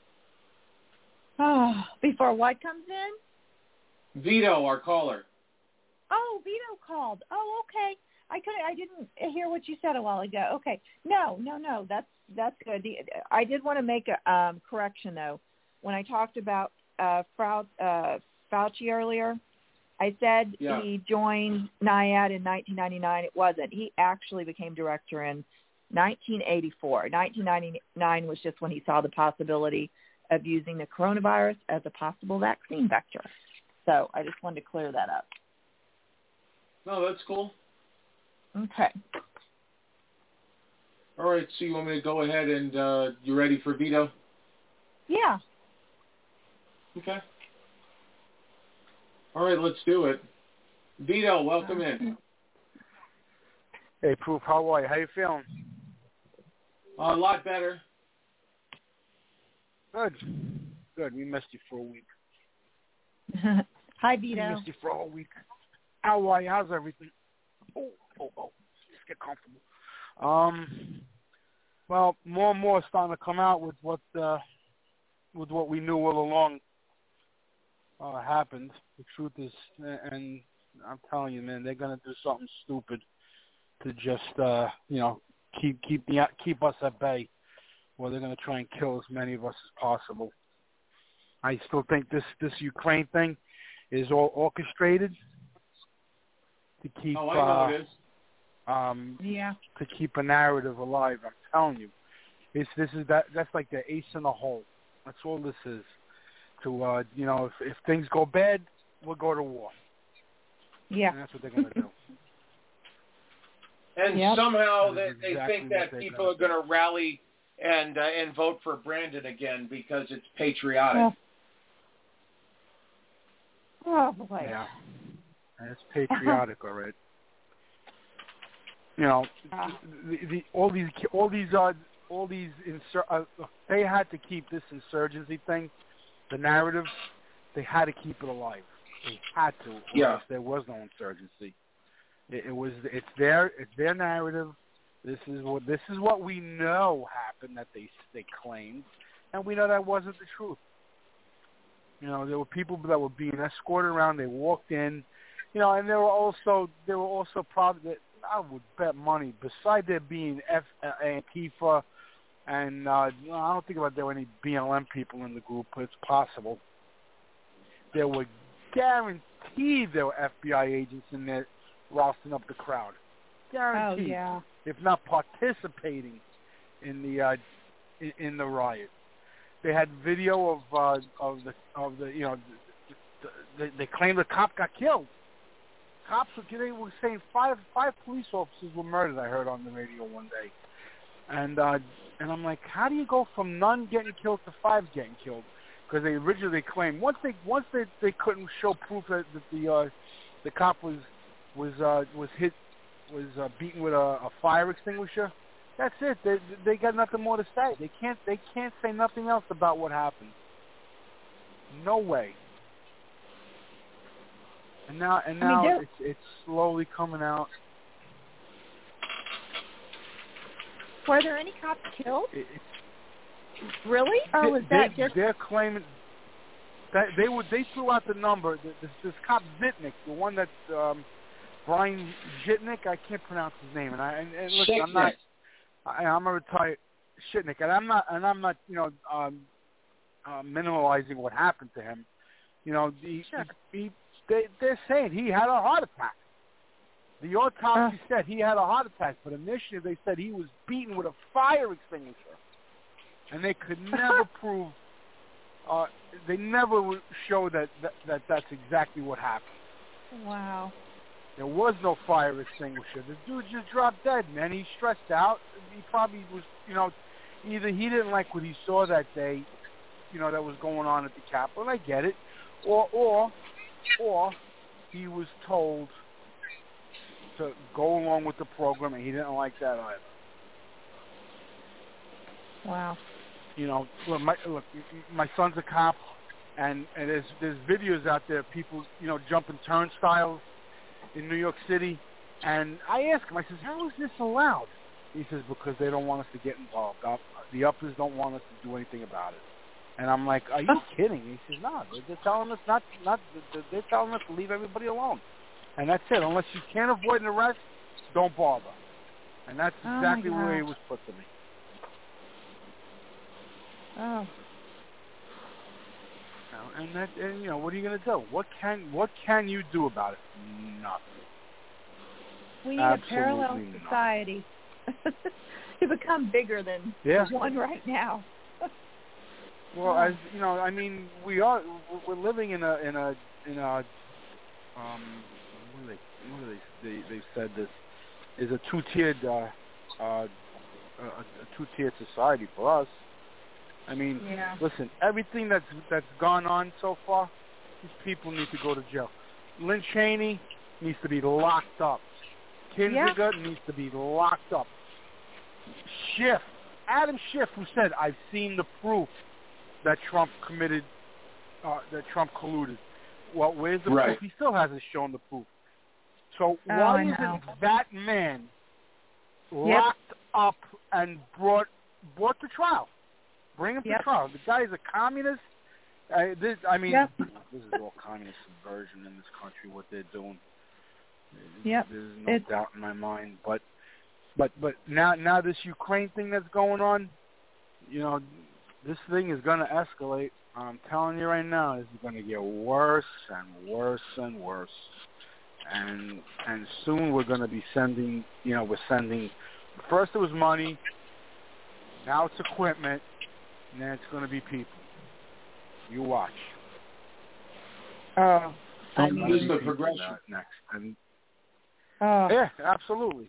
Oh, before what comes in? Vito, our caller. Oh, Vito called. Oh, okay. I didn't hear what you said a while ago. Okay. No. That's good. I did want to make a correction, though. When I talked about Fauci earlier, I said he joined NIAID in 1999. It wasn't. He actually became director in 1984. 1999 was just when he saw the possibility of using the coronavirus as a possible vaccine vector. So I just wanted to clear that up. No, that's cool. Okay. All right, so you want me to go ahead and you ready for Vito? Yeah. Okay. All right, let's do it. Vito, welcome in. Hey, Proof, how are you? How you feeling? A lot better. Good. Good. We missed you for a week. Hi, We Vito. missed you for a whole week. How are you? How's everything? Oh. Just get comfortable. Well, more and more is starting to come out with what we knew all along happened. The truth is, and I'm telling you, man, they're gonna do something stupid to just keep us at bay, or they're gonna try and kill as many of us as possible. I still think this Ukraine thing is all orchestrated to keep I know it is. To keep a narrative alive. I'm telling you, that's like the ace in the hole. That's all this is. To if things go bad, we'll go to war. Yeah, and that's what they're going to do. And somehow they exactly think that people are going to rally and vote for Brandon again because it's patriotic. Oh boy. Yeah, and it's patriotic, all right. You know, they had to keep this insurgency thing, the narrative. They had to keep it alive. They had to. Yeah. There was no insurgency. It's their narrative. This is what we know happened that they claimed, and we know that wasn't the truth. You know, there were people that were being escorted around. They walked in, you know, and there were also probably that I would bet money, beside there being Antifa, and I don't think there were any BLM people in the group. It's possible. There were guaranteed there were FBI agents in there rousting up the crowd. Guaranteed. Oh, yeah. If not participating in the riot. They had video of the they claimed the cop got killed. Cops were saying five police officers were murdered. I heard on the radio one day, and I'm like, how do you go from none getting killed to 5 getting killed? Because they originally claimed once they couldn't show proof that the cop was beaten with a fire extinguisher. That's it. They got nothing more to say. They can't say nothing else about what happened. No way. And now it's slowly coming out. Were there any cops killed? Really? Or was that just... They're claiming that they threw out the number. This cop Zitnik, the one that Brian Zitnik, I can't pronounce his name. And listen, I'm a retired Shitnik, and I'm not minimalizing what happened to him. You know, they're saying he had a heart attack. The autopsy said he had a heart attack, but initially they said he was beaten with a fire extinguisher, and they could never prove. They never show that that's exactly what happened. Wow. There was no fire extinguisher. The dude just dropped dead, man. He's stressed out. He probably was, either he didn't like what he saw that day, that was going on at the Capitol, and I get it, or he was told to go along with the program, and he didn't like that either. Wow. My son's a cop, and there's videos out there of people, jumping turnstiles in New York City, and I asked him, I says, how is this allowed? He says, because they don't want us to get involved. The uppers don't want us to do anything about it. And I'm like, are you kidding? He says, no, they're telling us they're telling us to leave everybody alone. And that's it. Unless you can't avoid an arrest, don't bother. And that's exactly the way it was put to me. Oh. And what are you going to do? What can you do about it? Nothing. We need a parallel society to become bigger than one right now. Well, as you know, I mean, we're living in a they said this is a two-tiered society for us. I mean, listen, everything that's gone on so far, these people need to go to jail. Lynn Cheney needs to be locked up. Kinzinger needs to be locked up. Schiff, Adam Schiff, who said, "I've seen the proof that Trump committed, that Trump colluded." Well, where's the proof? He still hasn't shown the proof. So why isn't that man locked up and brought to trial? Bring him to trial. The guy is a communist. This is all communist subversion in this country. What they're doing. There's no doubt in my mind. But now this Ukraine thing that's going on, this thing is going to escalate. I'm telling you right now, this is going to get worse and worse and worse. And soon we're going to be sending. First it was money. Now it's equipment. And then it's going to be people. You watch. This is the progression. Next. And, yeah, absolutely.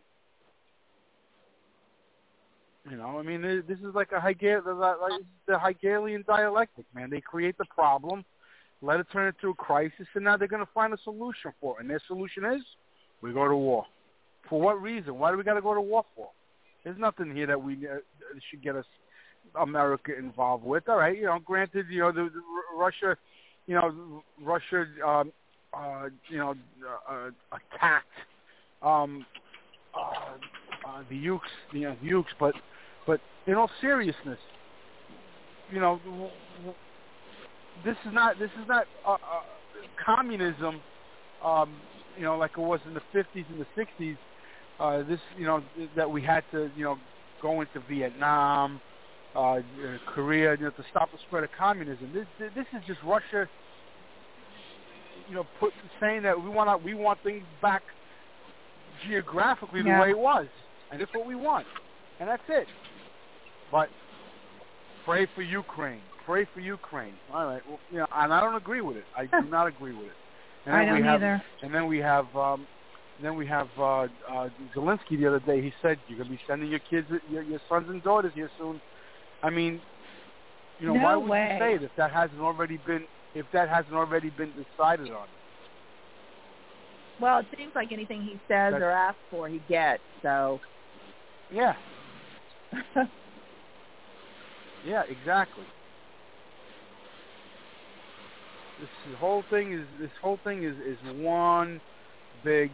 This is like the Hegelian dialectic, man. They create the problem, let it turn into a crisis, and now they're going to find a solution for it. And their solution is, we go to war. For what reason? Why do we got to go to war for? There's nothing here that we should get us America involved with. All right, granted, the Russia, attacked the Ukes, but in all seriousness, this is not communism, like it was in the 50s and the 60s. That we had to, go into Vietnam, Korea, to stop the spread of communism. This is just Russia, saying that we want things back geographically the way it was, and that's what we want, and that's it. But pray for Ukraine. Pray for Ukraine. All right. Well, and I don't agree with it. I do not agree with it. And I don't either. And then we have Zelensky the other day. He said you're going to be sending your kids, your sons and daughters here soon. I mean, why would you say it if that hasn't already been decided on? Well, it seems like anything he says or asks for, he gets. So. Yeah. Yeah, exactly. This whole thing is one big,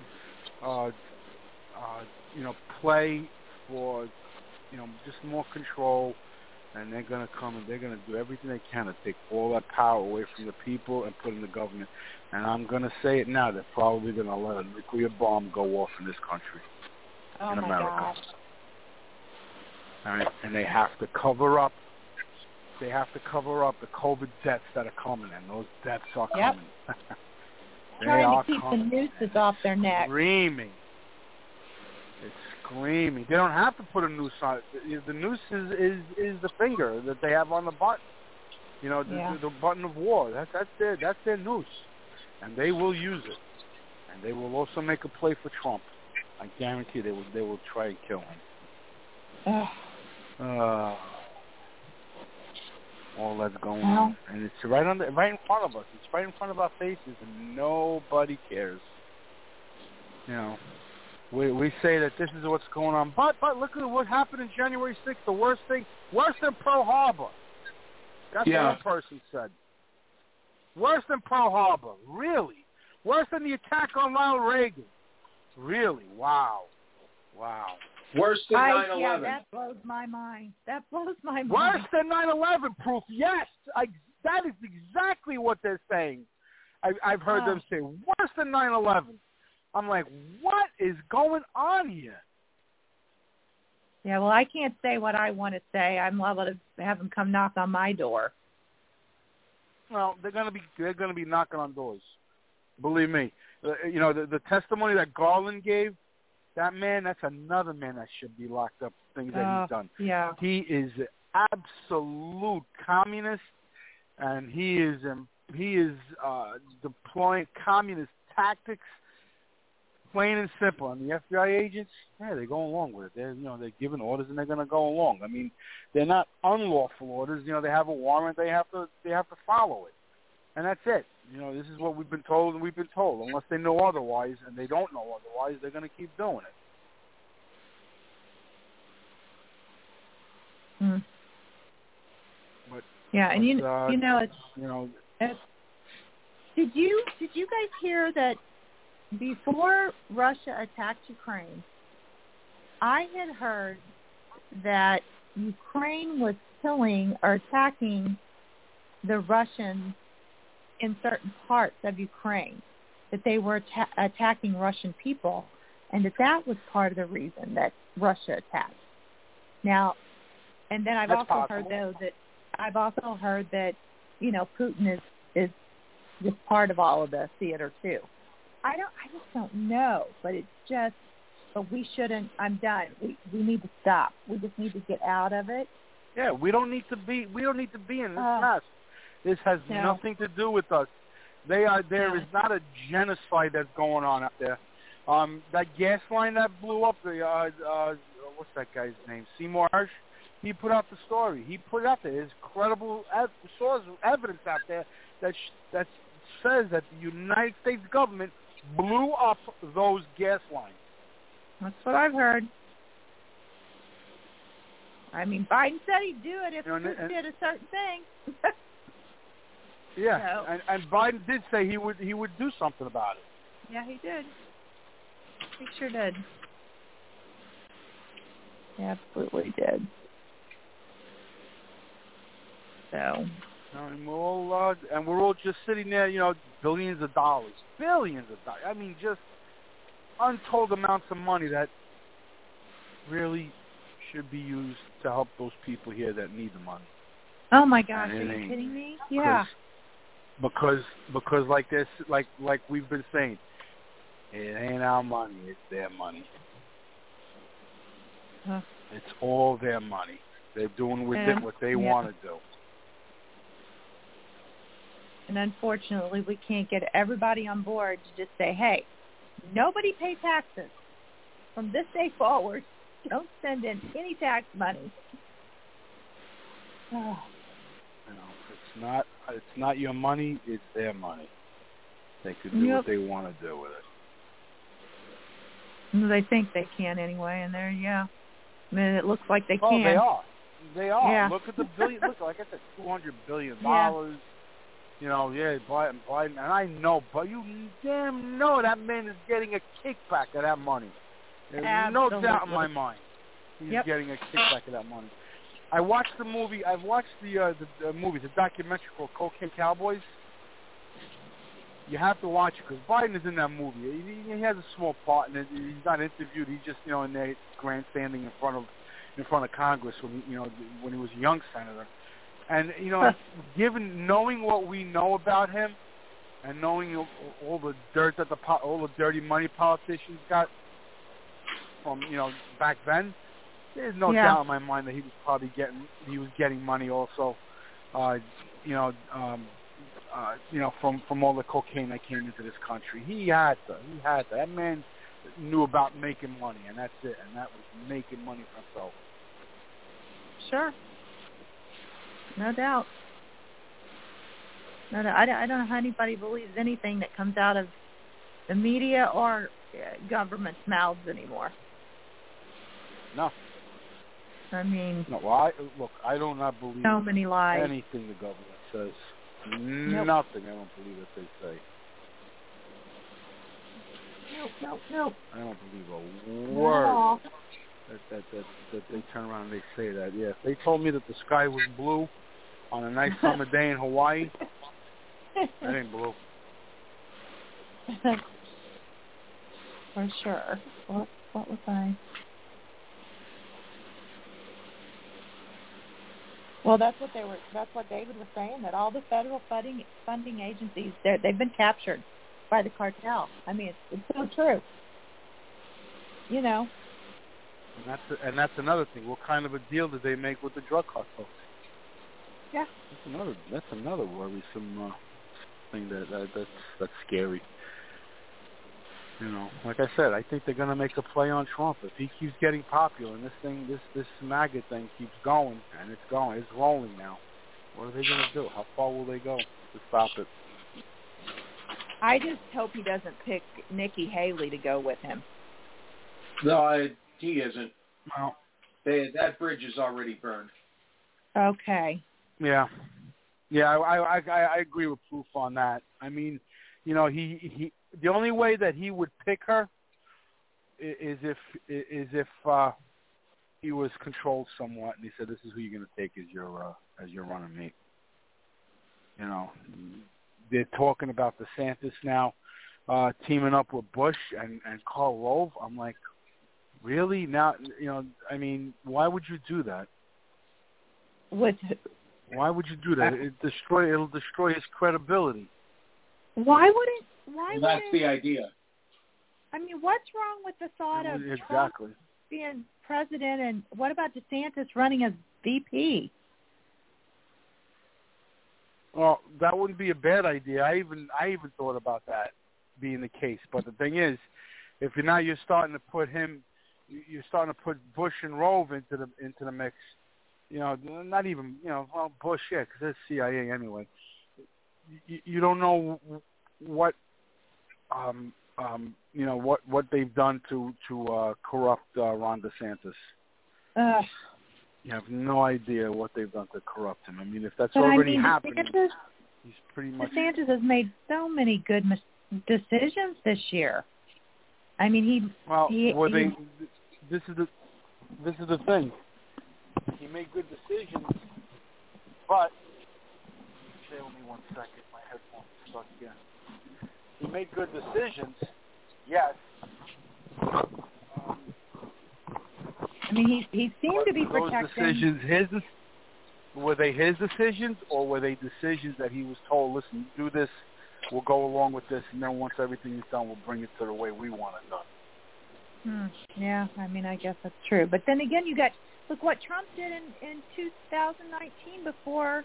play for, just more control, and they're gonna come and they're gonna do everything they can to take all that power away from the people and put in the government. And I'm gonna say it now: they're probably gonna let a nuclear bomb go off in this country, in America. God. All right, and they have to cover up. They have to cover up the COVID deaths that are coming, and those deaths are coming. Trying to keep the nooses off their neck. Screaming. It's screaming. They don't have to put a noose on it. The noose is the finger that they have on the button. The button of war. That's their noose, and they will use it. And they will also make a play for Trump. I guarantee they will try and kill him. All that's going on, and it's right in front of us. It's right in front of our faces, and nobody cares. We say that this is what's going on, but look at what happened in January 6th. The worst thing, worse than Pearl Harbor. That's what one person said. Worse than Pearl Harbor, really? Worse than the attack on Ronald Reagan, really? Wow. Worse than 9/11. Yeah, that blows my mind. Worse than 9/11, Proof. Yes, that is exactly what they're saying. I've heard them say worse than 9/11. I'm like, what is going on here? Yeah, well, I can't say what I want to say. I'm liable to have them come knock on my door. Well, they're gonna be knocking on doors. Believe me. The testimony that Garland gave. That man, that's another man that should be locked up for things that he's done. Yeah. He is absolute communist, and he is deploying communist tactics plain and simple. And the FBI agents, yeah, they're going along with it. They're giving orders and they're going to go along. I mean, they're not unlawful orders. They have a warrant. They have to follow it, and that's it. This is what we've been told, and we've been told. Unless they know otherwise, and they don't know otherwise, they're going to keep doing it. Mm. But, yeah, and it's Did you guys hear that before Russia attacked Ukraine, I had heard that Ukraine was killing or attacking the Russians in certain parts of Ukraine, that they were attacking Russian people, and that was part of the reason that Russia attacked. Now, and then I've also heard that Putin is just part of all of the theater too. I just don't know, but we shouldn't. I'm done. We need to stop. We just need to get out of it. Yeah, we don't need to be in this mess. This has nothing to do with us. There is not a genocide that's going on out there. That gas line that blew up, what's that guy's name? Seymour Hersh. He put out the story. He put it out there. There's credible evidence out there that says that the United States government blew up those gas lines. That's what I've heard. I mean, Biden said he'd do it if Putin did a certain thing. Yeah, so. and Biden did say he would do something about it. Yeah, he did. He sure did. He absolutely did. So. And we're all just sitting there, billions of dollars. I mean, just untold amounts of money that really should be used to help those people here that need the money. Oh my gosh, are you kidding me? Yeah. Because like this, like we've been saying, it ain't our money, it's their money. Huh. It's all their money. They're doing with it what they want to do. And unfortunately, we can't get everybody on board to just say, hey, nobody pay taxes. From this day forward, don't send in any tax money. Oh. It's not your money, it's their money. They can do what they want to do with it. They think they can anyway, and I mean, it looks like they can. Oh, they are. Yeah. Look at the billion. Look, like I said, $200 billion. Biden, and I know, but you damn know that man is getting a kickback of that money. There's no doubt in my mind he's getting a kickback of that money. I watched the movie. I've watched the documentary called Cocaine Cowboys. You have to watch it because Biden is in that movie. He has a small part in it. He's not interviewed. He's just in there grandstanding in front of Congress when he was a young senator. And knowing what we know about him, and knowing all the dirt that all the dirty money politicians got from back then, there's no doubt in my mind that he was probably getting money also. From all the cocaine that came into this country, he had to. That man knew about making money, and that's it. And that was making money for himself. Sure. No doubt. No, I don't know how anybody believes anything that comes out of the media or government's mouths anymore. No. I mean... No, I do not believe so many lies. Anything the government says. Nope. Nothing. I don't believe that they say. Nope. I don't believe a word that they turn around and they say that. Yeah, if they told me that the sky was blue on a nice summer day in Hawaii, it ain't blue. For sure. What was I? Well, that's what David was saying, that all the federal funding agencies, they've been captured by the cartel. I mean, it's so true. And that's another thing. What kind of a deal did they make with the drug cartel? Yeah. That's another worrisome thing that's scary. Like I said, I think they're going to make a play on Trump. If he keeps getting popular and this MAGA thing keeps going, and it's rolling now, what are they going to do? How far will they go to stop it? I just hope he doesn't pick Nikki Haley to go with him. No, he isn't. Well, that bridge is already burned. Okay. Yeah. I agree with Proof on that. I mean, he the only way that he would pick her is if he was controlled somewhat, and he said, "This is who you're going to take as your running mate." They're talking about DeSantis now teaming up with Bush and Karl Rove. I'm like, really? Now, I mean, why would you do that? Why would you do that? It'll destroy his credibility. Why wouldn't? That's the idea. I mean, what's wrong with the thought of Trump being president, and what about DeSantis running as VP? Well, that wouldn't be a bad idea. I even thought about that being the case. But the thing is, if you're starting to put Bush and Rove into the mix. Not even Bush, yeah, because that's CIA anyway. You don't know what what they've done to corrupt Ron DeSantis. You have no idea what they've done to corrupt him. I mean, if that's already happening, he's pretty much. DeSantis has made so many good decisions this year. I mean, this is the thing. He made good decisions, but stay with me 1 second. My headphones are stuck again. He made good decisions, yes. I mean, he seemed to be protecting. Those decisions, were they his decisions, or were they decisions that he was told, listen, do this, we'll go along with this, and then once everything is done, we'll bring it to the way we want it done? Yeah, I mean, I guess that's true. But then again, look what Trump did in 2019 before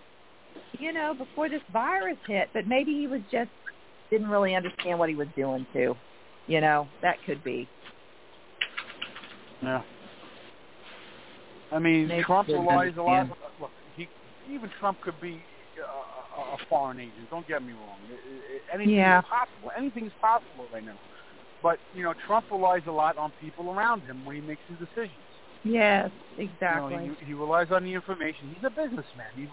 this virus hit. But maybe he was just didn't really understand what he was doing too. That could be. Yeah. I mean, Trump relies a lot. Look, even Trump could be a foreign agent. Don't get me wrong. Anything is possible. Anything is possible right now. But Trump relies a lot on people around him when he makes his decisions. Yes, exactly. He relies on the information. He's a businessman. He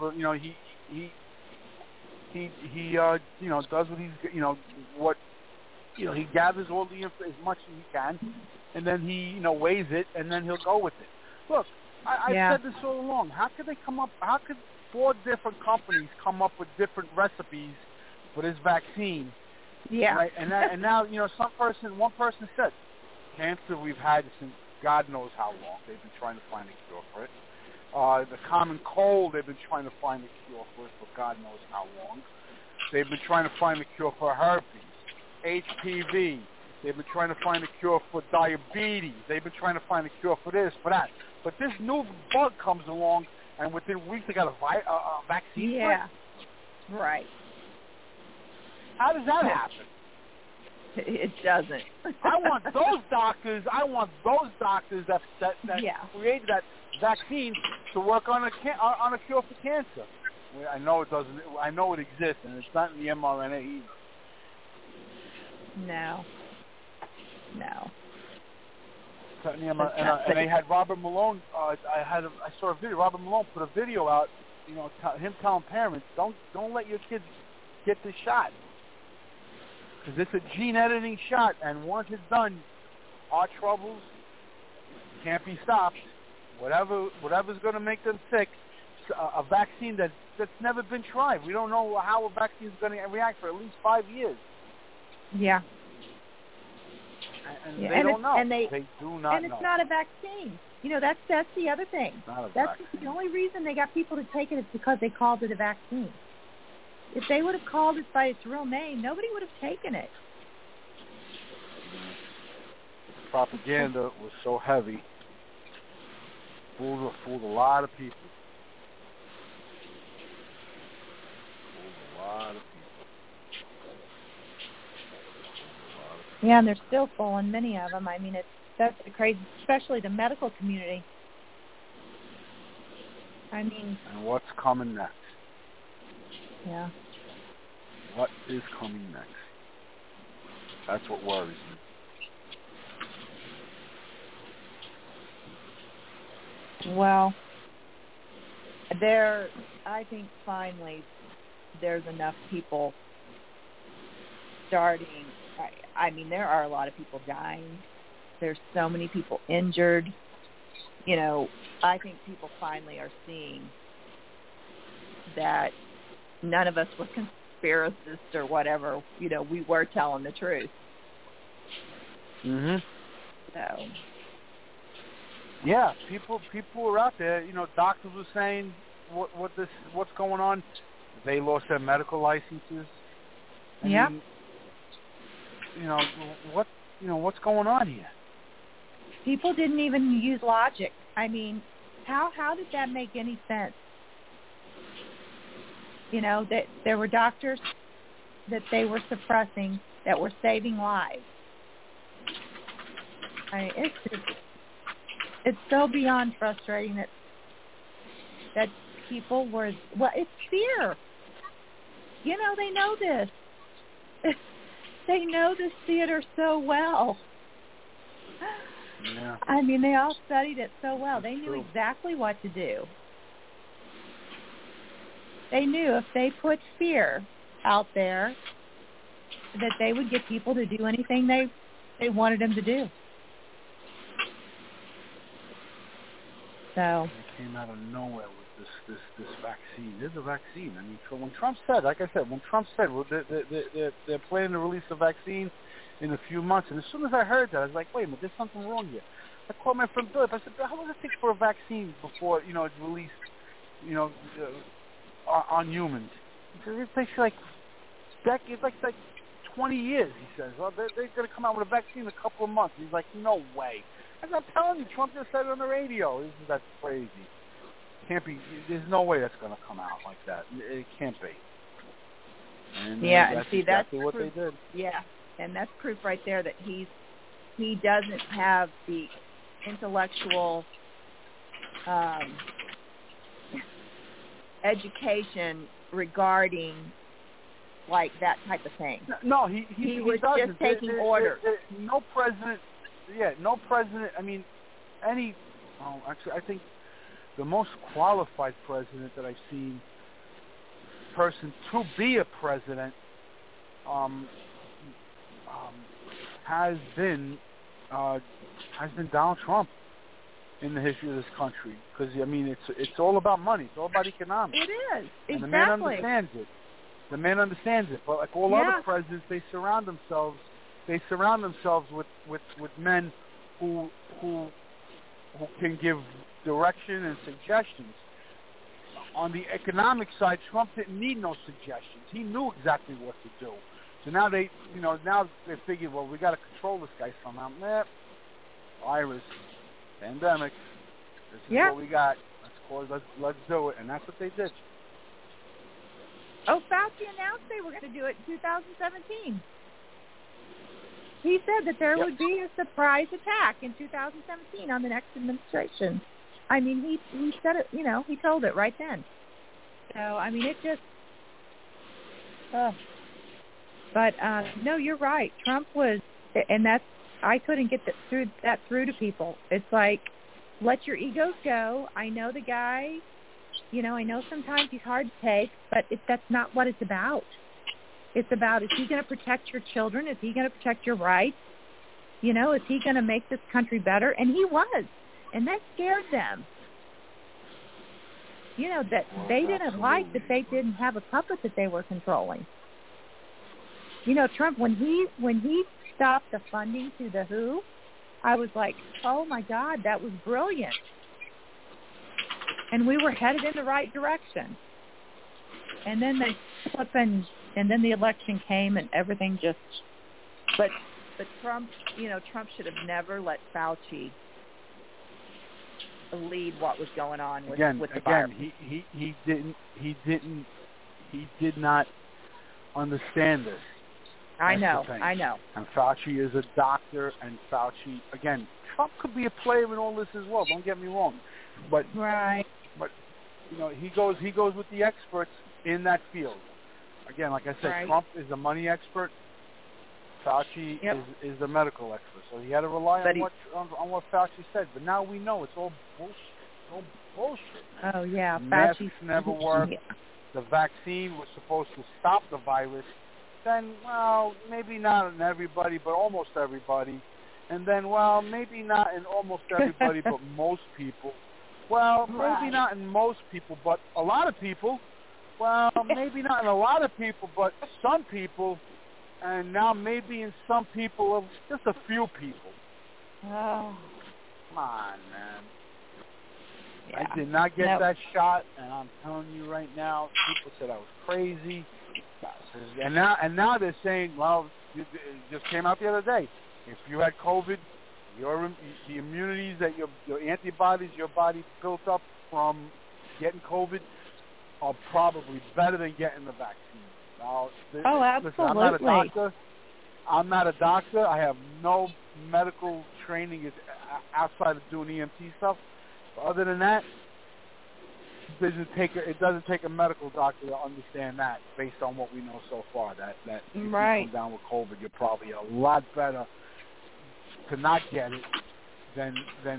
does what he gathers all the as much as he can, and then he weighs it, and then he'll go with it. Look, I've said this all along. How could 4 different companies come up with different recipes for this vaccine? Yeah. Right? And now one person said, cancer we've had since God knows how long. They've been trying to find a cure for it. The common cold, they've been trying to find a cure for it for God knows how long. They've been trying to find a cure for herpes, HPV. They've been trying to find a cure for diabetes. They've been trying to find a cure for this, for that. But this new bug comes along, and within weeks they got a vaccine for it? Right. How does that happen? It doesn't. I want those doctors that created that vaccine to work on a cure for cancer. I know it doesn't. I know it exists, and it's not in the mRNA either. No. And they had Robert Malone. I saw a video. Robert Malone put a video out. Him telling parents, don't let your kids get this shot. Because it's a gene editing shot, and once it's done, heart troubles can't be stopped. Whatever's going to make them sick, a vaccine that's never been tried. We don't know how a vaccine is going to react for at least 5 years. Yeah. And they don't know. They do not know. And it's not a vaccine. That's the other thing. That's the only reason they got people to take it is because they called it a vaccine. If they would have called it by its real name, nobody would have taken it. Propaganda was so heavy. Fooled a lot of people. Yeah, and they're still full in many of them. I mean, that's the crazy, especially the medical community. I mean. And what's coming next? Yeah. What is coming next? That's what worries me. Well, I think finally there's enough people starting. I mean, there are a lot of people dying. There's so many people injured. You know, I think people finally are seeing that none of us were conspiracists or whatever. You know, we were telling the truth. Mhm. So. Yeah, people were out there. You know, doctors were saying what's going on. They lost their medical licenses. I mean, what's going on here? People didn't even use logic. I mean, how did that make any sense? You know, that there were doctors that they were suppressing that were saving lives. It's so beyond frustrating that people were. Well, it's fear. You know, they know this. They know this theater so well. Yeah. I mean, they all studied it so well. They knew exactly what to do. They knew if they put fear out there that they would get people to do anything they wanted them to do. So it came out of nowhere with this vaccine. There's a vaccine. I mean, when Trump said, like I said, well, they're planning to release the vaccine in a few months, and as soon as I heard that, I was like, wait a minute, there's something wrong here. I called my friend Bill. I said, how long does it take for a vaccine before it's released, on humans? He said, it takes like decades, like 20 years. He says, well, they're going to come out with a vaccine in a couple of months. He's like, no way. I'm telling you, Trump just said it on the radio. That's crazy. Can't be. There's no way that's going to come out like that. It can't be. And and see, exactly that's what proof, they did. Yeah, and that's proof right there that he doesn't have the intellectual education regarding like that type of thing. No, he was doesn't. just taking orders. No president. Yeah, no president. I mean, actually, I think the most qualified president that I've seen, person to be a president, has been Donald Trump in the history of this country. Because I mean, it's all about money. It's all about economics. It is. And exactly. the man understands it. The man understands it. But like all other presidents, they surround themselves with men who can give direction and suggestions. On the economic side, Trump didn't need no suggestions. He knew exactly what to do. So now they figured, well, we got to control this guy somehow. Virus, pandemic. This is what we got. Let's do it, and that's what they did. Oh, Fauci announced they were going to do it in 2017. He said that there would be a surprise attack in 2017 on the next administration. I mean, he said it, he told it right then. So, I mean, it just, but no, you're right. Trump was, and I couldn't get that through to people. It's like, let your egos go. I know the guy, I know sometimes he's hard to take, but that's not what it's about. It's about, is he going to protect your children? Is he going to protect your rights? Is he going to make this country better? And he was. And that scared them. That they didn't like that they didn't have a puppet that they were controlling. Trump, when he stopped the funding to the WHO, I was like, oh my God, that was brilliant. And we were headed in the right direction. And then they and then the election came and everything just, but Trump, Trump should have never let Fauci lead what was going on with the virus. He did not understand this. I know. And Fauci is a doctor, and Fauci, again, Trump could be a player in all this as well. Don't get me wrong, but But he goes with the experts in that field. Again, like I said, Trump is a money expert. Fauci is the medical expert, so he had to rely on what Fauci said. But now we know it's all bullshit. It's all bullshit. Oh yeah, masks Fauci never work. Yeah. The vaccine was supposed to stop the virus. Then, well, maybe not in everybody, but almost everybody. And then, well, maybe not in almost everybody, but most people. Well, maybe not in most people, but a lot of people. Well, maybe not in a lot of people, but some people. And now maybe in some people, just a few people. Oh. Come on, man. Yeah. I did not get that shot, and I'm telling you right now, people said I was crazy. And now they're saying, well, it just came out the other day. If you had COVID, the immunities that your antibodies your body built up from getting COVID are probably better than getting the vaccine. Now, absolutely. Listen, I'm not a doctor. I have no medical training outside of doing EMT stuff. But other than that, it doesn't take a medical doctor to understand that, based on what we know so far. That if you come down with COVID, you're probably a lot better to not get it than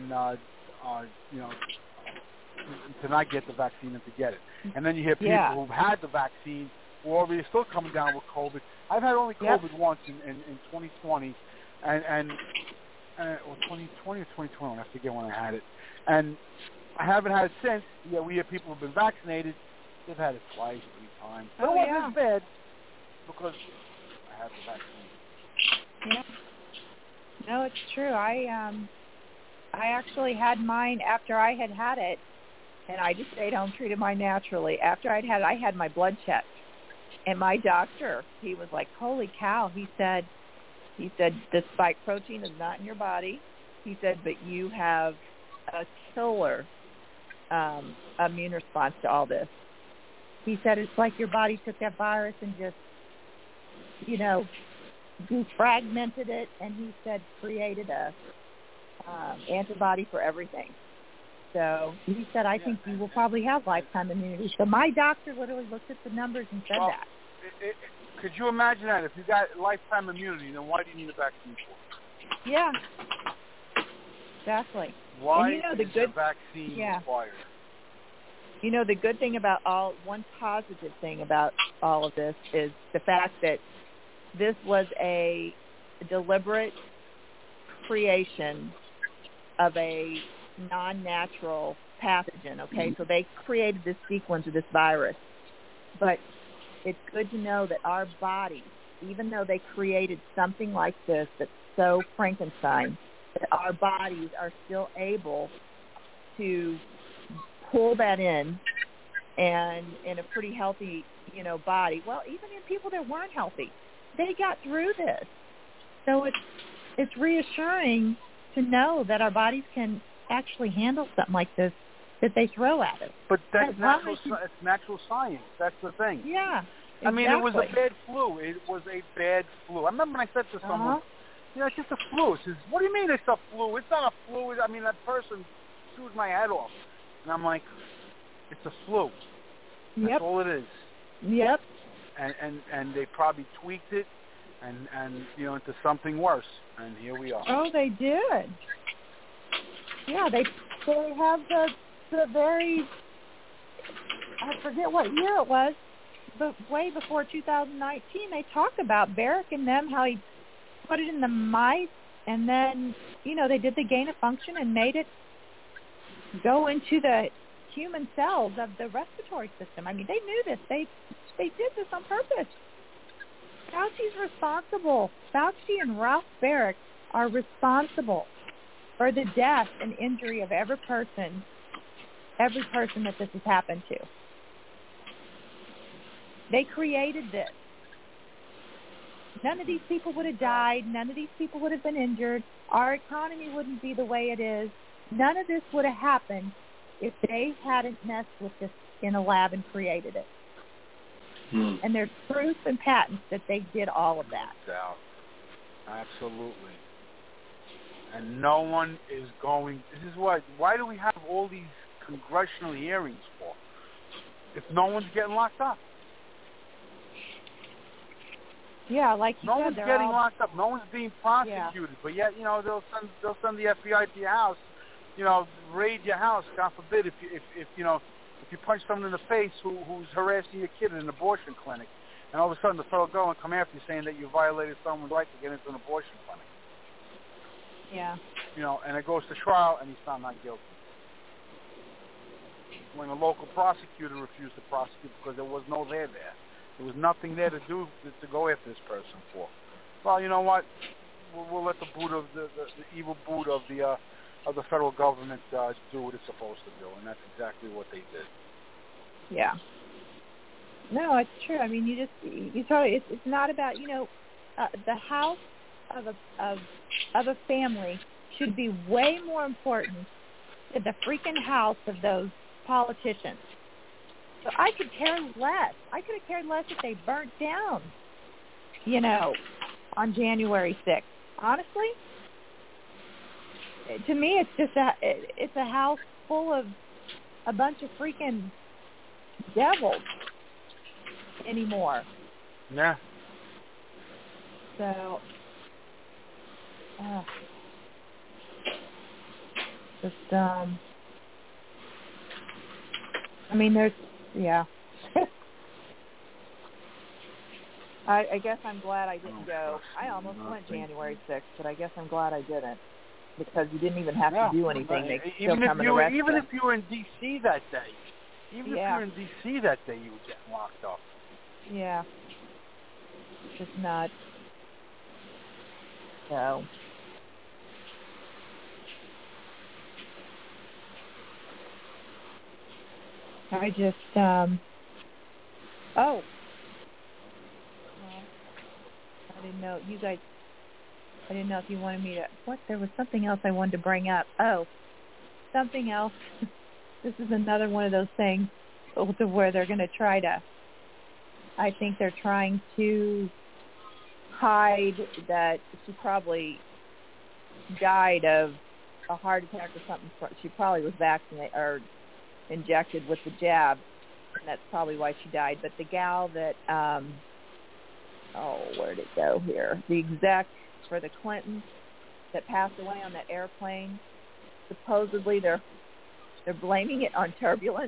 to not get the vaccine than to get it. And then you hear people who've had the vaccine who are already still coming down with COVID. I've had only COVID once in 2020, and 2020 or 2021, I forget when I had it. And I haven't had it since. Yeah, we have people who've been vaccinated. They've had it twice, 3 times. But it wasn't as bad because I had the vaccine. Yeah. No, it's true. I actually had mine after I had it, and I just stayed home, treated mine naturally. After I'd had it, I had my blood checked, and my doctor, he was like, "Holy cow!" He said, "The spike protein is not in your body." He said, "But you have a killer immune response to all this." He said, "It's like your body took that virus and just, defragmented it," and he said created a antibody for everything. So he said, "I think you will probably have lifetime immunity." So my doctor literally looked at the numbers and said that. Could you imagine that? If you got lifetime immunity, then why do you need a vaccine for? Yeah. Exactly. Why and is the vaccine required? The good thing about one positive thing about all of this is the fact that this was a deliberate creation of a non-natural pathogen, okay? So they created this sequence of this virus. But it's good to know that our bodies, even though they created something like this that's so Frankenstein, that our bodies are still able to pull that in, and in a pretty healthy, body. Well, even in people that weren't healthy, they got through this. So it's reassuring to know that our bodies can actually handle something like this that they throw at us. But that's natural. It's natural science. That's the thing. Yeah. Exactly. I mean, it was a bad flu. It was a bad flu. I remember when I said to someone, it's just a flu. He says, "What do you mean it's a flu? It's not a flu. I mean, that person chewed my head off." And I'm like, "It's a flu. That's all it is." Yep. And they probably tweaked it and into something worse. And here we are. Oh, they did. Yeah, they have the very, I forget what year it was, but way before 2019, they talked about Barrick and them, how he put it in the mice, and then, they did the gain of function and made it go into the human cells of the respiratory system. I mean, they knew this. They did this on purpose. Fauci's responsible. Fauci and Ralph Barrick are responsible for the death and injury of every person that this has happened to. They created this. None of these people would have died. None of these people would have been injured. Our economy wouldn't be the way it is. None of this would have happened if they hadn't messed with this in a lab and created it. And there's proof and patents that they did all of that. Doubt. Absolutely. And no one is going. This is what. Why do we have all these congressional hearings for? If no one's getting locked up. Yeah, like you no said, one's they're getting all locked up. No one's being prosecuted. But yet, they'll send the FBI to your house. Raid your house. God forbid if you punch someone in the face who's harassing your kid in an abortion clinic, and all of a sudden the federal government come after you saying that you violated someone's right to get into an abortion clinic. Yeah. And it goes to trial, and he's found not guilty. When a local prosecutor refused to prosecute because there was no there. There was nothing there to do to go after this person for. Well, you know what? We'll let the boot of the evil boot of the federal government do what it's supposed to do, and that's exactly what they did. Yeah. No, it's true. I mean, it's not about the house of a family should be way more important than the freaking house of those politicians. So I could care less. I could have cared less if they burnt down, on January 6th. Honestly, to me, it's just it's a house full of a bunch of freaking devils anymore. Yeah. So, I mean, yeah. I guess I'm glad I didn't go. I almost went January 6th, but I guess I'm glad I didn't because you didn't even have to do anything. They still come and arrest you. Even if you were in D.C. that day, you were getting locked up. Yeah. Just nuts. So. I just, well, I didn't know, you guys, I didn't know if you wanted me to, there was something else I wanted to bring up. Oh, something else. This is another one of those things to where they're going to try to, I think they're trying to hide that she probably died of a heart attack or something. She probably was vaccinated or injected with the jab, and that's probably why she died. But the gal that, where'd it go here? The exec for the Clintons that passed away on that airplane, supposedly they're blaming it on turbulence.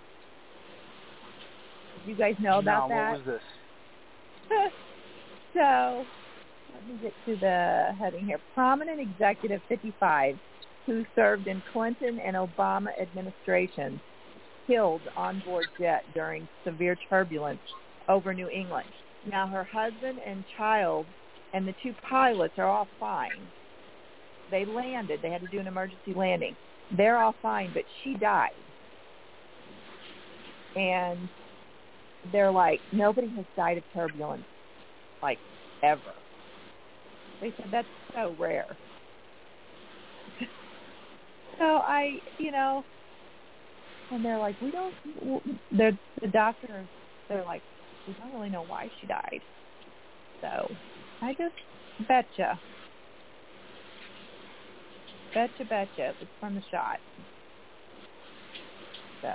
Do you guys know about that? What was this? So, let me get to the heading here. Prominent executive 55 who served in Clinton and Obama administrations killed onboard jet during severe turbulence over New England. Now, her husband and child and the two pilots are all fine. They landed. They had to do an emergency landing. They're all fine, but she died. And they're like, nobody has died of turbulence, like, ever. They said, that's so rare. So and they're like, the doctors, they're like, we don't really know why she died. So I just betcha it was from the shot. So,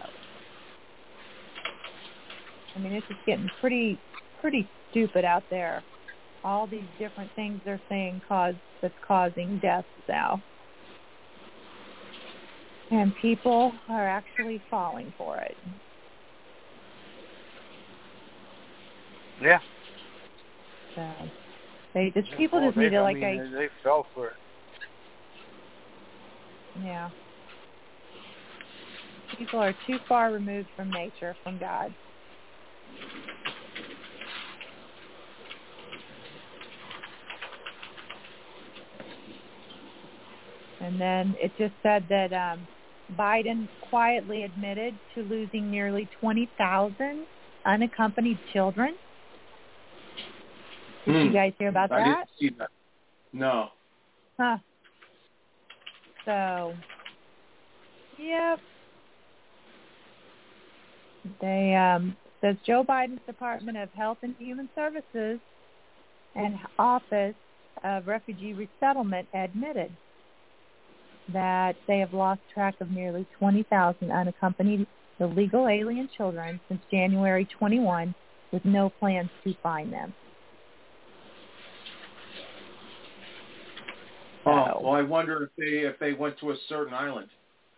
I mean, it's just getting pretty stupid out there. All these different things they're saying that's causing deaths now. And people are actually falling for it. Yeah. So people just need to they fell for it. Yeah. People are too far removed from nature, from God. And then it just said that Biden quietly admitted to losing nearly 20,000 unaccompanied children. Did you guys hear about that? I didn't see that. No. Huh. So, yep. They says Joe Biden's Department of Health and Human Services and Office of Refugee Resettlement admitted that they have lost track of nearly 20,000 unaccompanied illegal alien children since January 21, with no plans to find them. Oh, well, I wonder if they went to a certain island.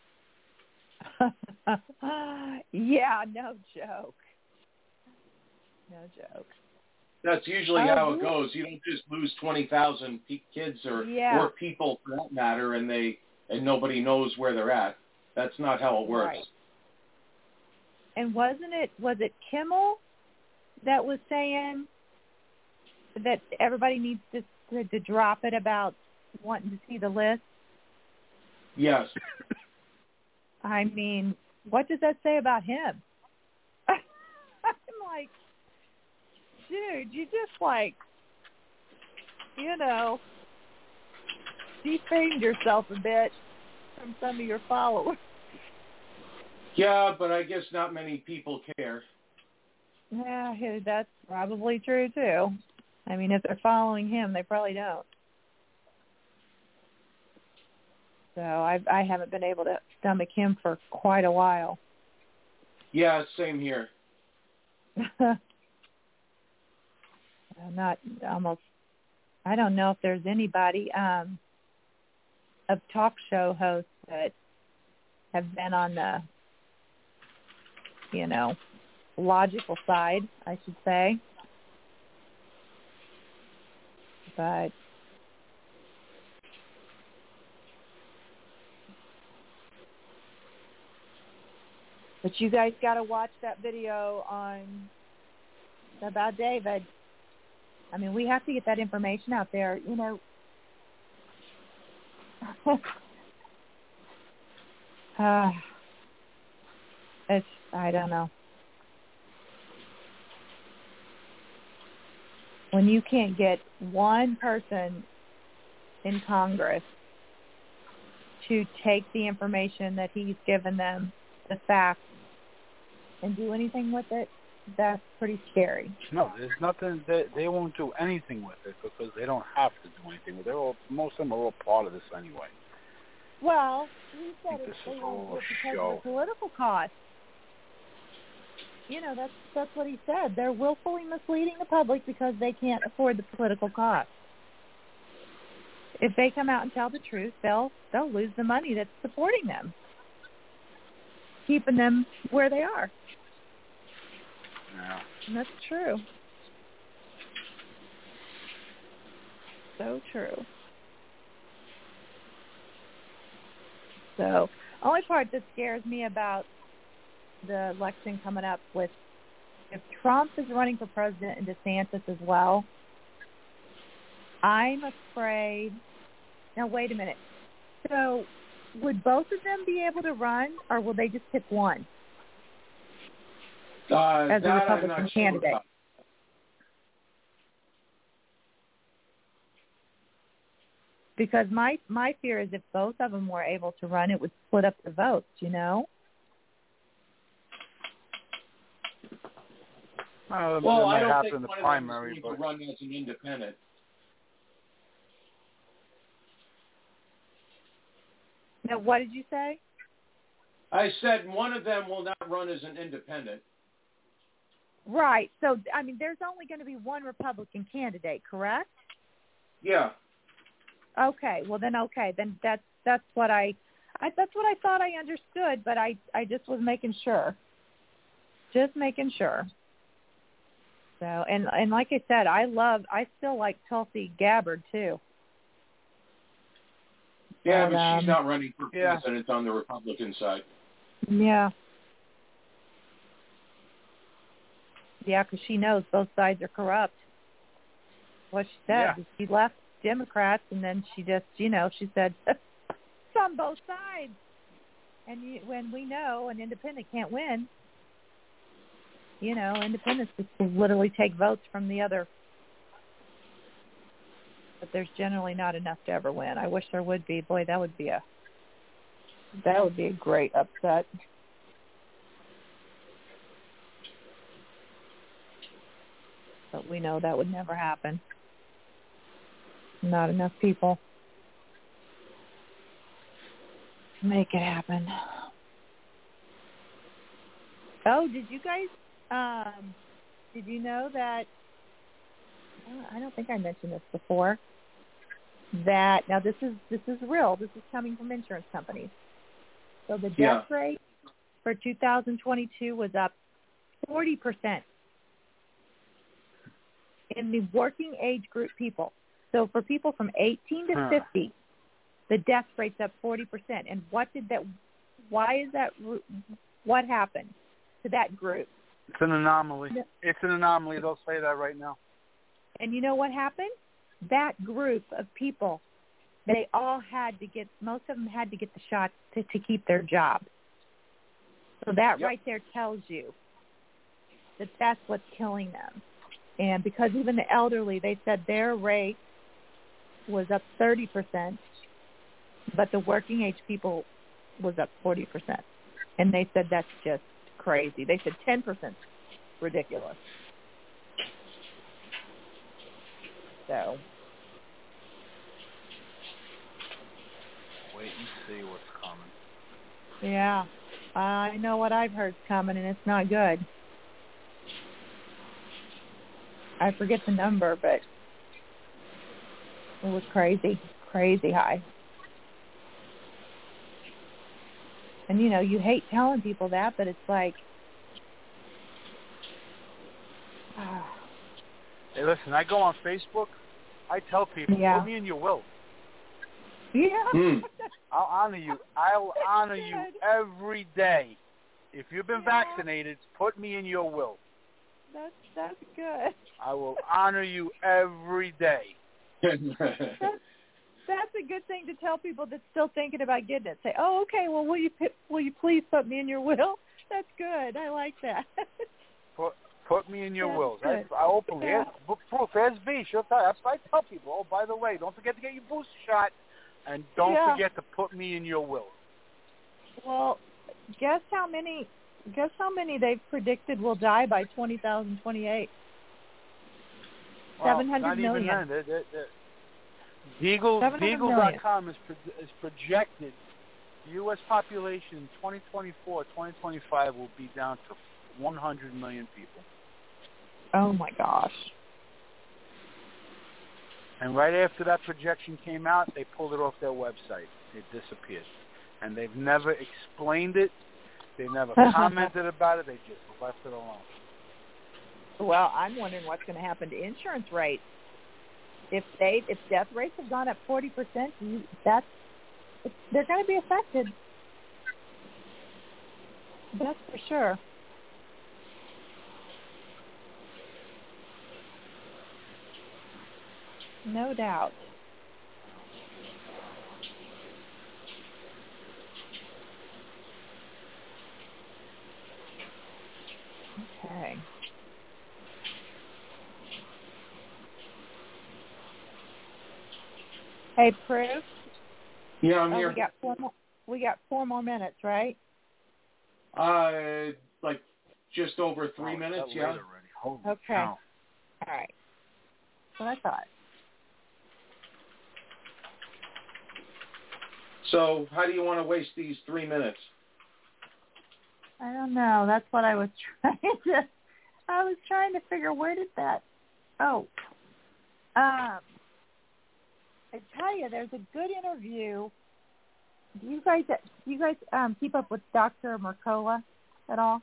Yeah, no joke. No joke. That's usually how it goes. You don't just lose 20,000 kids or people for that matter, and nobody knows where they're at. That's not how it works. Right. And was it Kimmel that was saying that everybody needs to drop it about wanting to see the list? Yes. I mean, what does that say about him? I'm like, dude, you just defamed yourself a bit from some of your followers. Yeah, but I guess not many people care. Yeah, that's probably true too. I mean, if they're following him, they probably don't. So I haven't been able to stomach him for quite a while. Yeah, same here. I don't know if there's anybody of talk show hosts that have been on the, logical side, I should say. But you guys got to watch that video about David. I mean, we have to get that information out there, I don't know. When you can't get one person in Congress to take the information that he's given them, the facts, and do anything with it, that's pretty scary. No, there's nothing. They won't do anything with it because they don't have to do anything with it. Most of them are all part of this anyway. Well, he said they won't do it because of the political cost. That's what he said. They're willfully misleading the public because they can't afford the political cost. If they come out and tell the truth, they'll lose the money that's supporting them, keeping them where they are. Yeah. And that's true. So true. So, only part that scares me about the election coming up with, if Trump is running for president and DeSantis as well, I'm afraid. Now, wait a minute. So, would both of them be able to run, or will they just pick one as a Republican candidate? Sure. Because my fear is if both of them were able to run, it would split up the votes, Well, I don't think in the one primary, of them is going to run as an independent. Now, what did you say? I said one of them will not run as an independent. Right. So, I mean, there's only going to be one Republican candidate, correct? Yeah. Okay. Well, then that's what I thought I understood, but I just was making sure. Just making sure. So, and like I said, I still like Tulsi Gabbard too. Yeah, but she's not running for president on the Republican side. Yeah. Yeah, because she knows both sides are corrupt. What she said, she left Democrats, and then she just, she said, it's on both sides. And when we know an independent can't win, independents just literally take votes from the other. But there's generally not enough to ever win. I wish there would be. Boy, that would be a great upset. But we know that would never happen. Not enough people to make it happen. Oh, did you guys, did you know that, I don't think I mentioned this before, that, now this is real, this is coming from insurance companies. So the death rate for 2022 was up 40% in the working age group people. So for people from 18 to 50, the death rate's up 40%. And what happened to that group? It's an anomaly. It's an anomaly. They'll say that right now. And you know what happened? That group of people, they all had to get, most of them had to get the shot to keep their job. So that right there tells you that that's what's killing them. And because even the elderly, they said their rate was up 30%, but the working age people was up 40%. And they said that's just crazy. They said 10% ridiculous. So wait and see what's coming. Yeah, I know what I've heard's coming, and it's not good. I forget the number, but it was crazy high. And, you know, you hate telling people that, but it's like... Hey, listen, I go on Facebook. I tell people, put me in your will. Yeah. I'll honor you. I'll honor you every day. If you've been vaccinated, put me in your will. That's good. I will honor you every day. That's a good thing to tell people that's still thinking about getting it. Say, oh, okay, well, will you please put me in your will? That's good. I like that. Put me in your wills. I openly, proof, SB, she'll tell you. That's what I tell people. Oh, by the way, don't forget to get your booster shot, and don't forget to put me in your will. Well, guess how many they've predicted will die by 2028? Well, 700 million. Not even then. Deagle.com is projected the U.S. population in 2024, 2025 will be down to 100 million people. Oh, my gosh. And right after that projection came out, they pulled it off their website. It disappeared. And they've never explained it. They never commented about it. They just left it alone. Well, I'm wondering what's going to happen to insurance rates. If death rates have gone up 40%, they're going to be affected. That's for sure. No doubt. Okay. Hey, Proof? Yeah, I'm here. We got 4 more minutes, right? Like just over 3 minutes, yeah. Okay. Cow. All right. That's what I thought. So how do you want to waste these 3 minutes? I don't know. That's what I was trying to figure. Where did that? Oh. I tell you, there's a good interview. Do you guys keep up with Dr. Mercola at all?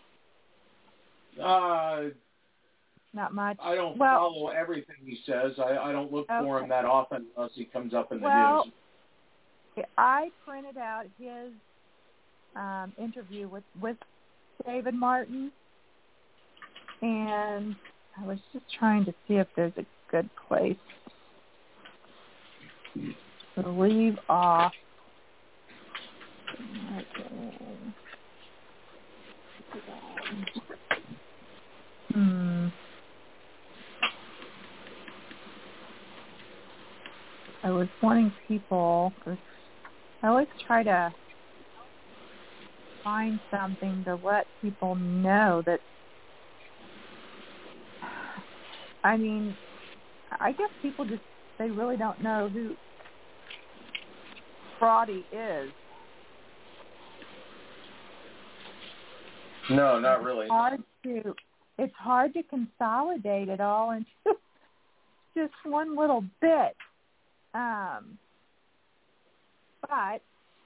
Not much. I don't follow everything he says. I don't look for him that often unless he comes up in the news. I printed out his interview with David Martin, and I was just trying to see if there's a good place to leave off. I was wanting people, because I always try to find something to let people know that I mean, I guess people just, they really don't know who Fraudy is. No, not really. It's hard to consolidate it all into just one little bit. But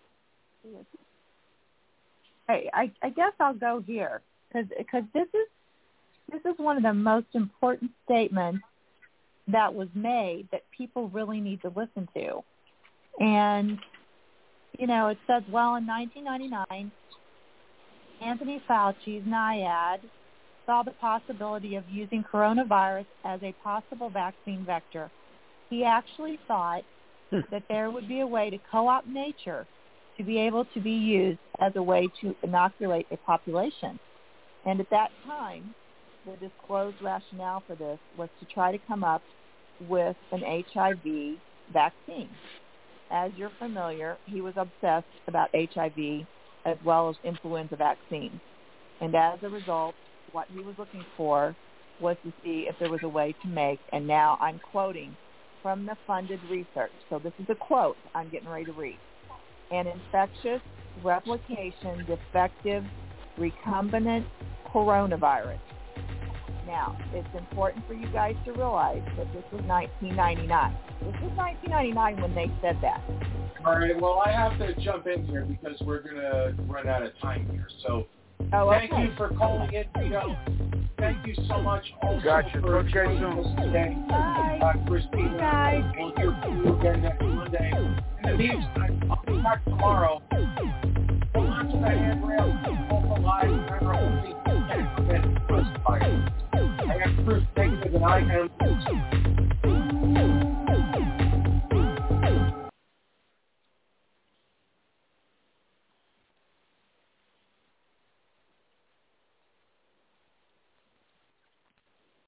hey, I guess I'll go here because this is one of the most important statements that was made that people really need to listen to. And, you know, it says, well, in 1999, Anthony Fauci's NIAID saw the possibility of using coronavirus as a possible vaccine vector. He actually thought that there would be a way to co-opt nature to be able to be used as a way to inoculate a population. And at that time, the disclosed rationale for this was to try to come up with an HIV vaccine. As you're familiar, he was obsessed about HIV as well as influenza vaccines. And as a result, what he was looking for was to see if there was a way to make, and now I'm quoting from the funded research. So this is a quote I'm getting ready to read. An infectious, replication, defective, recombinant coronavirus. Now, it's important for you guys to realize that this was 1999. This was 1999 when they said that. All right, well, I have to jump in here because we're going to run out of time here. So thank you for calling in, Vito. Thank you so much also for joining us today. Christina, we'll hear from you again next Monday. In the meantime, I'll be back tomorrow. Hold on to the handrail. Also live. Remember, only 10% was fired. I am Proof Negative, and I am